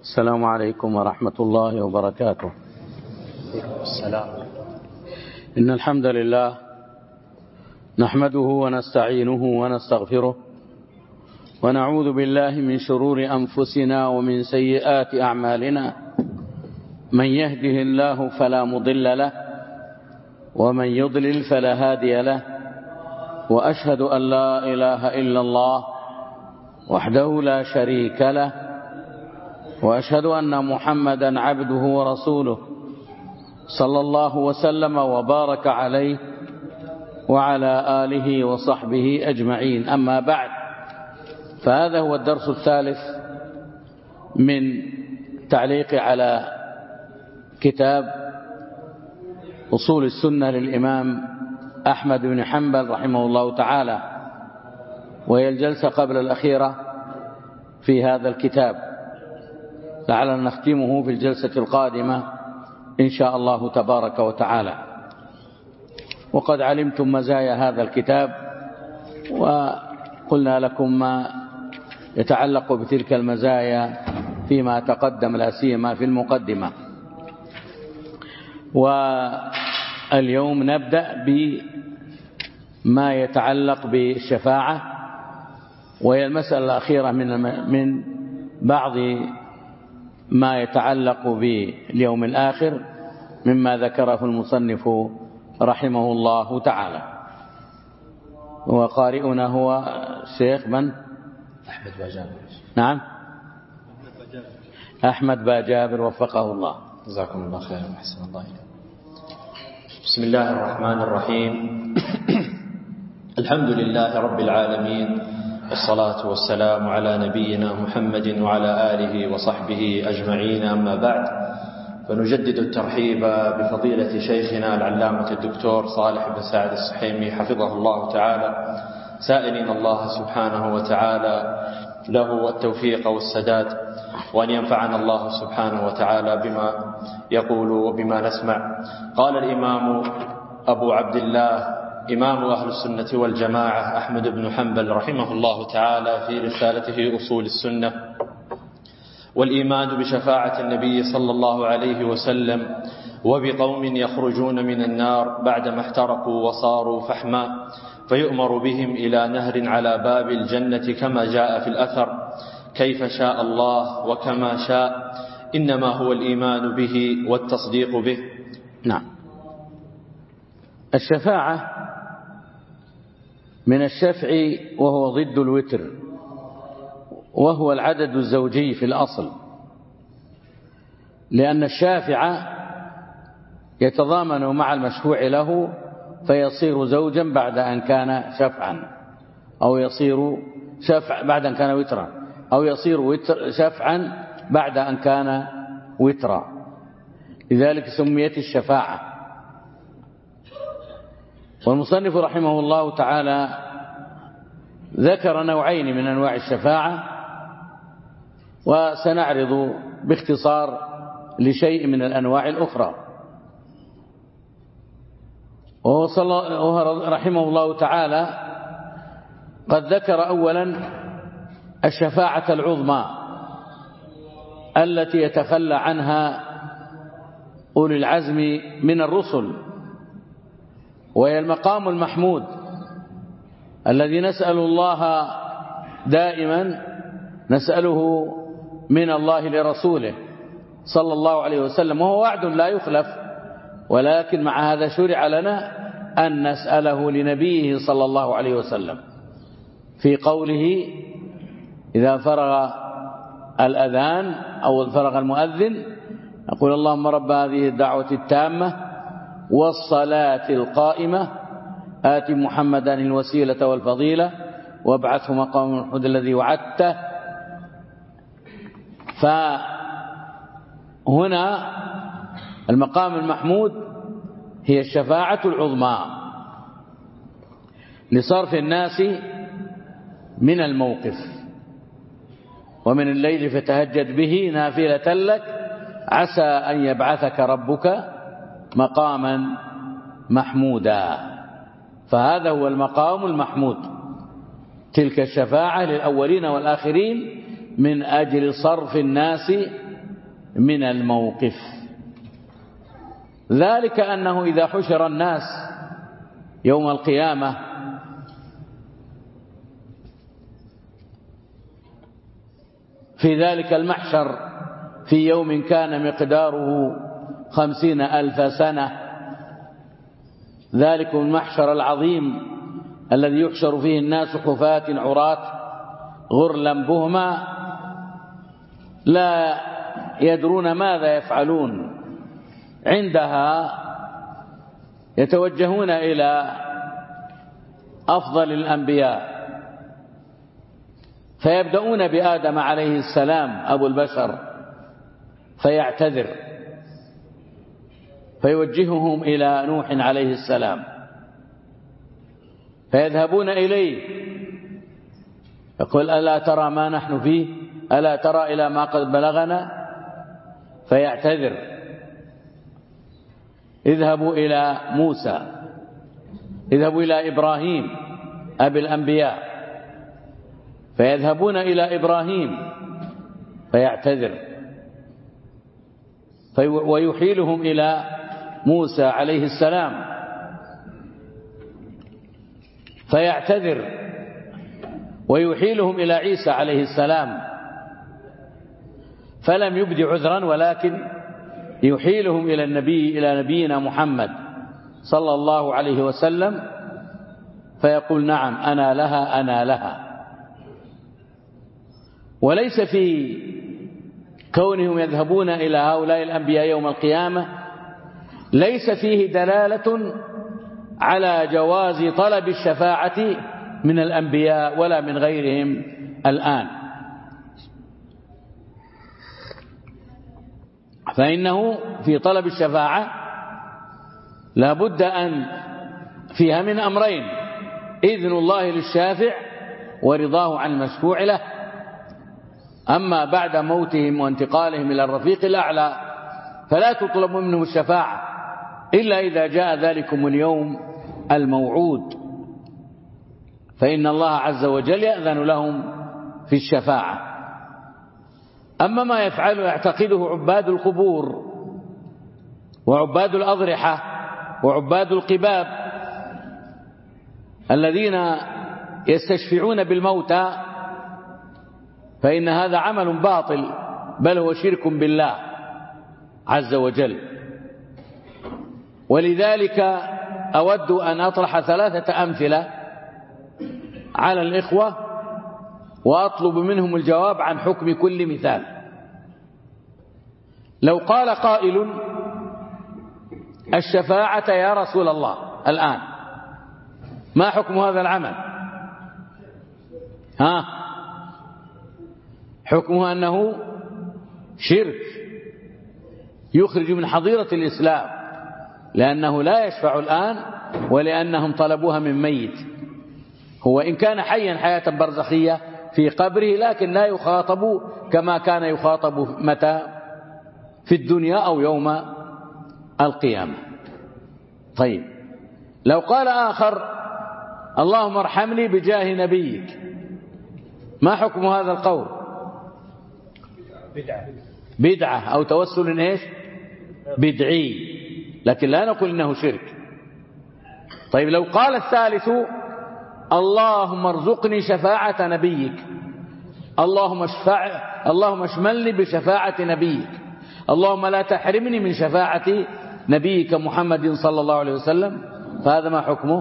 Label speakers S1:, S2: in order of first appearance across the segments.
S1: السلام عليكم ورحمة الله وبركاته.
S2: السلام.
S1: إن الحمد لله نحمده ونستعينه ونستغفره ونعوذ بالله من شرور أنفسنا ومن سيئات أعمالنا. من يهده الله فلا مضل له ومن يضلل فلا هادي له، وأشهد أن لا إله إلا الله وحده لا شريك له، وأشهد أن محمدا عبده ورسوله صلى الله وسلم وبارك عليه وعلى آله وصحبه أجمعين. أما بعد، فهذا هو الدرس الثالث من تعليق على كتاب أصول السنة للإمام أحمد بن حنبل رحمه الله تعالى، وهي الجلسة قبل الأخيرة في هذا الكتاب، لعلنا نختمه في الجلسة القادمة إن شاء الله تبارك وتعالى. وقد علمتم مزايا هذا الكتاب، وقلنا لكم ما يتعلق بتلك المزايا فيما تقدم، لا سيما في المقدمة. واليوم نبدأ بما يتعلق بالشفاعة، وهي المسألة الأخيرة من بعض ما يتعلق باليوم الآخر مما ذكره المصنف رحمه الله تعالى. وقارئنا هو الشيخ من؟
S2: أحمد باجابر.
S1: نعم، أحمد باجابر وفقه الله.
S2: جزاكم الله خيرا وأحسن الله إليكم. بسم الله الرحمن الرحيم. الحمد لله رب العالمين، والصلاة والسلام على نبينا محمد وعلى آله وصحبه أجمعين. أما بعد، فنجدد الترحيب بفضيلة شيخنا العلامة الدكتور صالح بن سعد السحيمي حفظه الله تعالى، سائلين الله سبحانه وتعالى له التوفيق والسداد، وأن ينفعنا الله سبحانه وتعالى بما يقول وبما نسمع. قال الإمام أبو عبد الله إمام أهل السنة والجماعة أحمد بن حنبل رحمه الله تعالى في رسالته أصول السنة: والإيمان بشفاعة النبي صلى الله عليه وسلم وبقوم يخرجون من النار بعدما احترقوا وصاروا فحما، فيؤمر بهم إلى نهر على باب الجنة كما جاء في الأثر، كيف شاء الله وكما شاء، إنما هو الإيمان به والتصديق به.
S1: نعم، الشفاعة من الشفع، وهو ضد الوتر، وهو العدد الزوجي في الأصل، لأن الشافع يتضامن مع المشفوع له فيصير زوجا بعد أن كان شفعا، أو يصير شفع بعد أن كان وترا، أو يصير شفعا بعد أن كان وترا، لذلك سميت الشفاعة. والمصنف رحمه الله تعالى ذكر نوعين من أنواع الشفاعة، وسنعرض باختصار لشيء من الأنواع الأخرى. وهو رحمه الله تعالى قد ذكر أولا الشفاعة العظمى التي يتخلى عنها أولي العزم من الرسل، وهي المقام المحمود الذي نسأل الله دائما، نسأله من الله لرسوله صلى الله عليه وسلم، وهو وعد لا يخلف، ولكن مع هذا شرع لنا أن نسأله لنبيه صلى الله عليه وسلم في قوله: إذا فرغ الأذان أو فرغ المؤذن يقول: اللهم رب هذه الدعوة التامة والصلاة القائمة آت محمدا الوسيلة والفضيلة وابعثه مقام محمود الذي وعدته. فهنا المقام المحمود هي الشفاعة العظمى لصرف الناس من الموقف. ومن الليل فتهجد به نافلة لك عسى أن يبعثك ربك مقاما محمودا. فهذا هو المقام المحمود، تلك الشفاعة للأولين والآخرين من أجل صرف الناس من الموقف. ذلك أنه إذا حشر الناس يوم القيامة في ذلك المحشر في يوم كان مقداره 50,000 سنة، ذلك المحشر العظيم الذي يحشر فيه الناس حفاة عراة غرلا بهما لا يدرون ماذا يفعلون، عندها يتوجهون إلى أفضل الأنبياء فيبدأون بآدم عليه السلام أبو البشر فيعتذر فيوجههم إلى نوح عليه السلام فيذهبون إليه يقول ألا ترى ما نحن فيه، ألا ترى إلى ما قد بلغنا، فيعتذر. اذهبوا إلى موسى، اذهبوا إلى إبراهيم أبي الأنبياء، فيذهبون إلى إبراهيم فيعتذر ويحيلهم إلى موسى عليه السلام فيعتذر ويحيلهم إلى عيسى عليه السلام فلم يبد عذرا، ولكن يحيلهم إلى نبينا محمد صلى الله عليه وسلم فيقول نعم أنا لها أنا لها. وليس في كونهم يذهبون إلى هؤلاء الأنبياء يوم القيامة ليس فيه دلالة على جواز طلب الشفاعة من الأنبياء ولا من غيرهم الآن، فإنه في طلب الشفاعة لا بد أن فيها من أمرين: إذن الله للشافع ورضاه عن المشفوع له. أما بعد موتهم وانتقالهم إلى الرفيق الأعلى فلا تطلب منهم الشفاعة إلا إذا جاء ذلكم اليوم الموعود، فإن الله عز وجل يأذن لهم في الشفاعة. أما ما يعتقده عباد القبور وعباد الأضرحة وعباد القباب الذين يستشفعون بالموتى فإن هذا عمل باطل، بل هو شرك بالله عز وجل. ولذلك أود أن أطرح 3 أمثلة على الإخوة وأطلب منهم الجواب عن حكم كل مثال. لو قال قائل الشفاعة يا رسول الله الآن، ما حكم هذا العمل؟ حكمه أنه شرك يخرج من حظيرة الإسلام، لأنه لا يشفع الآن ولأنهم طلبوها من ميت. هو إن كان حيا حياة برزخية في قبره لكن لا يخاطب كما كان يخاطب متى في الدنيا أو يوم القيامة. طيب لو قال آخر اللهم ارحمني بجاه نبيك، ما حكم هذا القول؟ بدعة أو توسل إيش؟ بدعي، لكن لا نقول إنه شرك. طيب لو قال الثالث اللهم ارزقني شفاعة نبيك، اللهم اشملني بشفاعة نبيك، اللهم لا تحرمني من شفاعة نبيك محمد صلى الله عليه وسلم، فهذا ما حكمه؟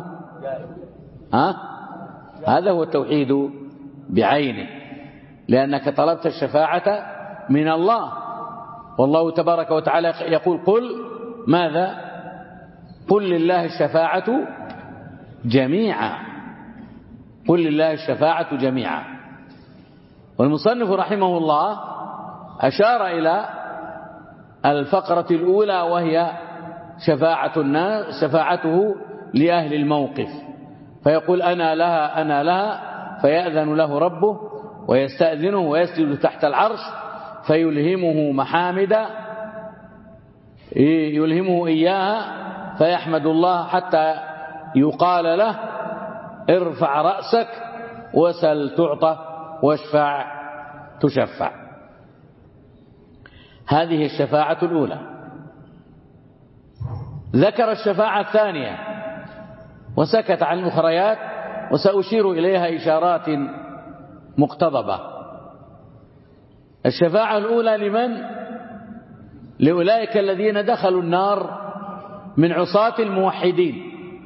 S1: هذا هو التوحيد بعينه، لأنك طلبت الشفاعة من الله، والله تبارك وتعالى يقول قل ماذا؟ قل لله الشفاعة جميعا، قل لله الشفاعة جميعا. والمصنف رحمه الله أشار إلى الفقرة الأولى وهي شفاعته لأهل الموقف، فيقول أنا لها أنا لها، فيأذن له ربه ويستأذنه ويسجد تحت العرش فيلهمه محامد يلهمه إياها فيحمد الله حتى يقال له ارفع رأسك وسل تعطى واشفع تشفع. هذه الشفاعة الأولى. ذكر الشفاعة الثانية وسكت عن الأخريات، وسأشير إليها إشارات مقتضبة. الشفاعة الأولى لمن؟ لأولئك الذين دخلوا النار من عصاة الموحدين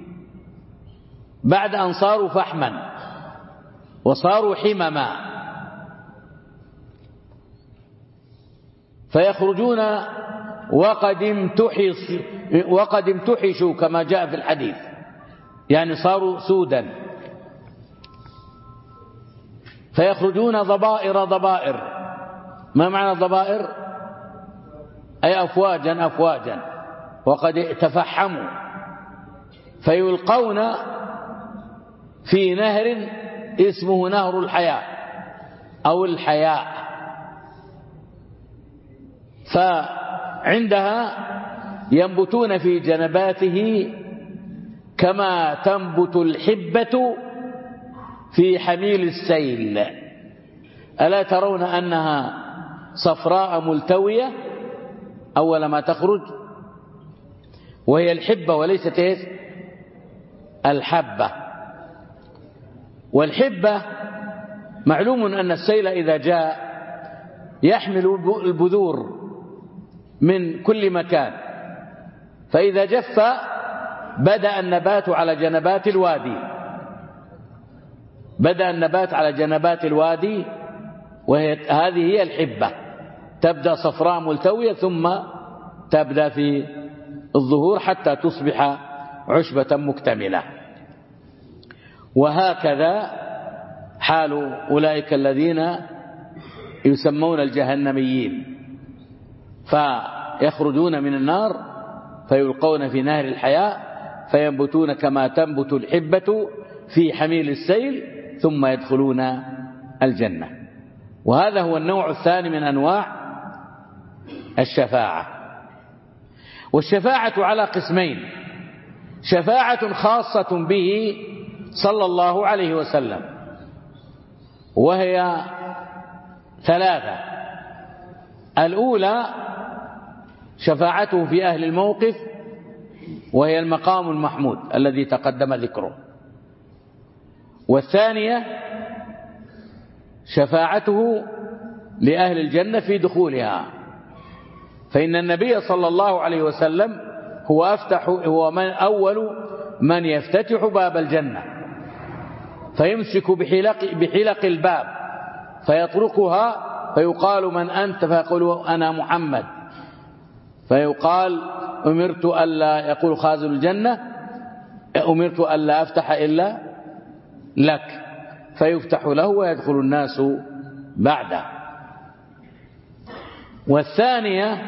S1: بعد أن صاروا فحما وصاروا حمما، فيخرجون وقد امتحشوا كما جاء في الحديث، يعني صاروا سودا، فيخرجون ضبائر. ما معنى ضبائر؟ أي أفواجا وقد تفحموا، فيلقون في نهر اسمه نهر الحياة أو الحياء، فعندها ينبتون في جنباته كما تنبت الحبة في حميل السيل. ألا ترون أنها صفراء ملتوية أول ما تخرج، وهي الحبة وليست الحبة. والحبة معلوم أن السيل إذا جاء يحمل البذور من كل مكان، فإذا جف بدأ النبات على جنبات الوادي، وهذه هي الحبة، تبدأ صفراء ملتوية ثم تبدأ في الظهور حتى تصبح عشبة مكتملة. وهكذا حال أولئك الذين يسمون الجهنميين، فيخرجون من النار فيلقون في نهر الحياة فينبتون كما تنبت الحبة في حميل السيل ثم يدخلون الجنة. وهذا هو النوع الثاني من أنواع الشفاعة. والشفاعة على قسمين: شفاعة خاصة به صلى الله عليه وسلم، وهي ثلاثة. الأولى شفاعته في أهل الموقف، وهي المقام المحمود الذي تقدم ذكره. والثانية شفاعته لأهل الجنة في دخولها، فإن النبي صلى الله عليه وسلم هو أول من يفتتح باب الجنة، فيمسك بحلق الباب فيطرقها، فيقال: من أنت؟ فيقول: أنا محمد. فيقال: أمرت ألا، يقول خازن الجنة: أمرت ألا أفتح إلا لك، فيفتح له ويدخل الناس بعده. والثانية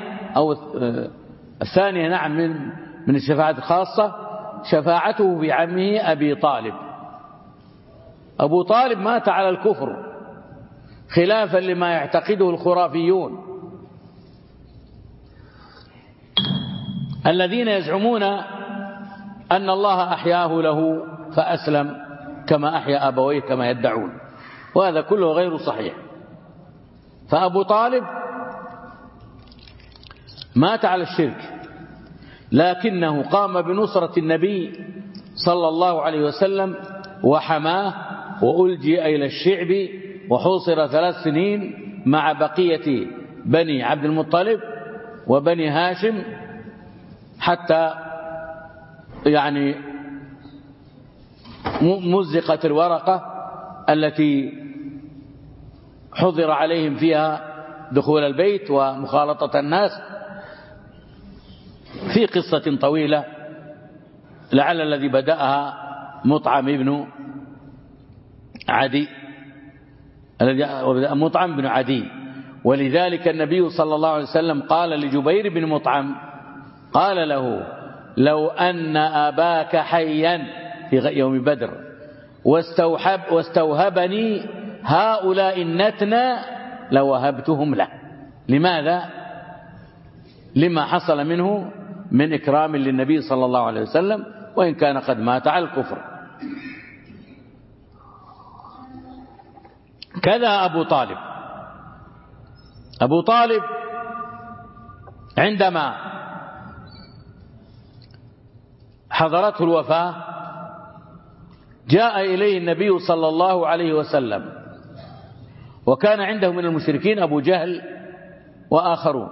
S1: نعم من الشفاعة الخاصة شفاعته بعمه أبي طالب. أبو طالب مات على الكفر خلافا لما يعتقده الخرافيون الذين يزعمون أن الله أحياه له فأسلم كما أحيا أبويه كما يدعون، وهذا كله غير صحيح. فأبو طالب مات على الشرك، لكنه قام بنصرة النبي صلى الله عليه وسلم وحماه، وألجئ إلى الشعب وحوصر 3 سنين مع بقية بني عبد المطلب وبني هاشم، حتى يعني مزقت الورقة التي حضر عليهم فيها دخول البيت ومخالطة الناس، في قصة طويلة لعل الذي بدأها مطعم بن عدي، مطعم بن عدي. ولذلك النبي صلى الله عليه وسلم قال لجبير بن مطعم، قال له: لو أن أباك حيا في يوم بدر واستوهبني هؤلاء النتنى لوهبتهم له. لماذا؟ لما حصل منه من إكرام للنبي صلى الله عليه وسلم، وإن كان قد مات على الكفر. كذا أبو طالب عندما حضرته الوفاة جاء إليه النبي صلى الله عليه وسلم، وكان عنده من المشركين أبو جهل وآخرون،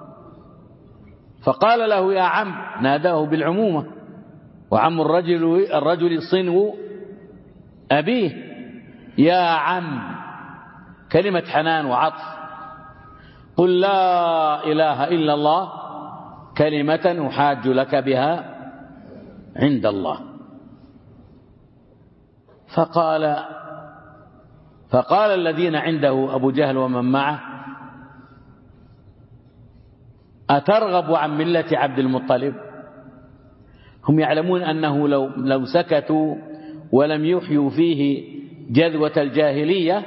S1: فقال له يا عم، ناداه بالعمومة، وعم الرجل صنو أبيه، يا عم، كلمة حنان وعطف، قل لا إله إلا الله كلمة أحاج لك بها عند الله. فقال الذين عنده أبو جهل ومن معه أترغب عن ملة عبد المطلب؟ هم يعلمون أنه لو سكتوا ولم يحيوا فيه جذوة الجاهلية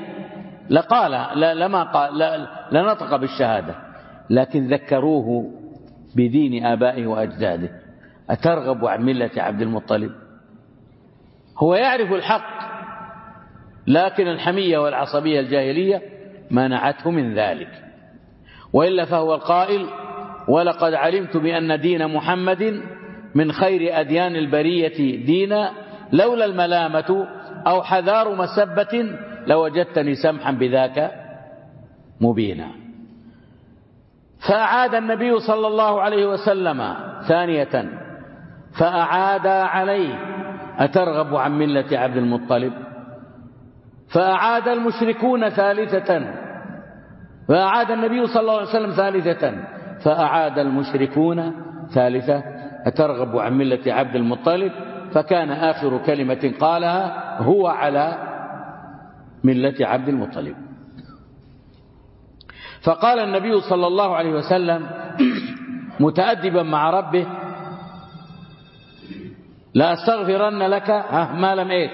S1: لنطق بالشهادة، لكن ذكروه بدين آبائه وأجداده. أترغب عن ملة عبد المطلب؟ هو يعرف الحق، لكن الحمية والعصبية الجاهلية منعته من ذلك، وإلا فهو القائل ولقد علمت بأن دين محمد من خير أديان البرية دينا، لولا الملامة أو حذار مسبة لوجدتني سمحا بذاك مبينا. فأعاد النبي صلى الله عليه وسلم ثانية فأعاد عليه أترغب عن ملة عبد المطلب؟ فأعاد المشركون ثالثة، فأعاد النبي صلى الله عليه وسلم ثالثة فأعاد المشركون ثالثة أترغب عن ملة عبد المطلب؟ فكان آخر كلمة قالها هو على ملة عبد المطلب. فقال النبي صلى الله عليه وسلم متأدبا مع ربه لا أستغفرن لك ما لم إيه؟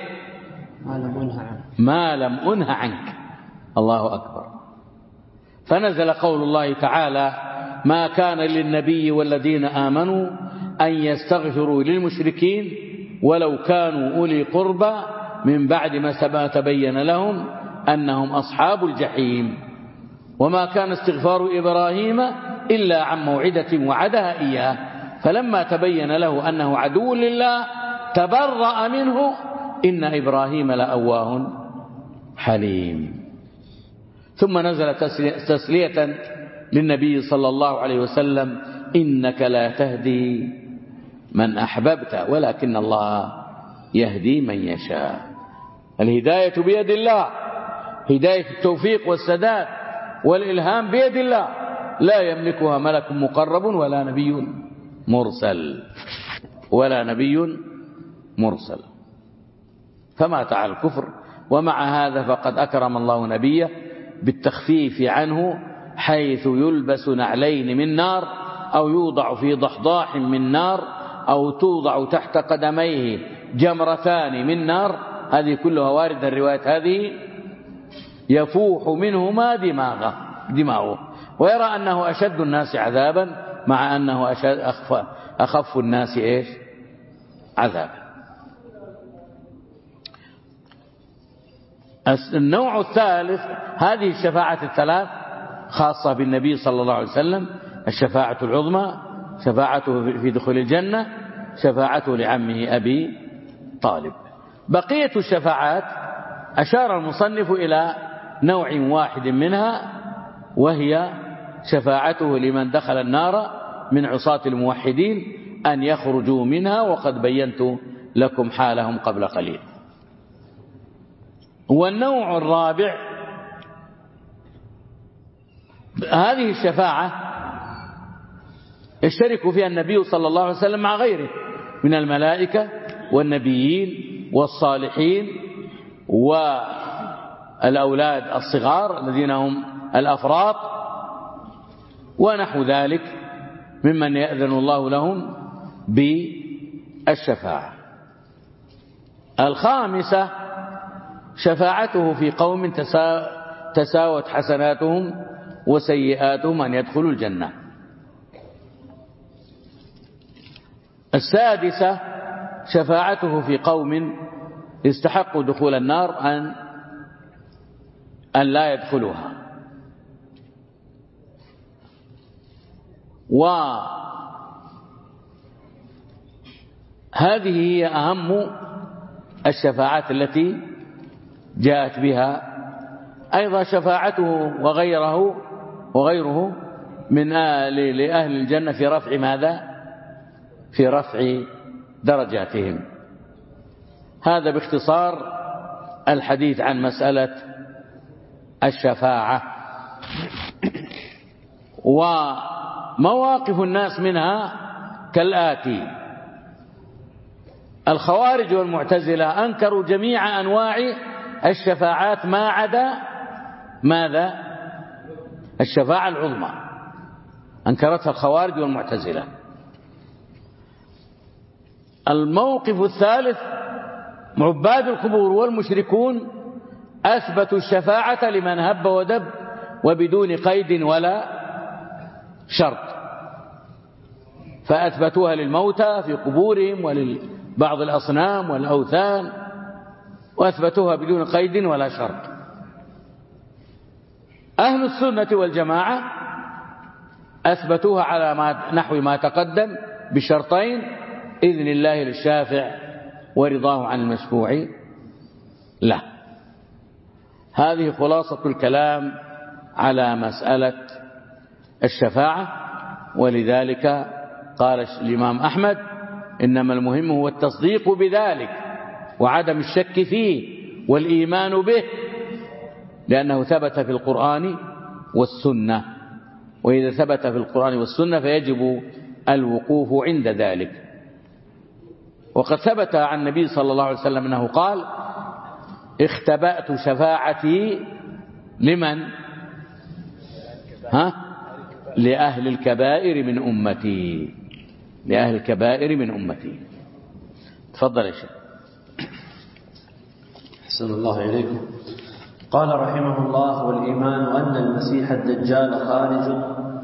S1: ما لم أنه عنك. الله أكبر. فنزل قول الله تعالى ما كان للنبي والذين آمنوا أن يستغفروا للمشركين ولو كانوا أولي قربى من بعد ما تبين لهم أنهم أصحاب الجحيم، وما كان استغفار إبراهيم إلا عن موعدة وعدها إياه، فلما تبين له أنه عدو لله تبرأ منه إن إبراهيم لأواه حليم. ثم نزل تسلية للنبي صلى الله عليه وسلم إنك لا تهدي من أحببت ولكن الله يهدي من يشاء. الهداية بيد الله، هداية التوفيق والسداد والإلهام بيد الله، لا يملكها ملك مقرب ولا نبي مرسل فمات على الكفر. ومع هذا فقد أكرم الله نبيه بالتخفيف عنه، حيث يلبس نعلين من نار أو يوضع في ضحضاح من نار أو توضع تحت قدميه جمرتان من نار. هذه كلها واردة الرواية هذه. يفوح منهما دماغه ويرى أنه أشد الناس عذابا مع أنه أخف الناس عذابا. النوع الثالث هذه الشفاعة الثلاث خاصة بالنبي صلى الله عليه وسلم: الشفاعة العظمى، شفاعته في دخول الجنة، شفاعته لعمه أبي طالب. بقية الشفاعات أشار المصنف إلى نوع واحد منها، وهي شفاعته لمن دخل النار من عصاة الموحدين أن يخرجوا منها، وقد بينت لكم حالهم قبل قليل. والنوع الرابع هذه الشفاعة يشترك فيها النبي صلى الله عليه وسلم مع غيره من الملائكة والنبيين والصالحين والأولاد الصغار الذين هم الأفراط ونحو ذلك ممن يأذن الله لهم بالشفاعة. الخامسة شفاعته في قوم تساوت حسناتهم وسيئاتهم أن يدخلوا الجنة. السادسة شفاعته في قوم استحقوا دخول النار أن لا يدخلوها. وهذه هي أهم الشفاعات التي جاءت بها. أيضا شفاعته وغيره من لأهل الجنة في رفع ماذا؟ في رفع درجاتهم. هذا باختصار الحديث عن مسألة الشفاعة. ومواقف الناس منها كالآتي: الخوارج والمعتزلة أنكروا جميع أنواع الشفاعات ما عدا ماذا؟ الشفاعة العظمى، أنكرتها الخوارج والمعتزلة. الموقف الثالث: عباد القبور والمشركون أثبتوا الشفاعة لمن هب ودب وبدون قيد ولا شرط، فأثبتوها للموتى في قبورهم ولبعض الأصنام والأوثان، وأثبتوها بدون قيد ولا شرط. أهل السنة والجماعة أثبتوها على نحو ما تقدم بشرطين: إذن الله للشافع ورضاه عن المشفوع له. هذه خلاصة الكلام على مسألة الشفاعة. ولذلك قال الإمام أحمد: إنما المهم هو التصديق بذلك وعدم الشك فيه والإيمان به، لأنه ثبت في القرآن والسنة، وإذا ثبت في القرآن والسنة فيجب الوقوف عند ذلك. وقد ثبت عن النبي صلى الله عليه وسلم أنه قال: اختبأت شفاعتي لمن؟ لأهل الكبائر من أمتي، لأهل الكبائر من أمتي. تفضل يا شيخ.
S2: أحسن الله إليكم. قال رحمه الله: والإيمان أن المسيح الدجال خارج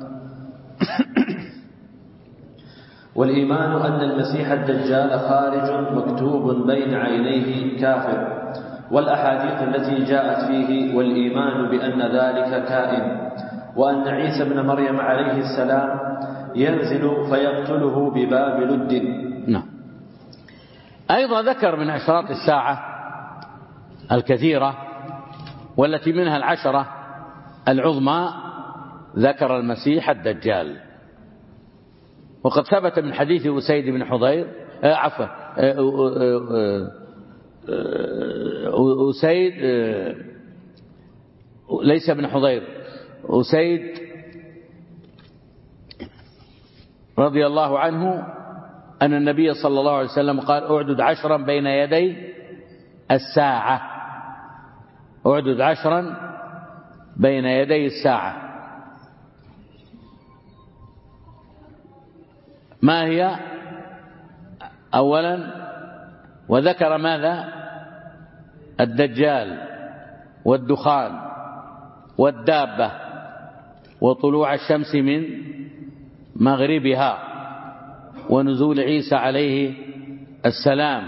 S2: والإيمان أن المسيح الدجال خارج مكتوب بين عينيه كافر، والأحاديث التي جاءت فيه والإيمان بأن ذلك كائن، وأن عيسى بن مريم عليه السلام ينزل فيقتله بباب لد.
S1: نعم. أيضا ذكر من أشراط الساعة الكثيرة والتي منها العشرة العظمى، ذكر المسيح الدجال. وقد ثبت من حديث أسيد بن حضير أسيد ليس بن حضير، أسيد رضي الله عنه أن النبي صلى الله عليه وسلم قال: أعدد 10 بين يدي الساعة، أعدد 10 بين يدي الساعة. ما هي؟ أولا وذكر ماذا؟ الدجال والدخان والدابة وطلوع الشمس من مغربها ونزول عيسى عليه السلام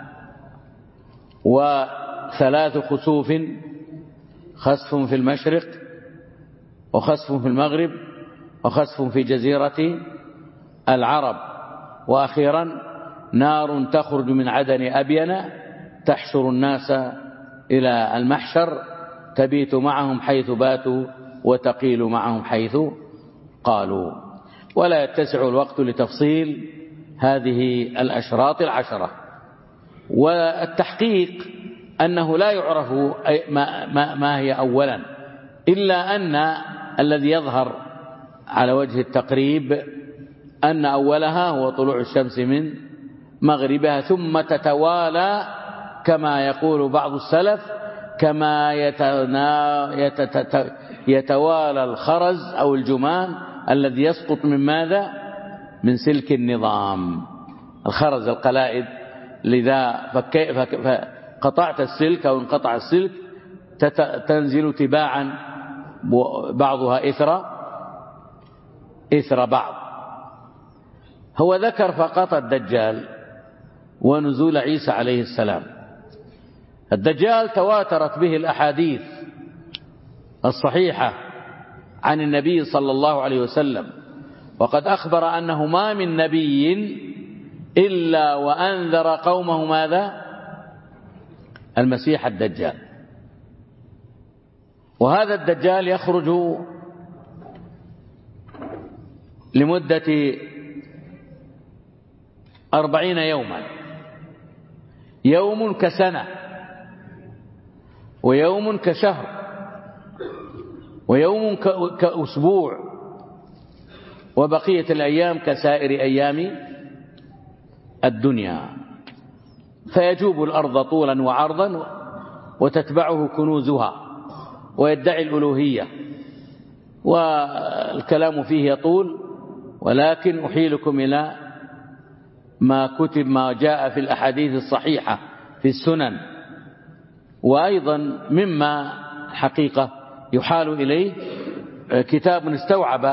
S1: وثلاث خسوف: خسف في المشرق وخسف في المغرب وخسف في جزيرة العرب، وأخيرا نار تخرج من عدن أبين تحشر الناس إلى المحشر، تبيت معهم حيث باتوا وتقيل معهم حيث قالوا. ولا يتسع الوقت لتفصيل هذه الأشراط العشرة. والتحقيق أنه لا يعرف ما هي أولا، إلا أن الذي يظهر على وجه التقريب أن أولها هو طلوع الشمس من مغربها، ثم تتوالى كما يقول بعض السلف كما يتوالى الخرز أو الجمان الذي يسقط من ماذا؟ من سلك النظام. الخرز القلائد، لذا فقطعت السلك أو انقطع السلك تنزل تباعا بعضها إثر بعض. هو ذكر فقط الدجال ونزول عيسى عليه السلام. الدجال تواترت به الأحاديث الصحيحة عن النبي صلى الله عليه وسلم، وقد أخبر أنه ما من نبي إلا وأنذر قومه ماذا؟ المسيح الدجال. وهذا الدجال يخرج لمدة 40 يوما، يوم كسنة، ويوم كشهر، ويوم كأسبوع، وبقية الأيام كسائر أيام الدنيا، فيجوب الأرض طولا وعرضا وتتبعه كنوزها ويدعي الألوهية، والكلام فيه يطول، ولكن أحيلكم إلى ما جاء في الأحاديث الصحيحة في السنن. وأيضا مما حقيقة يحال إليه كتاب استوعب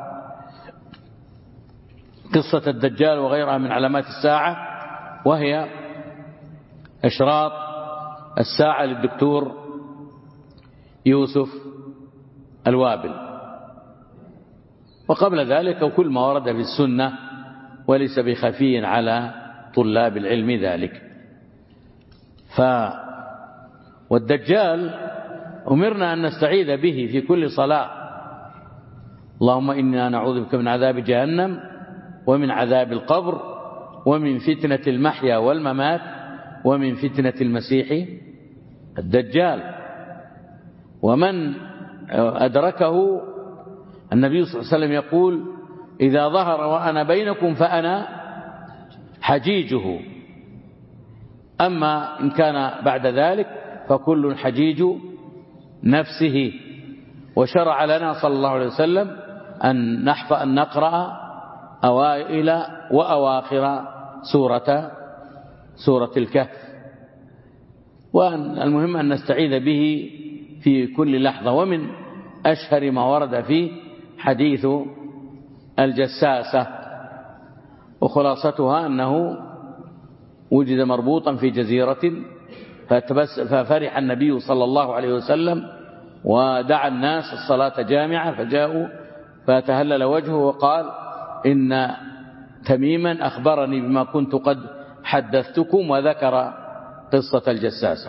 S1: قصة الدجال وغيرها من علامات الساعة، وهي إشراط الساعة للدكتور يوسف الوابل. وقبل ذلك كل ما ورد في السنة، وليس بخفي على طلاب العلم ذلك. والدجال أمرنا أن نستعيذ به في كل صلاة، اللهم إنا نعوذ بك من عذاب جهنم ومن عذاب القبر ومن فتنة المحيا والممات ومن فتنة المسيح الدجال. ومن أدركه النبي صلى الله عليه وسلم يقول: إذا ظهر وأنا بينكم فأنا حجيجه، أما إن كان بعد ذلك فكل حجيج نفسه. وشرع لنا صلى الله عليه وسلم أن نقرأ أوائل وأواخر سورة الكهف. والمهم أن نستعيذ به في كل لحظة. ومن أشهر ما ورد فيه حديث الجساسة، وخلاصتها أنه وجد مربوطا في جزيرة، ففرح النبي صلى الله عليه وسلم ودعا الناس الصلاة جامعة، فجاءوا فتهلل وجهه وقال: إن تميما أخبرني بما كنت قد حدثتكم، وذكر قصة الجساسة.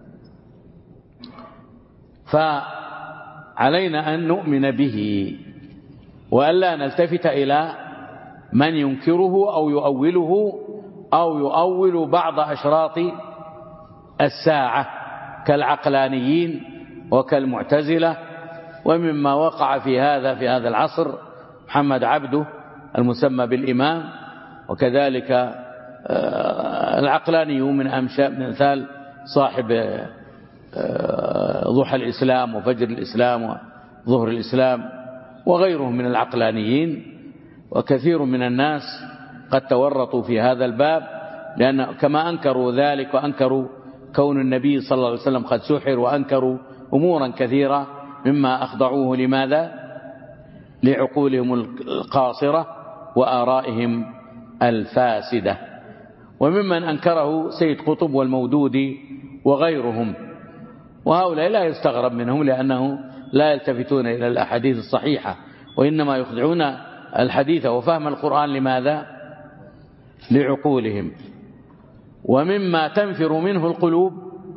S1: فعلينا أن نؤمن به، وألا نلتفت إلى من ينكره أو يؤوله أو يؤول بعض أشراط الساعة كالعقلانيين وكالمعتزلة. ومما وقع في هذا العصر محمد عبده المسمى بالإمام، وكذلك العقلانيون من أمثال صاحب ضحى الإسلام وفجر الإسلام وظهر الإسلام وغيرهم من العقلانيين. وكثير من الناس قد تورطوا في هذا الباب، لأن كما أنكروا ذلك وأنكروا كون النبي صلى الله عليه وسلم قد سحر، وأنكروا أمورا كثيرة مما أخضعوه لماذا؟ لعقولهم القاصرة وآرائهم الفاسدة. وممن أنكره سيد قطب والمودودي وغيرهم، وهؤلاء لا يستغرب منهم، لأنه لا يلتفتون إلى الأحاديث الصحيحة، وإنما يخضعون الحديث وفهم القرآن لماذا؟ لعقولهم. ومما تنفر منه القلوب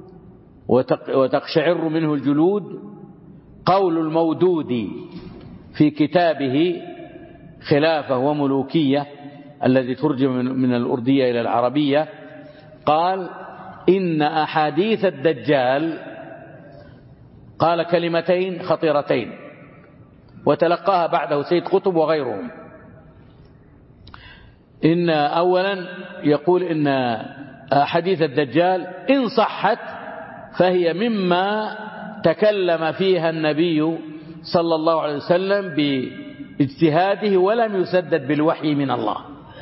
S1: وتقشعر منه الجلود قول المودودي في كتابه خلافة وملوكية الذي ترجم من الأردية إلى العربية، قال: إن أحاديث الدجال، قال كلمتين خطيرتين وتلقاها بعده سيد قطب وغيرهم. إن أولا يقول إن أحاديث الدجال إن صحت فهي مما تكلم فيها النبي صلى الله عليه وسلم باجتهاده ولم يسدد بالوحي من الله،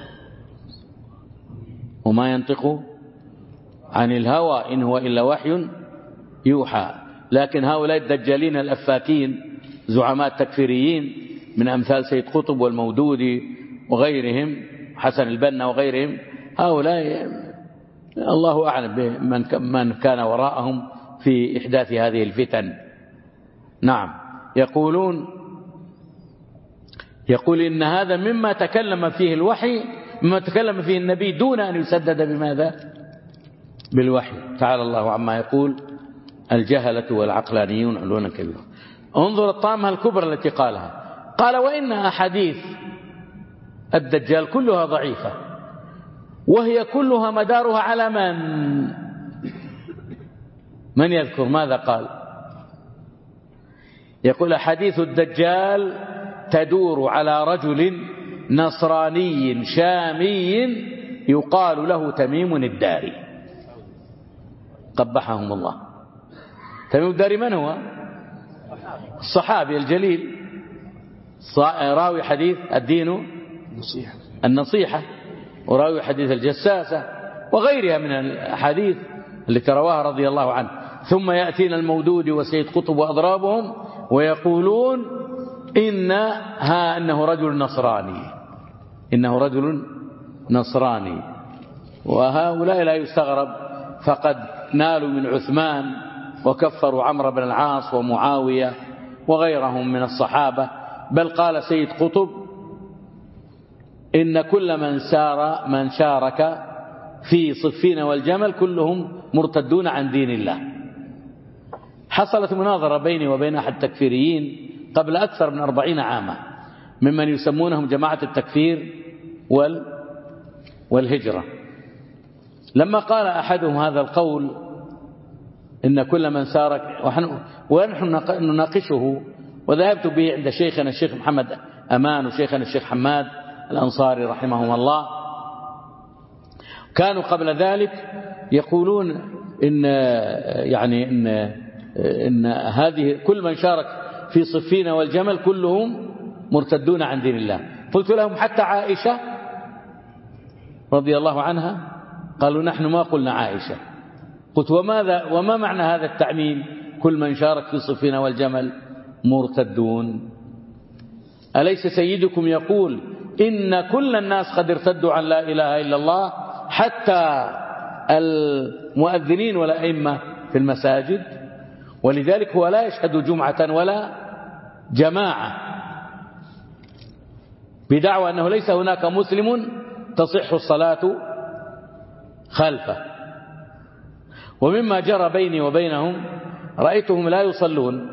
S1: وما ينطق عن الهوى إن هو إلا وحي يوحى. لكن هؤلاء الدجالين الأفاكين زعماء تكفيريين من أمثال سيد قطب والمودودي وغيرهم، حسن البنا وغيرهم، هؤلاء الله أعلم بمن كان وراءهم في إحداث هذه الفتن. نعم، يقولون يقول إن هذا مما تكلم فيه الوحي، مما تكلم فيه النبي دون أن يسدد بماذا؟ بالوحي. تعالى الله عما يقول الجهلة والعقلانيون علونا كبيرا. انظر الطامة الكبرى التي قالها، قال وإن أحاديث الدجال كلها ضعيفة، وهي كلها مدارها على من يذكر ماذا قال؟ يقول أحاديث الدجال تدور على رجل نصراني شامي يقال له تميم الداري، قبحهم الله. تميم الداري من هو؟ الصحابي الجليل، راوي حديث الدين النصيحة، وراوي حديث الجساسة وغيرها من الأحاديث التي رواها رضي الله عنه. ثم يأتينا المودود وسيد قطب وأضرابهم ويقولون إنه رجل نصراني، إنه رجل نصراني. وهؤلاء لا يستغرب، فقد نالوا من عثمان وكفروا عمرو بن العاص ومعاوية وغيرهم من الصحابة. بل قال سيد قطب إن كل من شارك في صفين والجمل كلهم مرتدون عن دين الله. حصلت مناظرة بيني وبين أحد التكفيريين قبل أكثر من 40 عاما، ممن يسمونهم جماعة التكفير والهجرة. لما قال أحدهم هذا القول إن كل من شارك، ونحن نناقشه، وذهبت به عند شيخنا الشيخ محمد أمان وشيخنا الشيخ حماد الأنصاري رحمهم الله، كانوا قبل ذلك يقولون إن هذه كل من شارك في صفين والجمل كلهم مرتدون عن دين الله. قلت لهم حتى عائشة رضي الله عنها؟ قالوا نحن ما قلنا عائشة. قلت وما معنى هذا التعميم؟ كل من شارك في صفين والجمل مرتدون. أليس سيدكم يقول إن كل الناس قد ارتدوا عن لا إله إلا الله، حتى المؤذنين والأئمة في المساجد؟ ولذلك هو لا يشهد جمعة ولا جماعة بدعوى أنه ليس هناك مسلم تصح الصلاة خلفه. ومما جرى بيني وبينهم رأيتهم لا يصلون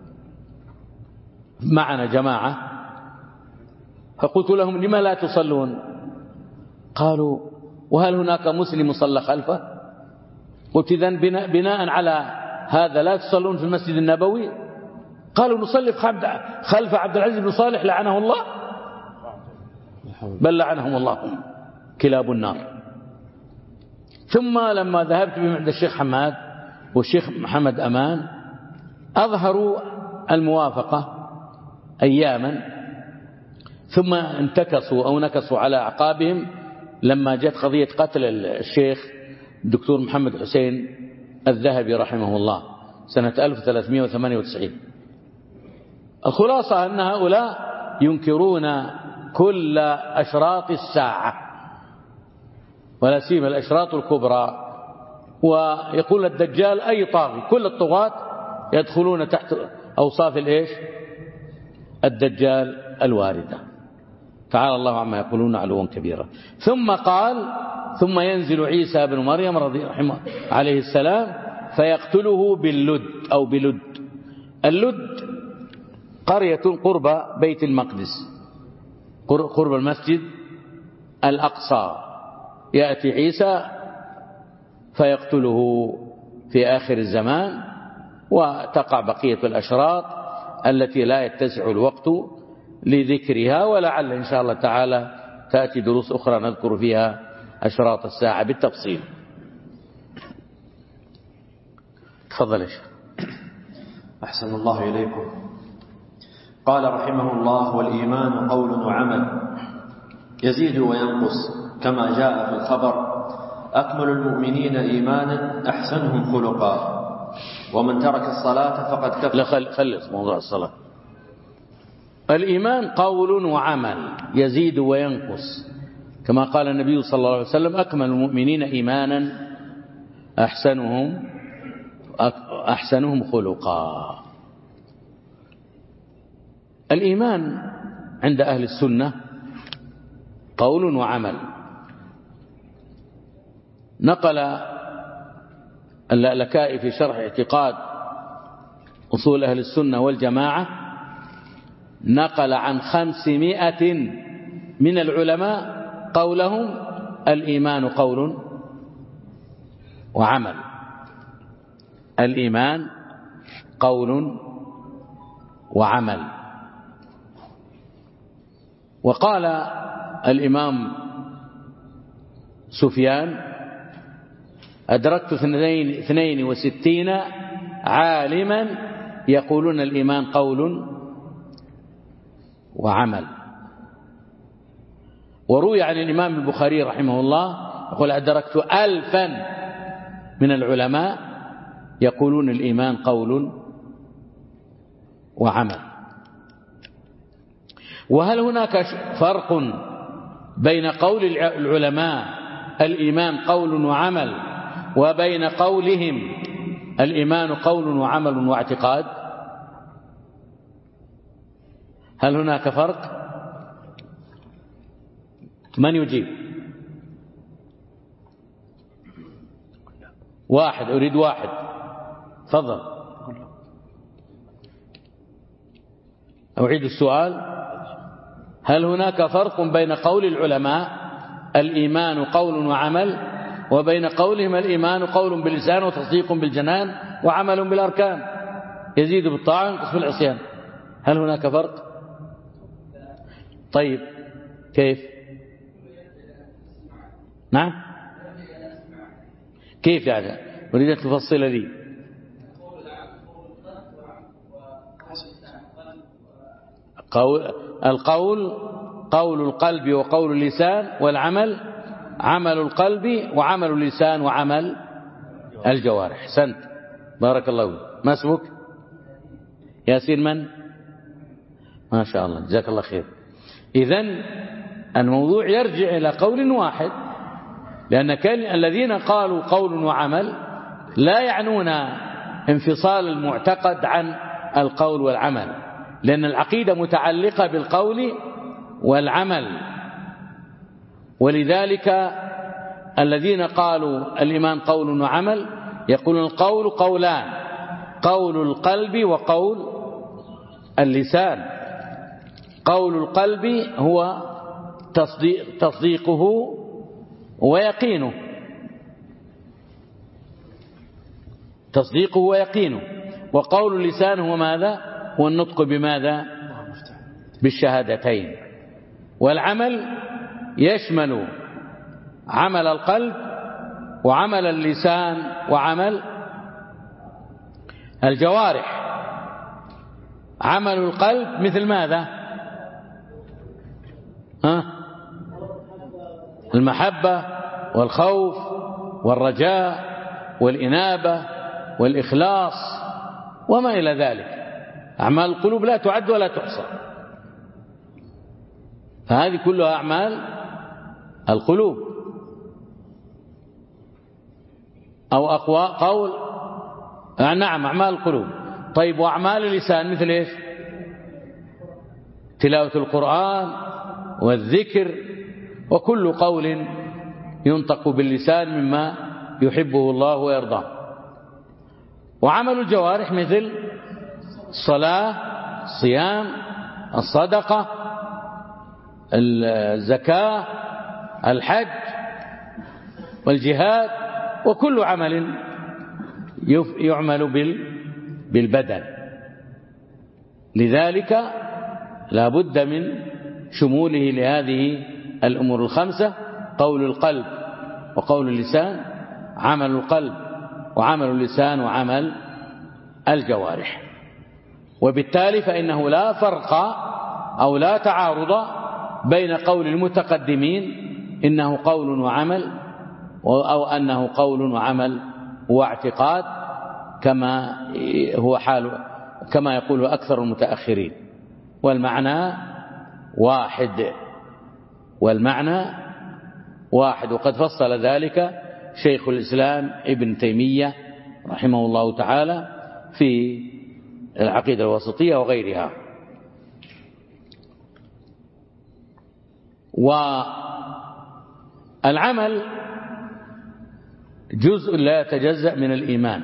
S1: معنا جماعة، فقلت لهم لما لا تصلون؟ قالوا وهل هناك مسلم صلى خلفه؟ قلت إذن بناء على هذا لا تصلون في المسجد النبوي؟ قالوا نصلي خلف عبد العزيز بن صالح لعنه الله، بل لعنهم الله كلاب النار. ثم لما ذهبت بهم عند الشيخ حماد والشيخ محمد أمان أظهروا الموافقة أياما، ثم انتكسوا أو نكسوا على أعقابهم لما جت قضية قتل الشيخ الدكتور محمد حسين الذهبي رحمه الله سنة 1398. الخلاصة أن هؤلاء ينكرون كل أشراط الساعة، ولا سيما الأشراط الكبرى، ويقول الدجال أي طاغي. كل الطغاة يدخلون تحت أوصاف الإيش؟ الدجال الواردة. تعالى الله عما يقولون علوا كبيرا. ثم قال ثم ينزل عيسى بن مريم رحمه عليه السلام فيقتله باللد أو بلد. اللد قرية قرب بيت المقدس، قرب المسجد الأقصى. يأتي عيسى فيقتله في آخر الزمان، وتقع بقية الأشراط التي لا يتسع الوقت لذكرها، ولعل إن شاء الله تعالى تأتي دروس أخرى نذكر فيها أشراط الساعة بالتفصيل. تفضل يا شيخ.
S2: أحسن الله إليكم. قال رحمه الله: والإيمان قول وعمل يزيد وينقص كما جاء في الخبر: أكمل المؤمنين إيمانا أحسنهم خلقا، ومن ترك الصلاة فقد كفر.
S1: خلص موضوع الصلاة. الإيمان قول وعمل يزيد وينقص، كما قال النبي صلى الله عليه وسلم: أكمل المؤمنين إيمانا أحسنهم خلقا. الإيمان عند أهل السنة قول وعمل. نقل اللالكائي في شرح اعتقاد أصول أهل السنة والجماعة، نقل عن 500 من العلماء قولهم الإيمان قول وعمل. الإيمان قول وعمل. وقال الإمام سفيان: أدركت 62 عالما يقولون الإيمان قول وعمل. وروي عن الإمام البخاري رحمه الله يقول: أدركت 1000 من العلماء يقولون الإيمان قول وعمل. وهل هناك فرق بين قول العلماء الإيمان قول وعمل وبين قولهم الإيمان قول وعمل واعتقاد؟ هل هناك فرق؟ من يجيب؟ واحد، أريد واحد، تفضل. أعيد السؤال: هل هناك فرق بين قول العلماء الإيمان قول وعمل وبين قولهم الإيمان قول باللسان وتصديق بالجنان وعمل بالأركان، يزيد بالطاعة وينقص بالعصيان؟ هل هناك فرق؟ طيب كيف؟ نعم، كيف يعني؟ أريد أن تفصل لي. القول قول القلب وقول اللسان، والعمل عمل القلب وعمل اللسان وعمل الجوارح. أحسنت، بارك الله فيك. ما اسمك؟ ياسين من؟ ما شاء الله، جزاك الله خير. إذن الموضوع يرجع إلى قول واحد، لأن الذين قالوا قول وعمل لا يعنون انفصال المعتقد عن القول والعمل، لأن العقيدة متعلقة بالقول والعمل. ولذلك الذين قالوا الإيمان قول وعمل يقولون القول قولان: قول القلب وقول اللسان. قول القلب هو تصديقه ويقينه، تصديقه ويقينه. وقول اللسان هو ماذا؟ هو النطق بماذا؟ بالشهادتين. والعمل يشمل عمل القلب وعمل اللسان وعمل الجوارح. عمل القلب مثل ماذا؟ المحبة والخوف والرجاء والإنابة والإخلاص وما إلى ذلك. أعمال القلوب لا تعد ولا تحصى، فهذه كلها أعمال القلوب. أو قول نعم أعمال القلوب. طيب، وأعمال اللسان مثل إيش؟ تلاوة القرآن والذكر وكل قول ينطق باللسان مما يحبه الله ويرضاه. وعمل الجوارح مثل الصلاة، الصيام، الصدقة، الزكاة، الحج والجهاد، وكل عمل يعمل بالبدن. لذلك لا بد من شموله لهذه الأمور الخمسة: قول القلب وقول اللسان، عمل القلب وعمل اللسان وعمل الجوارح. وبالتالي فإنه لا فرق أو لا تعارض بين قول المتقدمين إنه قول وعمل أو أنه قول وعمل واعتقاد، كما هو حال كما يقول أكثر المتأخرين. والمعنى واحد، والمعنى واحد. وقد فصل ذلك شيخ الإسلام ابن تيمية رحمه الله تعالى في العقيدة الوسطية وغيرها. والعمل جزء لا يتجزأ من الإيمان.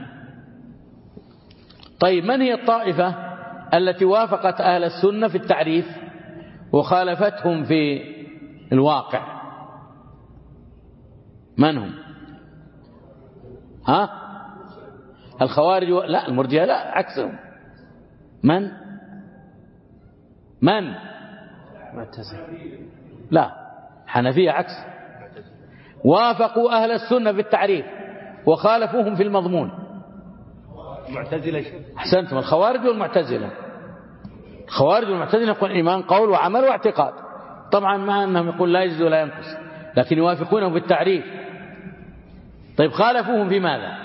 S1: طيب من هي الطائفة التي وافقت أهل السنة في التعريف وخالفتهم في الواقع؟ من هم؟ الخوارج لا، المرجئة لا، عكسهم. من
S2: معتزلة.
S1: لا، حنفية عكس، وافقوا أهل السنة في التعريف وخالفوهم في المضمون.
S2: معتزلة.
S1: أحسنتم. الخوارج والمعتزلة. الخوارج والمعتزلة يقول الإيمان قول وعمل واعتقاد، طبعا مع أنهم يقول لا يزيد ولا ينقص، لكن يوافقونهم بالتعريف. طيب خالفوهم في ماذا؟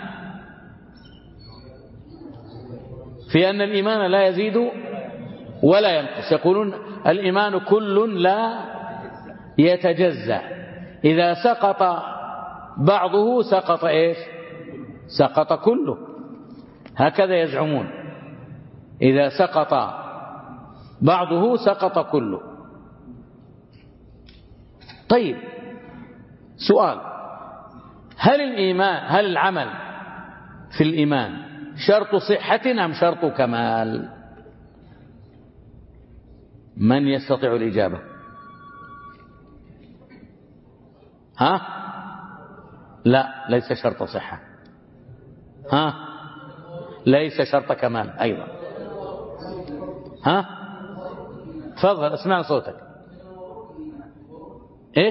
S1: في أن الإيمان لا يزيد ولا ينقص. يقولون الإيمان كل لا يتجزأ، إذا سقط بعضه سقط إيش؟ سقط كله. هكذا يزعمون، إذا سقط بعضه سقط كله. طيب سؤال، هل العمل في الإيمان شرط صحة أم شرط كمال؟ من يستطيع الإجابة؟ لا، ليس شرط صحة. ليس شرط كمال أيضا. تفضل اسمع صوتك. ايش؟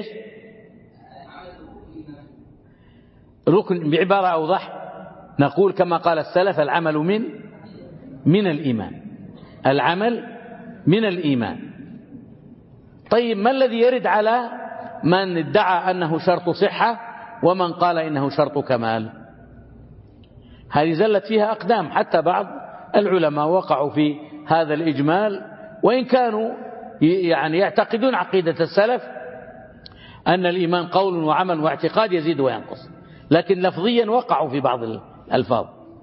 S1: ركن بعبارة أوضح، نقول كما قال السلف العمل من الإيمان. العمل من الإيمان. طيب ما الذي يرد على من ادعى أنه شرط صحة ومن قال إنه شرط كمال؟ هذه زلت فيها أقدام، حتى بعض العلماء وقعوا في هذا الإجمال، وإن كانوا يعني يعتقدون عقيدة السلف أن الإيمان قول وعمل واعتقاد يزيد وينقص، لكن لفظيا وقعوا في بعض الألفاظ.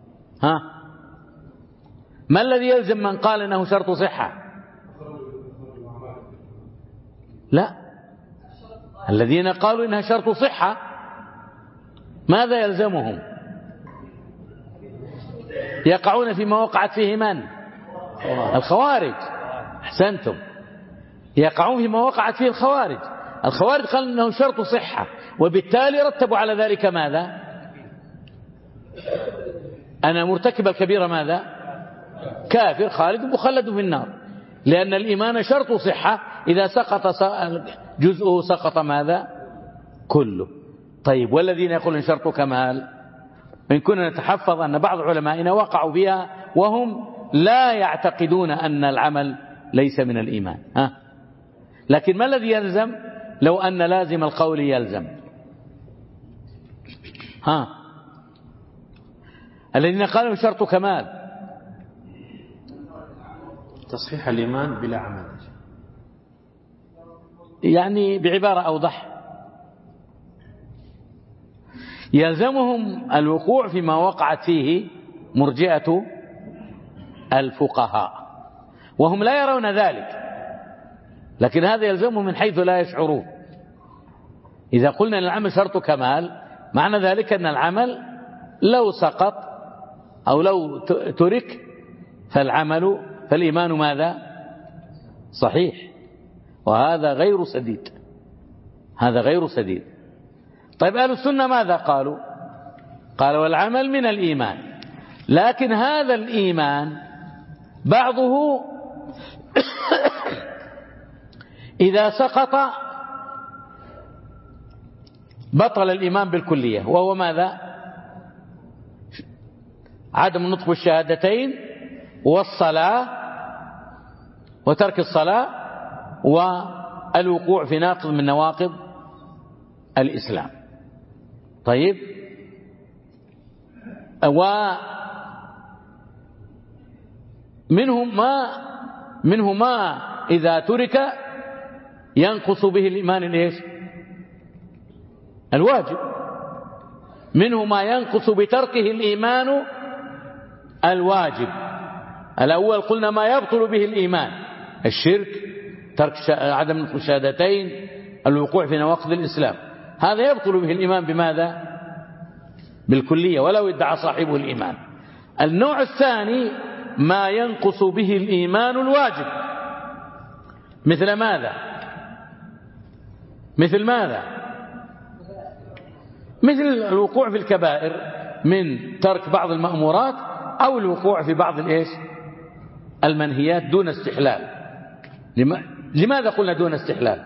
S1: ما الذي يلزم من قال إنه شرط صحة؟ لا، الذين قالوا إنها شرط صحة ماذا يلزمهم؟ يقعون فيما وقعت فيه من؟ الخوارج. أحسنتم، يقعون فيما وقعت فيه الخوارج. الخوارج قالوا إنه شرط صحة، وبالتالي رتبوا على ذلك ماذا؟ أنا مرتكب الكبيرة ماذا؟ كافر خالد مخلد في النار، لأن الإيمان شرط صحة، إذا سقط جزءه سقط ماذا؟ كله. طيب والذين يقولون شرط كمال، إن كنا نتحفظ أن بعض علمائنا وقعوا فيها وهم لا يعتقدون أن العمل ليس من الإيمان. لكن ما الذي يلزم لو أن لازم القول يلزم؟ الذين قالوا شرط كمال
S2: تصحيح الإيمان بلا عمل،
S1: يعني بعبارة أوضح، يلزمهم الوقوع فيما وقعت فيه مرجئة الفقهاء، وهم لا يرون ذلك، لكن هذا يلزمهم من حيث لا يشعرون. إذا قلنا أن العمل شرط كمال، معنى ذلك أن العمل لو سقط أو لو ترك فالإيمان ماذا؟ صحيح، وهذا غير سديد، هذا غير سديد. طيب أهل السنة ماذا قالوا؟ قالوا العمل من الإيمان، لكن هذا الإيمان بعضه إذا سقط بطل الإيمان بالكلية، وهو ماذا؟ عدم النطق بالشهادتين والصلاة وترك الصلاة والوقوع في ناقض من نواقض الإسلام. طيب، ومنه ما إذا ترك ينقص به الإيمان الإيش؟ الواجب. منه ما ينقص بتركه الإيمان الواجب. الأول قلنا ما يبطل به الإيمان: الشرك، ترك عدم الشهادتين، الوقوع في نواقض الإسلام، هذا يبطل به الإيمان بماذا؟ بالكلية ولو ادعى صاحبه الإيمان. النوع الثاني ما ينقص به الإيمان الواجب، مثل ماذا؟ مثل ماذا؟ مثل الوقوع في الكبائر من ترك بعض المأمورات أو الوقوع في بعض المنهيات دون استحلال. لماذا قلنا دون استحلال؟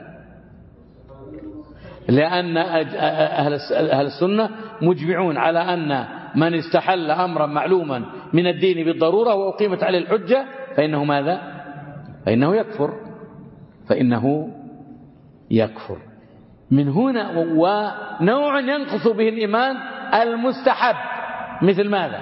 S1: لأن أهل السنة مجمعون على أن من استحل أمرا معلوما من الدين بالضرورة وأقيمت عليه الحجة فإنه ماذا؟ فإنه يكفر، فإنه يكفر. من هنا ونوع ينقص به الإيمان المستحب، مثل ماذا؟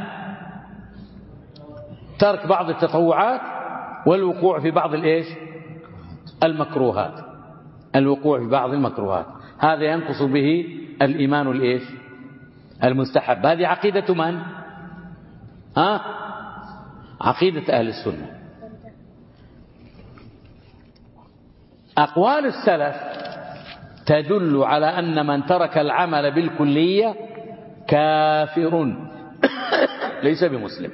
S1: ترك بعض التطوعات والوقوع في بعض المكروهات، الوقوع في بعض المكروهات، هذا ينقص به الإيمان المستحب. هذه عقيدة من؟ عقيدة أهل السنة. أقوال السلف تدل على أن من ترك العمل بالكلية كافر ليس بمسلم.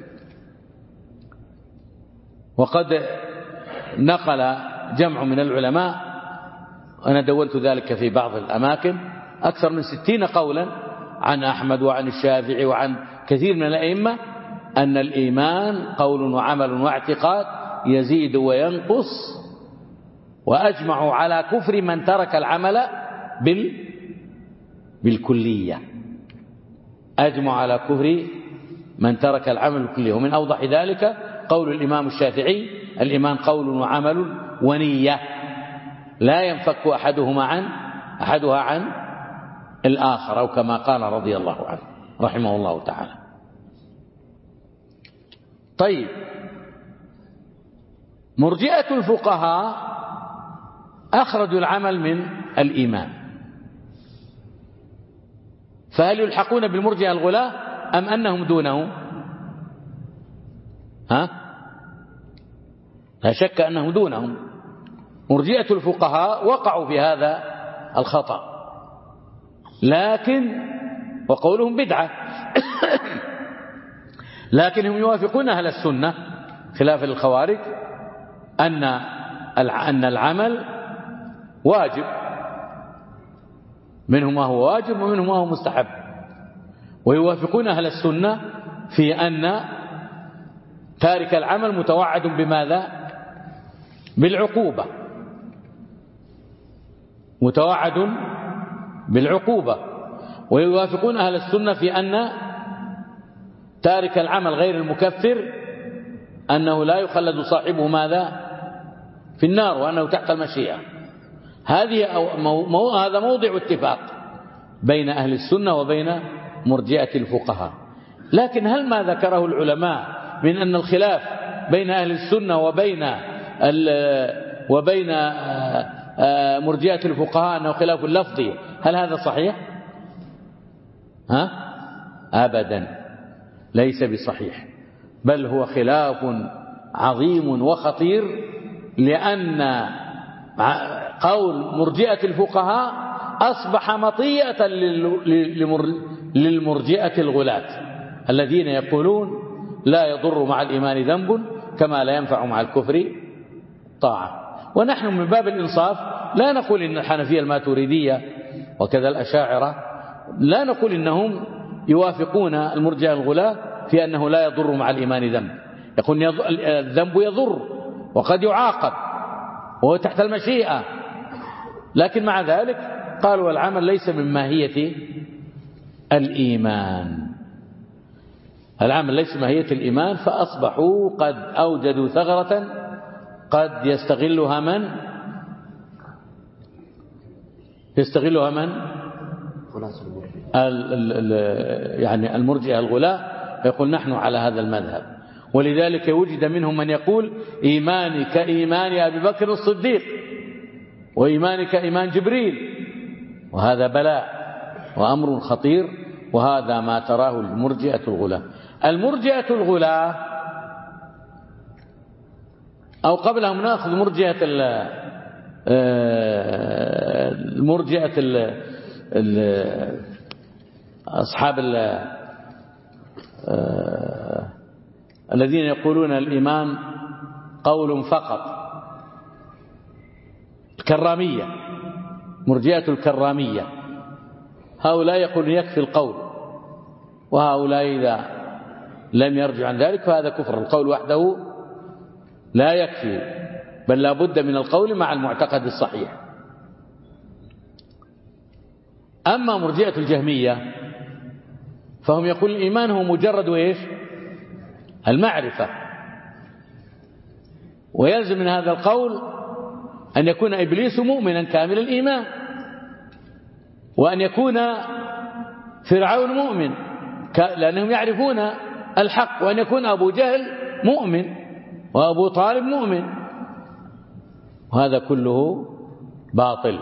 S1: وقد نقل جمع من العلماء، أنا دولت ذلك في بعض الأماكن، أكثر من 60 قولا عن أحمد وعن الشافعي وعن كثير من الأئمة، أن الإيمان قول وعمل واعتقاد يزيد وينقص، وأجمعوا على كفر من ترك العمل بالكلية، أجمعوا على كفر من ترك العمل بالكلية. ومن أوضح ذلك قول الإمام الشافعي: الإيمان قول وعمل ونية لا ينفك أحدها عن الآخر، أو كما قال رضي الله عنه رحمه الله تعالى. طيب، مرجئة الفقهاء أخرجوا العمل من الإيمان، فهل يلحقون بالمرجئة الغلاة أم أنهم دونهم؟ لا شك أنهم دونهم. مرجئة الفقهاء وقعوا في هذا الخطأ، لكن وقولهم بدعة لكنهم يوافقون أهل السنة خلاف الخوارج أن العمل واجب، منهم ما هو واجب ومنهم ما هو مستحب، ويوافقون أهل السنة في أن تارك العمل متوعد بماذا؟ بالعقوبة، متوعد بالعقوبة. ويوافقون أهل السنة في أن تارك العمل غير المكفر أنه لا يخلد صاحبه ماذا؟ في النار، وأنه تحت المشيئة. هذا موضع اتفاق بين أهل السنة وبين مرجئة الفقهاء. لكن هل ما ذكره العلماء من أن الخلاف بين أهل السنة وبين مرجئة الفقهاء أنه خلاف لفظي، هل هذا صحيح؟ أبدا، ليس بصحيح، بل هو خلاف عظيم وخطير، لأن قول مرجئة الفقهاء أصبح مطية للمرجئة الغلاة الذين يقولون لا يضر مع الإيمان ذنب كما لا ينفع مع الكفر طاعة. ونحن من باب الإنصاف لا نقول إن الحنفية الماتريدية وكذا الأشاعرة لا نقول إنهم يوافقون المرجئة الغلاة في أنه لا يضر مع الإيمان ذنب، يقول الذنب يضر وقد يعاقب وهو تحت المشيئة، لكن مع ذلك قالوا العمل ليس من ماهية الإيمان، العمل ليس ماهية الإيمان، فأصبحوا قد أوجدوا ثغرة قد يستغلها من يعني المرجئة الغلاة، يقول نحن على هذا المذهب. ولذلك وجد منهم من يقول إيماني كإيمان أبي بكر الصديق وإيماني كإيمان جبريل، وهذا بلاء وأمر خطير، وهذا ما تراه المرجئة الغلاة. المرجئة الغلاة، أو قبلهم نأخذ مرجئة المرجئة أصحاب الذين يقولون الإيمان قول فقط، الكرامية، مرجئة الكرامية، هؤلاء يقولون يكفي القول، وهؤلاء إذا لم يرجع عن ذلك فهذا كفر. القول وحده لا يكفي، بل لا بد من القول مع المعتقد الصحيح. أما مرجئة الجهمية فهم يقول الإيمان هو مجرد إيش؟ المعرفة، ويلزم من هذا القول أن يكون إبليس مؤمنا كامل الإيمان، وأن يكون فرعون مؤمن لأنهم يعرفون الحق، وأن يكون أبو جهل مؤمن وأبو طالب مؤمن، وهذا كله باطل.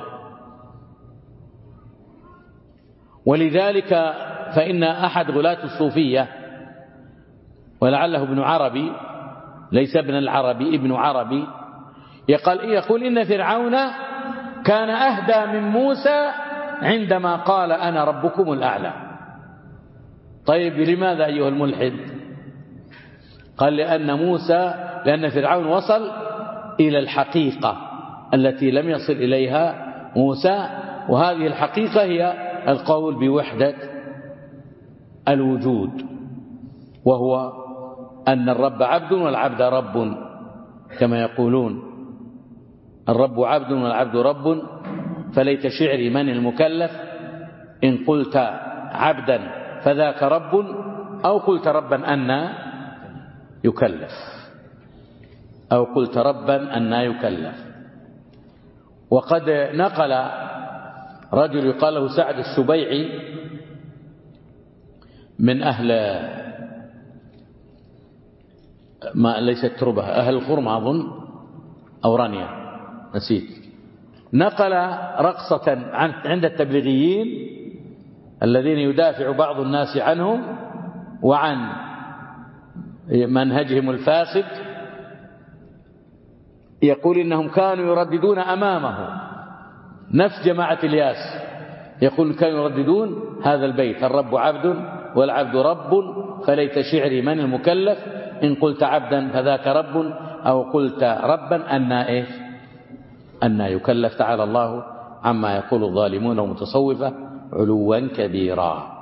S1: ولذلك فإن أحد غلاة الصوفية، ولعله ابن عربي ليس ابن العربي، ابن عربي، يقول إن فرعون كان أهدى من موسى عندما قال أنا ربكم الأعلى. طيب لماذا أيها الملحد؟ قال لأن فرعون وصل إلى الحقيقة التي لم يصل إليها موسى، وهذه الحقيقة هي القول بوحدة الوجود، وهو أن الرب عبد والعبد رب، كما يقولون الرب عبد والعبد رب، فليت شعري من المكلف إن قلت عبدا فذاك رب، أو قلت ربا أنا يكلف، أو قلت ربا أنا يكلف. وقد نقل رجل يقال له سعد السبيعي من أهل ما ليست تربة، أهل الخرم أظن أو رانيا نسيت، نقل رقصة عند التبليغيين الذين يدافع بعض الناس عنهم وعن منهجهم الفاسد، يقول إنهم كانوا يرددون أمامه نفس جماعة الياس، يقول كانوا يرددون هذا البيت: الرب عبد والعبد رب، فليت شعري من المكلف إن قلت عبدا فذاك رب، أو قلت ربا أنا يكلف. تعالى الله عما يقول الظالمون ومتصوفة علوا كبيرا.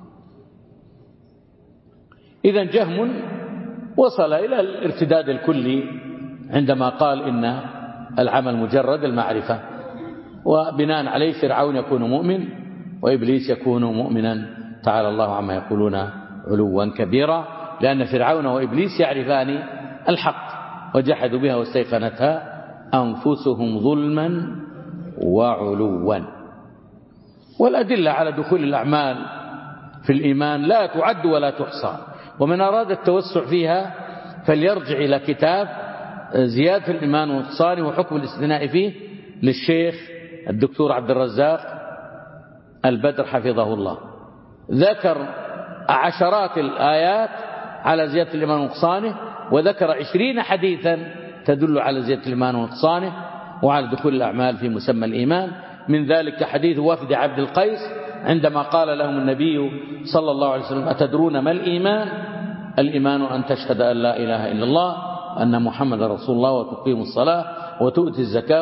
S1: إذن جهم وصل إلى الارتداد الكلي عندما قال إن العمل مجرد المعرفة، وبناء عليه فرعون يكون مؤمن وإبليس يكون مؤمنا، تعالى الله عما يقولون علوا كبيرا، لأن فرعون وإبليس يعرفان الحق وجحدوا بها واستيقنتها أنفسهم ظلما وعلوا. والأدلة على دخول الأعمال في الإيمان لا تعد ولا تحصى، ومن أراد التوسع فيها فليرجع إلى كتاب زيادة الإيمان ونقصانه وحكم الاستثناء فيه للشيخ الدكتور عبد الرزاق البدر حفظه الله، ذكر عشرات الآيات على زيادة الإيمان ونقصانه، وذكر 20 حديثا تدل على زيادة الإيمان ونقصانه وعلى دخول الأعمال في مسمى الإيمان. من ذلك حديث وفد عبد القيس عندما قال لهم النبي صلى الله عليه وسلم: أتدرون ما الإيمان؟ الإيمان أن تشهد أن لا إله إلا الله أن محمد رسول الله وتقيم الصلاة وتؤتي الزكاة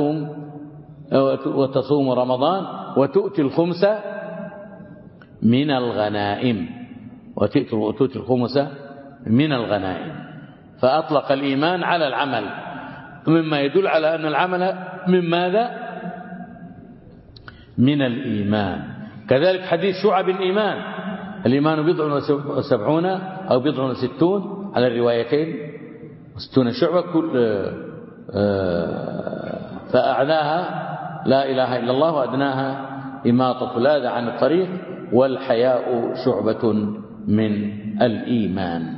S1: وتصوم رمضان وتؤتي الخمس من الغنائم، وتؤتي الخمس من الغنائم. فأطلق الإيمان على العمل، مما يدل على أن العمل من ماذا؟ من الإيمان. كذلك حديث شعب الإيمان: الإيمان 70 أو 60 على الروايتين، 60 شعبة، فأعلاها لا إله إلا الله، وأدناها إماطة الأذى عن الطريق، والحياء شعبة من الإيمان.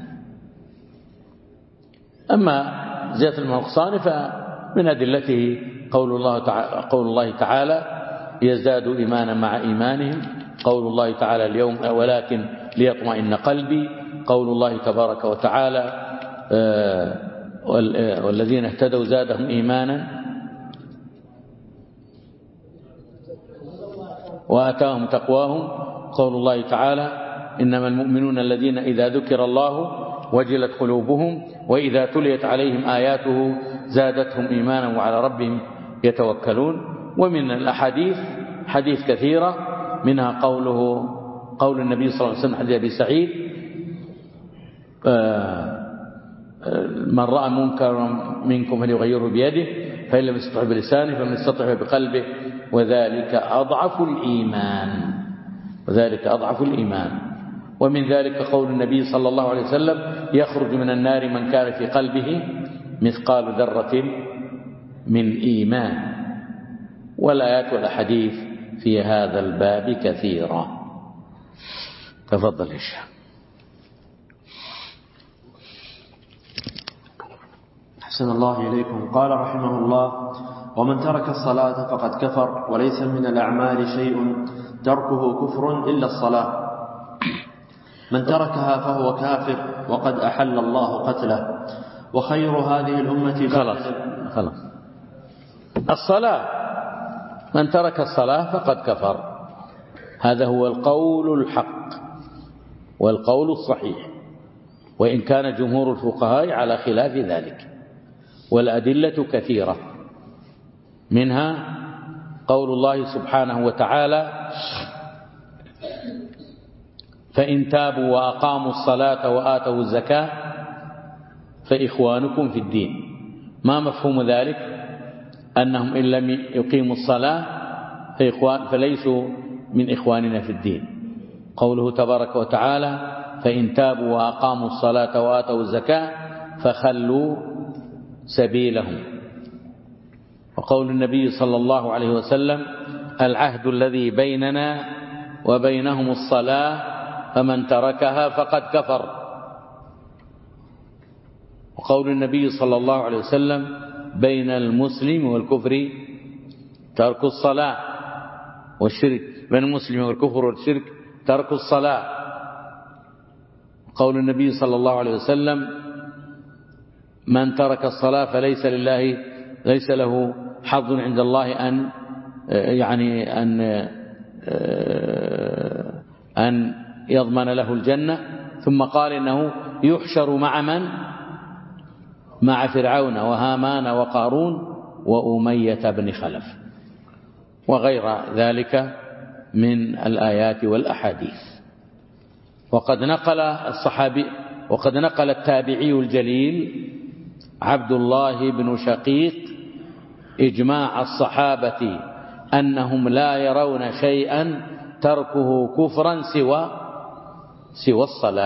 S1: أما زيادة النقصان فمن أدلته قول الله تعالى: يزدادوا إيمانا مع إيمانهم، قول الله تعالى: اليوم ولكن ليطمئن قلبي، قول الله تبارك وتعالى: والذين اهتدوا زادهم إيمانا وآتاهم تقواهم. قول الله تعالى: إنما المؤمنون الذين إذا ذكر الله وجلت قلوبهم وإذا تليت عليهم آياته زادتهم إيمانا وعلى ربهم يتوكلون. ومن الأحاديث حديث كثيرة، منها قول النبي صلى الله عليه وسلم حديث أبي سعيد: من رأى منكرا منكم فليغيره بيده، فإن لم يستطع بلسانه فمن يستطع بقلبه، وذلك أضعف الإيمان. ومن ذلك قول النبي صلى الله عليه وسلم: يخرج من النار من كان في قلبه مثقال ذرة من إيمان. والآيات والأحاديث في هذا الباب كثيرة. تفضل يا شيخ.
S2: أحسن الله إليكم. قال رحمه الله: ومن ترك الصلاة فقد كفر، وليس من الأعمال شيء تركه كفر إلا الصلاة. من تركها فهو كافر، وقد أحل الله قتله. وخير هذه الأمة
S1: خلاص. الصلاة، من ترك الصلاة فقد كفر، هذا هو القول الحق والقول الصحيح، وإن كان جمهور الفقهاء على خلاف ذلك. والأدلة كثيرة، منها قول الله سبحانه وتعالى: فإن تابوا وأقاموا الصلاة وآتوا الزكاة فإخوانكم في الدين. ما مفهوم ذلك؟ أنهم إن لم يقيموا الصلاة فليسوا من إخواننا في الدين. قوله تبارك وتعالى: فإن تابوا وأقاموا الصلاة وآتوا الزكاة فخلوا سبيلهم. وقول النبي صلى الله عليه وسلم: العهد الذي بيننا وبينهم الصلاة فمن تركها فقد كفر. وقول النبي صلى الله عليه وسلم: بين المسلم والكفر ترك الصلاة والشرك، بين المسلم والكفر والشرك ترك الصلاة. قول النبي صلى الله عليه وسلم: من ترك الصلاة ليس له حظ عند الله أن يضمن له الجنة. ثم قال إنه يحشر مع من؟ مع فرعون وهامان وقارون وأمية بن خلف، وغير ذلك من الآيات والأحاديث. وقد نقل التابعي الجليل عبد الله بن شقيق إجماع الصحابة أنهم لا يرون شيئا تركه كفرا سوى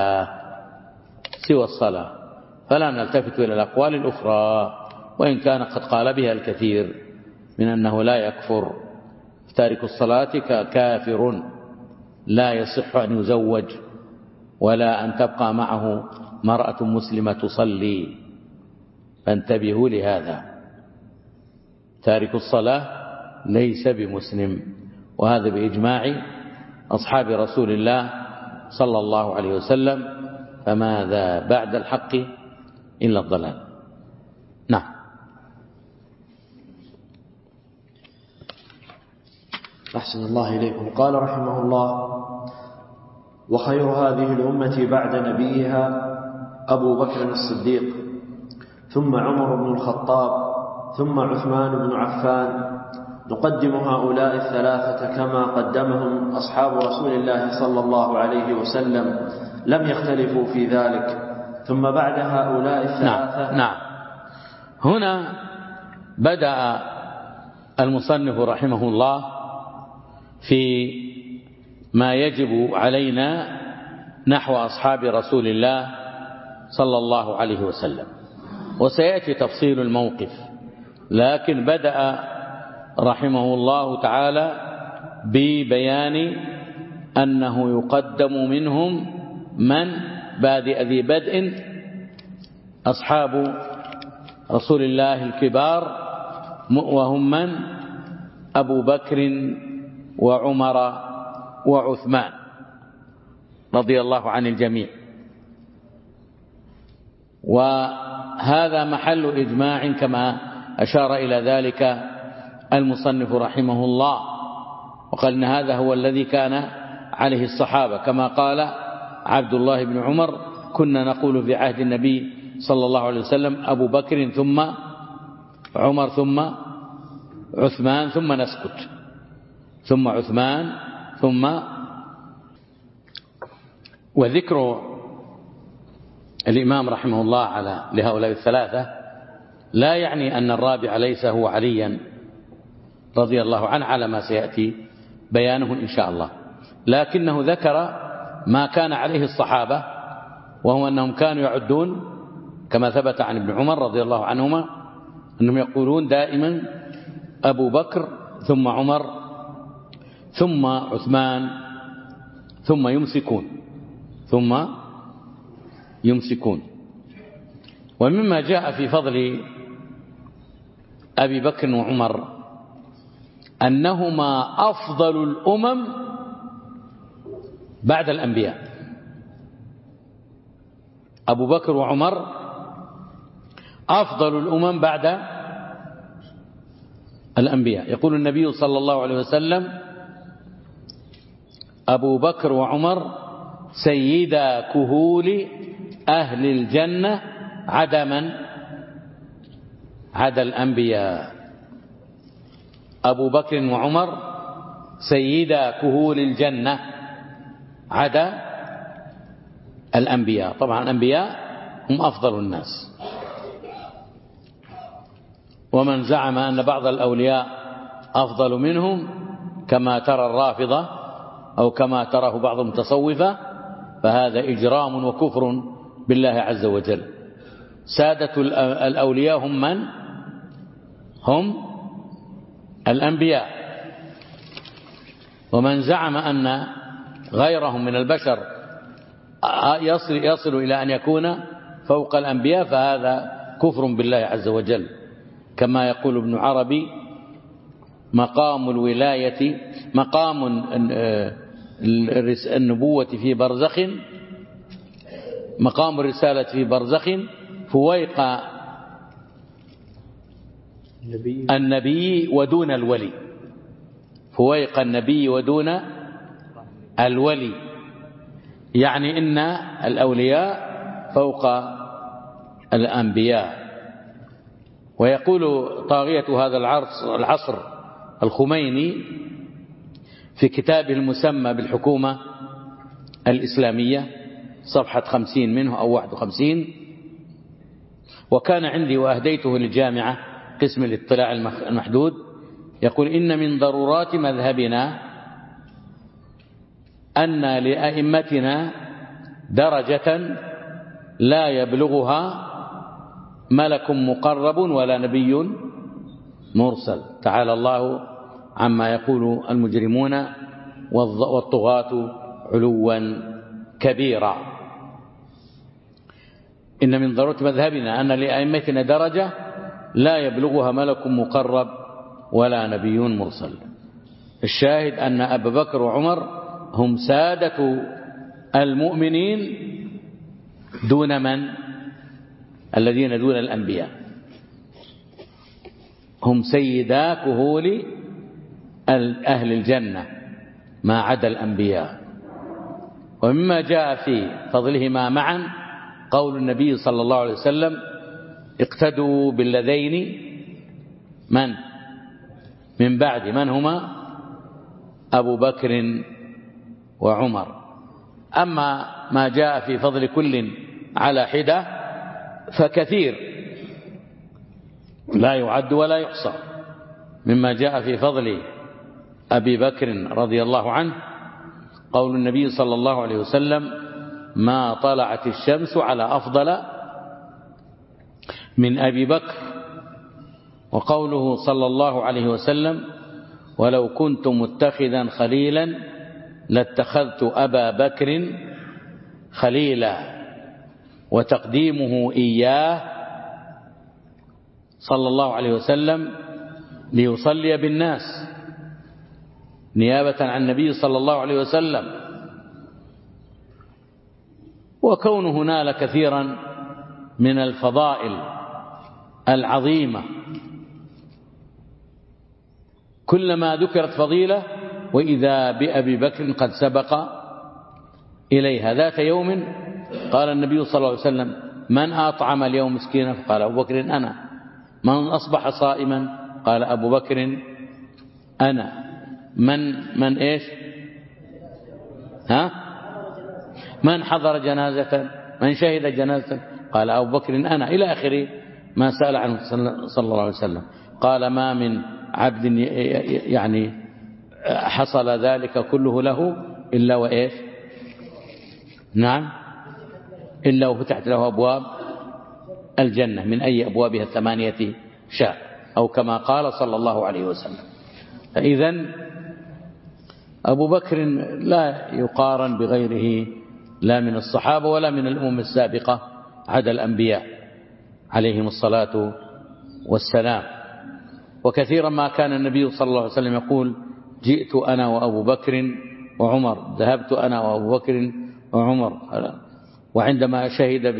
S1: الصلاة، فلا نلتفت إلى الأقوال الأخرى، وإن كان قد قال بها الكثير من أنه لا يكفر. تارك الصلاة كافر، لا يصح أن يزوج ولا أن تبقى معه مرأة مسلمة تصلي، فانتبهوا لهذا. تارك الصلاة ليس بمسلم، وهذا بإجماع أصحاب رسول الله صلى الله عليه وسلم. فماذا بعد الحق إلا الضلال؟ نعم.
S2: أحسن الله إليكم. قال رحمه الله: وخير هذه الأمة بعد نبيها أبو بكر الصديق، ثم عمر بن الخطاب، ثم عثمان بن عفان. نقدم هؤلاء الثلاثة كما قدمهم أصحاب رسول الله صلى الله عليه وسلم، لم يختلفوا في ذلك. ثم بعد هؤلاء الثلاثة
S1: نعم. هنا بدأ المصنف رحمه الله في ما يجب علينا نحو أصحاب رسول الله صلى الله عليه وسلم، وسيأتي تفصيل الموقف. لكن بدأ رحمه الله تعالى ببيان أنه يقدم منهم من بادئ ذي بدء أصحاب رسول الله الكبار، وهم من؟ أبو بكر وعمر وعثمان رضي الله عن الجميع. وهذا محل إجماع كما أشار إلى ذلك المصنف رحمه الله. وقال إن هذا هو الذي كان عليه الصحابة، كما قال عبد الله بن عمر: كنا نقول في عهد النبي صلى الله عليه وسلم أبو بكر ثم عمر ثم عثمان ثم نسكت، ثم عثمان ثم. وذكر الإمام رحمه الله لهؤلاء الثلاثة لا يعني أن الرابع ليس هو عليا رضي الله عنه على ما سيأتي بيانه إن شاء الله، لكنه ذكر ما كان عليه الصحابة، وهو أنهم كانوا يعدون كما ثبت عن ابن عمر رضي الله عنهما أنهم يقولون دائما أبو بكر ثم عمر ثم عثمان ثم يمسكون. ومما جاء في فضل أبي بكر وعمر أنهما أفضل الأمم بعد الأنبياء. أبو بكر وعمر أفضل الأمم بعد الأنبياء. يقول النبي صلى الله عليه وسلم: أبو بكر وعمر سيدا كهول أهل الجنة عدا الأنبياء. أبو بكر وعمر سيدا كهول الجنة عدا الأنبياء. طبعا الأنبياء هم أفضل الناس، ومن زعم أن بعض الأولياء أفضل منهم كما ترى الرافضة أو كما تراه بعض المتصوفة فهذا إجرام وكفر بالله عز وجل. سادة الأولياء هم من؟ هم الأنبياء. ومن زعم أن غيرهم من البشر يصل إلى أن يكون فوق الأنبياء فهذا كفر بالله عز وجل. كما يقول ابن عربي: مقام الولاية مقام النبوة في برزخ، مقام الرسالة في برزخ فويق النبي ودون الولي، فويق النبي ودون الولي، يعني إن الأولياء فوق الأنبياء. ويقول طاغية هذا العصر الخميني في كتابه المسمى بالحكومة الإسلامية صفحة 50 منه أو 51: وكان عندي وأهديته للجامعة قسم الاطلاع المحدود، يقول: إن من ضرورات مذهبنا أن لأئمتنا درجة لا يبلغها ملك مقرب ولا نبي مرسل، تعالى الله عما يقول المجرمون والطغاة علوا كبيرا. إن من ضرورة مذهبنا أن لأئمتنا درجة لا يبلغها ملك مقرب ولا نبي مرسل. الشاهد أن أبا بكر وعمر هم سادة المؤمنين دون من؟ الذين دون الأنبياء، هم سيدا كهول أهل الجنة ما عدا الأنبياء. ومما جاء في فضلهما معا قول النبي صلى الله عليه وسلم: اقتدوا بالذين من بعد، من هما؟ أبو بكر وعمر. أما ما جاء في فضل كل على حدة فكثير لا يعد ولا يحصى. مما جاء في فضل أبي بكر رضي الله عنه قول النبي صلى الله عليه وسلم: ما طلعت الشمس على أفضل من أبي بكر. وقوله صلى الله عليه وسلم: ولو كنت متخذا خليلا لاتخذت أبا بكر خليلا. وتقديمه إياه صلى الله عليه وسلم ليصلي بالناس نيابة عن النبي صلى الله عليه وسلم، وكونه نال كثيرا من الفضائل العظيمة. كلما ذكرت فضيلة وإذا بأبي بكر قد سبق إليها. ذات يوم قال النبي صلى الله عليه وسلم: من أطعم اليوم مسكينا؟ فقال أبو بكر: أنا. من أصبح صائما؟ قال أبو بكر: أنا. من إيش؟ من حضر جنازة؟ من شهد جنازة؟ قال أبو بكر: أنا، إلى آخره ما سأل عنه صلى الله عليه وسلم. قال: ما من عبد يعني حصل ذلك كله له إلا وإيش؟ نعم، إلا وفتحت له أبواب الجنة من أي أبوابها 8 شاء، أو كما قال صلى الله عليه وسلم. فإذن أبو بكر لا يقارن بغيره، لا من الصحابة ولا من الأمم السابقة عدا الأنبياء عليهم الصلاة والسلام. وكثيرا ما كان النبي صلى الله عليه وسلم يقول: جئت أنا وأبو بكر وعمر، ذهبت أنا وأبو بكر وعمر. وعندما شهد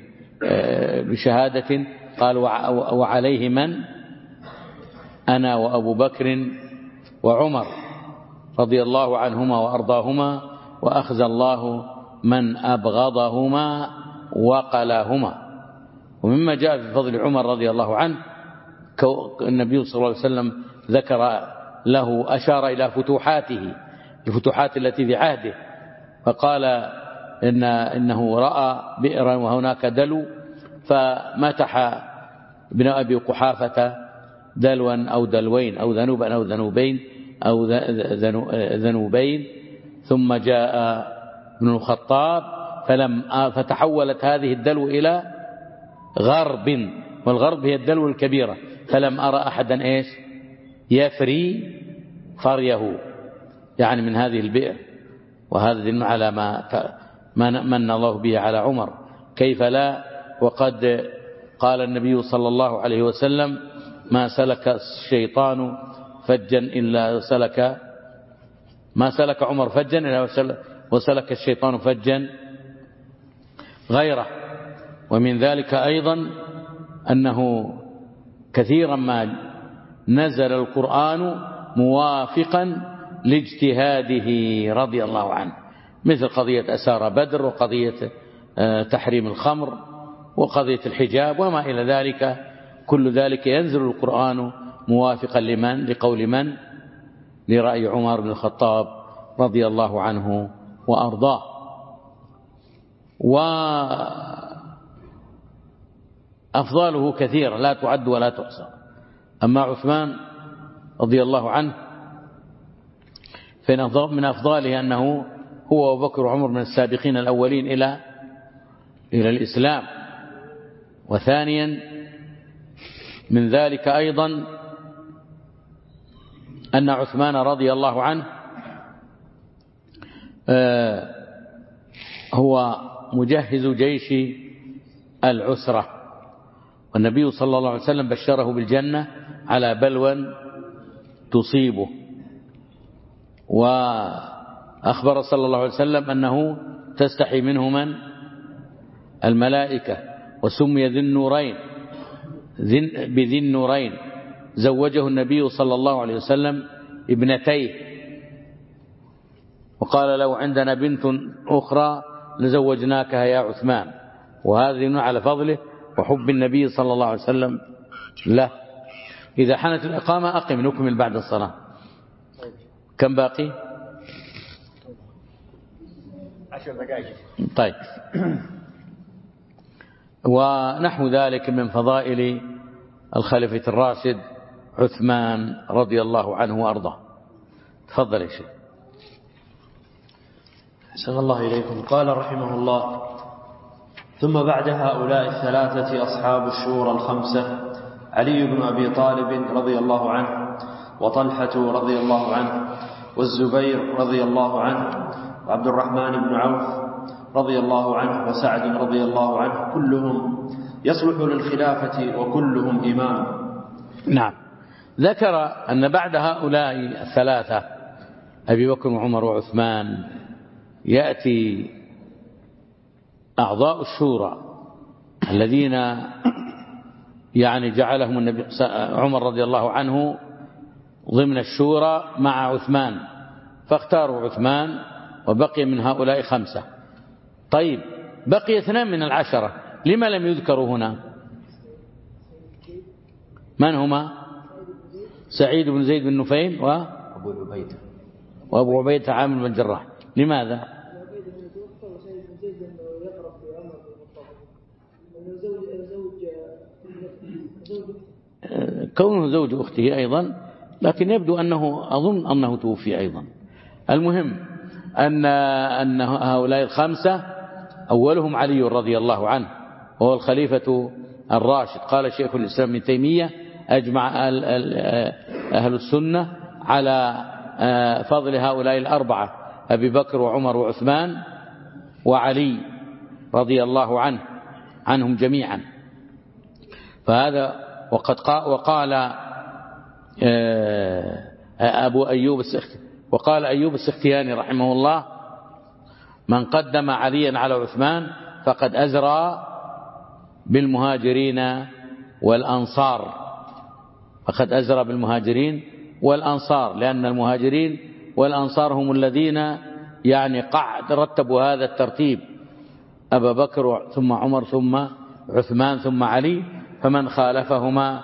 S1: بشهادة قال: وعليه من؟ أنا وأبو بكر وعمر رضي الله عنهما وأرضاهما، وأخزى الله من أبغضهما وقلاهما. ومما جاء في فضل عمر رضي الله عنه النبي صلى الله عليه وسلم ذكر له، أشار إلى فتوحاته، الفتوحات التي في عهده، فقال إنه رأى بئرا وهناك دلو، فمتح ابن أبي قحافة دلوا أو دلوين أو ذنوبا أو ذنوبين أو ذنوبين، ثم جاء ابن الخطاب فتحولت هذه الدلو إلى غرب، والغرب هي الدلو الكبيرة، فلم أرى أحدا إيش يفري فريه، يعني من هذه البئر. وهذا دل على ما من الله به على عمر، كيف لا؟ وقد قال النبي صلى الله عليه وسلم: ما سلك الشيطان فجا إلا سلك، ما سلك عمر فجا إلا وسلك الشيطان فجا غيره. ومن ذلك أيضا أنه كثيرا ما نزل القرآن موافقا لاجتهاده رضي الله عنه، مثل قضية أسارى بدر، وقضية تحريم الخمر، وقضية الحجاب وما إلى ذلك. كل ذلك ينزل القرآن موافقا لمن؟ لقول من؟ لرأي عمر بن الخطاب رضي الله عنه وأرضاه. وأفضاله كثيرة لا تعد ولا تحصى. أما عثمان رضي الله عنه فإن من أفضاله أنه هو وأبو بكر وعمر من السابقين الأولين إلى الإسلام. وثانيا من ذلك أيضا أن عثمان رضي الله عنه هو مجهز جيش العسرة، والنبي صلى الله عليه وسلم بشره بالجنة على بلوى تصيبه، وأخبر صلى الله عليه وسلم أنه تستحي منه من؟ الملائكة. وسمي ذي النورين بذي النورين، زوجه النبي صلى الله عليه وسلم ابنتيه، وقال: لو عندنا بنت أخرى لزوجناكها يا عثمان. وهذا يدل على فضله وحب النبي صلى الله عليه وسلم له. إذا حنت الإقامة أقم، نكمل بعد الصلاة. كم باقي؟
S3: 10 دقائق.
S1: طيب. ونحو ذلك من فضائل الخليفة الراشد عثمان رضي الله عنه وأرضاه. تفضل يا شيخ.
S2: أحسن الله إليكم. قال رحمه الله: ثم بعد هؤلاء الثلاثة أصحاب الشورى الخمسة: علي بن أبي طالب رضي الله عنه، وطلحة رضي الله عنه، والزبير رضي الله عنه، وعبد الرحمن بن عوف رضي الله عنه، وسعد رضي الله عنه، كلهم يصلح للخلافة وكلهم إمام.
S1: نعم. ذكر أن بعد هؤلاء الثلاثة أبي بكر وعمر وعثمان يأتي أعضاء الشورى الذين يعني جعلهم النبي عمر رضي الله عنه ضمن الشورى مع عثمان فاختاروا عثمان، وبقي من هؤلاء 5. طيب بقي 2 من 10، لما لم يذكروا هنا؟ من هما؟ سعيد بن زيد بن نفيل وأبو عبيدة عامر بن الجراح. لماذا؟ كونه زوج أخته أيضا، لكن يبدو أظن أنه توفي أيضا. المهم أن هؤلاء 5 أولهم علي رضي الله عنه، وهو الخليفة الراشد. قال شيخ الإسلام ابن تيمية: أجمع أهل السنة على فضل هؤلاء 4، أبي بكر وعمر وعثمان وعلي رضي الله عنهم جميعا. فهذا وقال أيوب السختياني رحمه الله: من قدم عليا على عثمان فقد أزرى بالمهاجرين والأنصار، لأن المهاجرين والأنصار هم الذين يعني رتبوا هذا الترتيب: أبا بكر ثم عمر ثم عثمان ثم علي، فمن خالفهما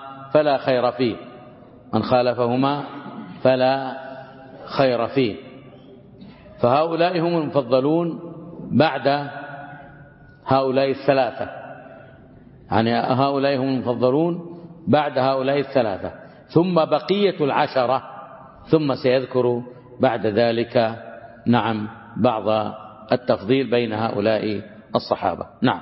S1: فلا خير فيه. فهؤلاء هم المفضلون بعد هؤلاء 3، يعني هؤلاء هم المفضلون بعد هؤلاء 3، ثم بقية 10، ثم سيذكر بعد ذلك بعض التفضيل بين هؤلاء الصحابة. نعم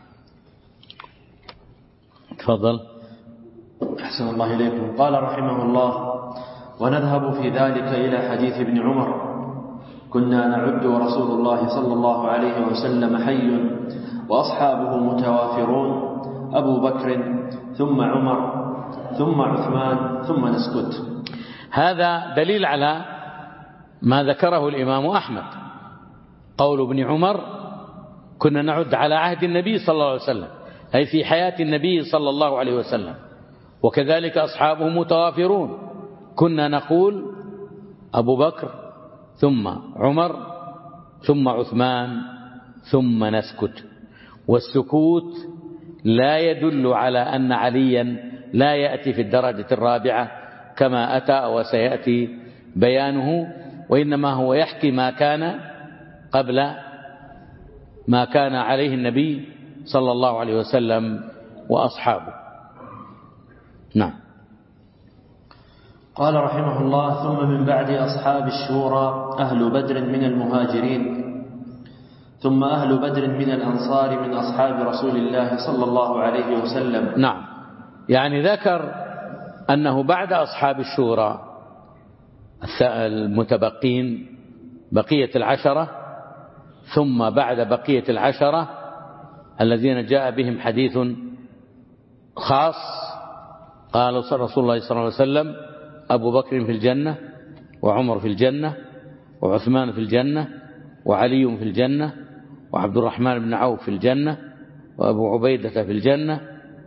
S1: تفضل.
S2: أحسن الله إليكم. قال رحمه الله: ونذهب في ذلك إلى حديث ابن عمر: كنا نعد ورسول الله صلى الله عليه وسلم حي وأصحابه متوافرون، أبو بكر ثم عمر ثم عثمان ثم نسكت.
S1: هذا دليل على ما ذكره الإمام أحمد، قول ابن عمر: كنا نعد على عهد النبي صلى الله عليه وسلم، أي في حياة النبي صلى الله عليه وسلم، وكذلك أصحابه متوافرون. كنا نقول أبو بكر ثم عمر ثم عثمان ثم نسكت. والسكوت لا يدل على أن عليا لا يأتي في الدرجة الرابعة كما أتى وسيأتي بيانه، وإنما هو يحكي ما كان قبل ما كان عليه النبي صلى الله عليه وسلم وأصحابه. نعم.
S2: قال رحمه الله: ثم من بعد أصحاب الشورى أهل بدر من المهاجرين، ثم أهل بدر من الأنصار من أصحاب رسول الله صلى الله عليه وسلم.
S1: نعم، يعني ذكر أنه بعد أصحاب الشورى المتبقين بقية 10، ثم بعد بقية 10 الذين جاء بهم حديث خاص، قال رسول الله صلى الله عليه وسلم: أبو بكر في الجنة، وعمر في الجنة، وعثمان في الجنة، وعلي في الجنة، وعبد الرحمن بن عوف في الجنة، وأبو عبيدة في الجنة،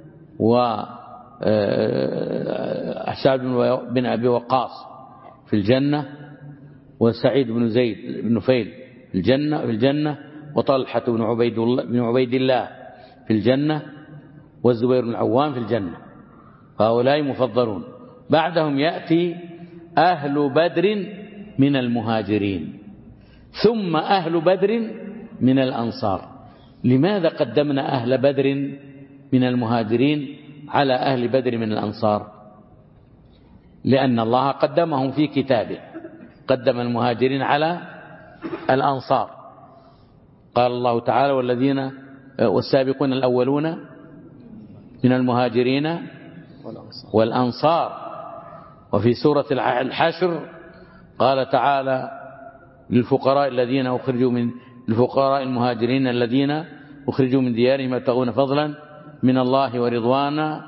S1: وسعد بن أبي وقاص في الجنة، وسعيد بن زيد بن نفيل في الجنة، وطلحة بن عبيد الله في الجنة، والزبير بن العوام في الجنة. فهؤلاء مفضلون. بعدهم يأتي أهل بدر من المهاجرين، ثم أهل بدر من الأنصار. لماذا قدمنا أهل بدر من المهاجرين على أهل بدر من الأنصار؟ لأن الله قدمهم في كتابه، قدم المهاجرين على الأنصار. قال الله تعالى: والسابقون الأولون من المهاجرين والأنصار. وفي سورة الحشر قال تعالى: للفقراء المهاجرين الذين أخرجوا من ديارهم يبتغون فضلا من الله ورضوانا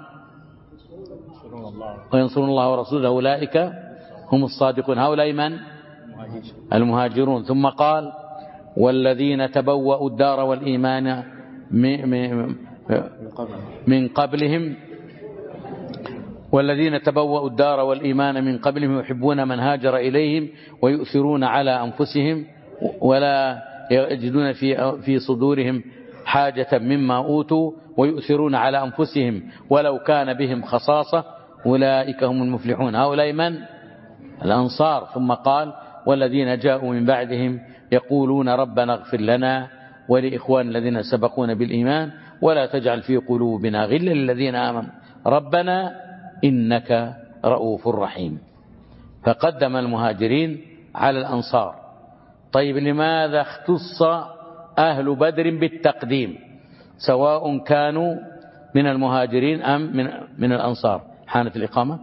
S1: وينصرون الله ورسوله أولئك هم الصادقون. هؤلاء من؟ المهاجرون. ثم قال: والذين تبوأوا الدار والإيمان من قبلهم والذين تبوأوا الدار والإيمان من قبلهم يحبون من هاجر إليهم ويؤثرون على أنفسهم ولا يجدون في صدورهم حاجة مما أوتوا ويؤثرون على أنفسهم ولو كان بهم خصاصة أولئك هم المفلحون. هؤلاء من؟ الأنصار. ثم قال والذين جاءوا من بعدهم يقولون ربنا اغفر لنا ولإخوان الذين سبقونا بالإيمان ولا تجعل في قلوبنا غلا للذين آمنوا ربنا إنك رؤوف رحيم. فقدم المهاجرين على الأنصار. طيب لماذا اختص أهل بدر بالتقديم سواء كانوا من المهاجرين أم من الأنصار؟ حانت الإقامة؟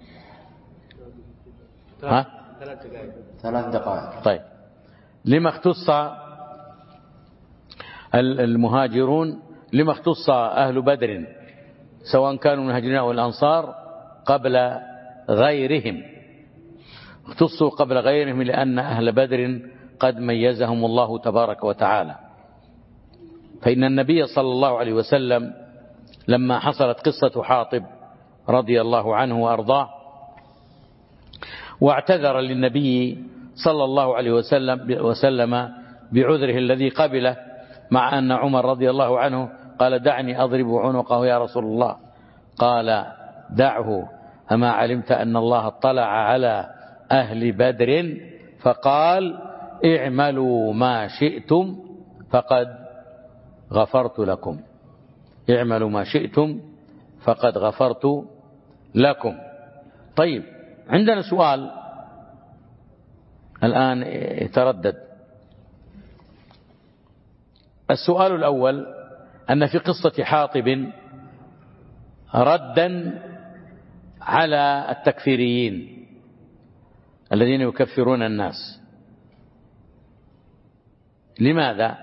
S1: ها؟
S2: 3 دقائق.
S1: طيب لما اختص المهاجرون، لما اختص أهل بدر سواء كانوا من المهاجرين أو الأنصار قبل غيرهم؟ اختصوا قبل غيرهم لأن أهل بدر قد ميزهم الله تبارك وتعالى. فإن النبي صلى الله عليه وسلم لما حصلت قصة حاطب رضي الله عنه وأرضاه واعتذر للنبي صلى الله عليه وسلم بعذره الذي قبله، مع أن عمر رضي الله عنه قال دعني أضرب عنقه يا رسول الله، قال دعه أما علمت أن الله اطلع على أهل بدر فقال اعملوا ما شئتم فقد غفرت لكم. اعملوا ما شئتم فقد غفرت لكم. طيب عندنا سؤال الآن يتردد. السؤال الأول أن في قصة حاطب ردا على التكفيريين الذين يكفرون الناس. لماذا؟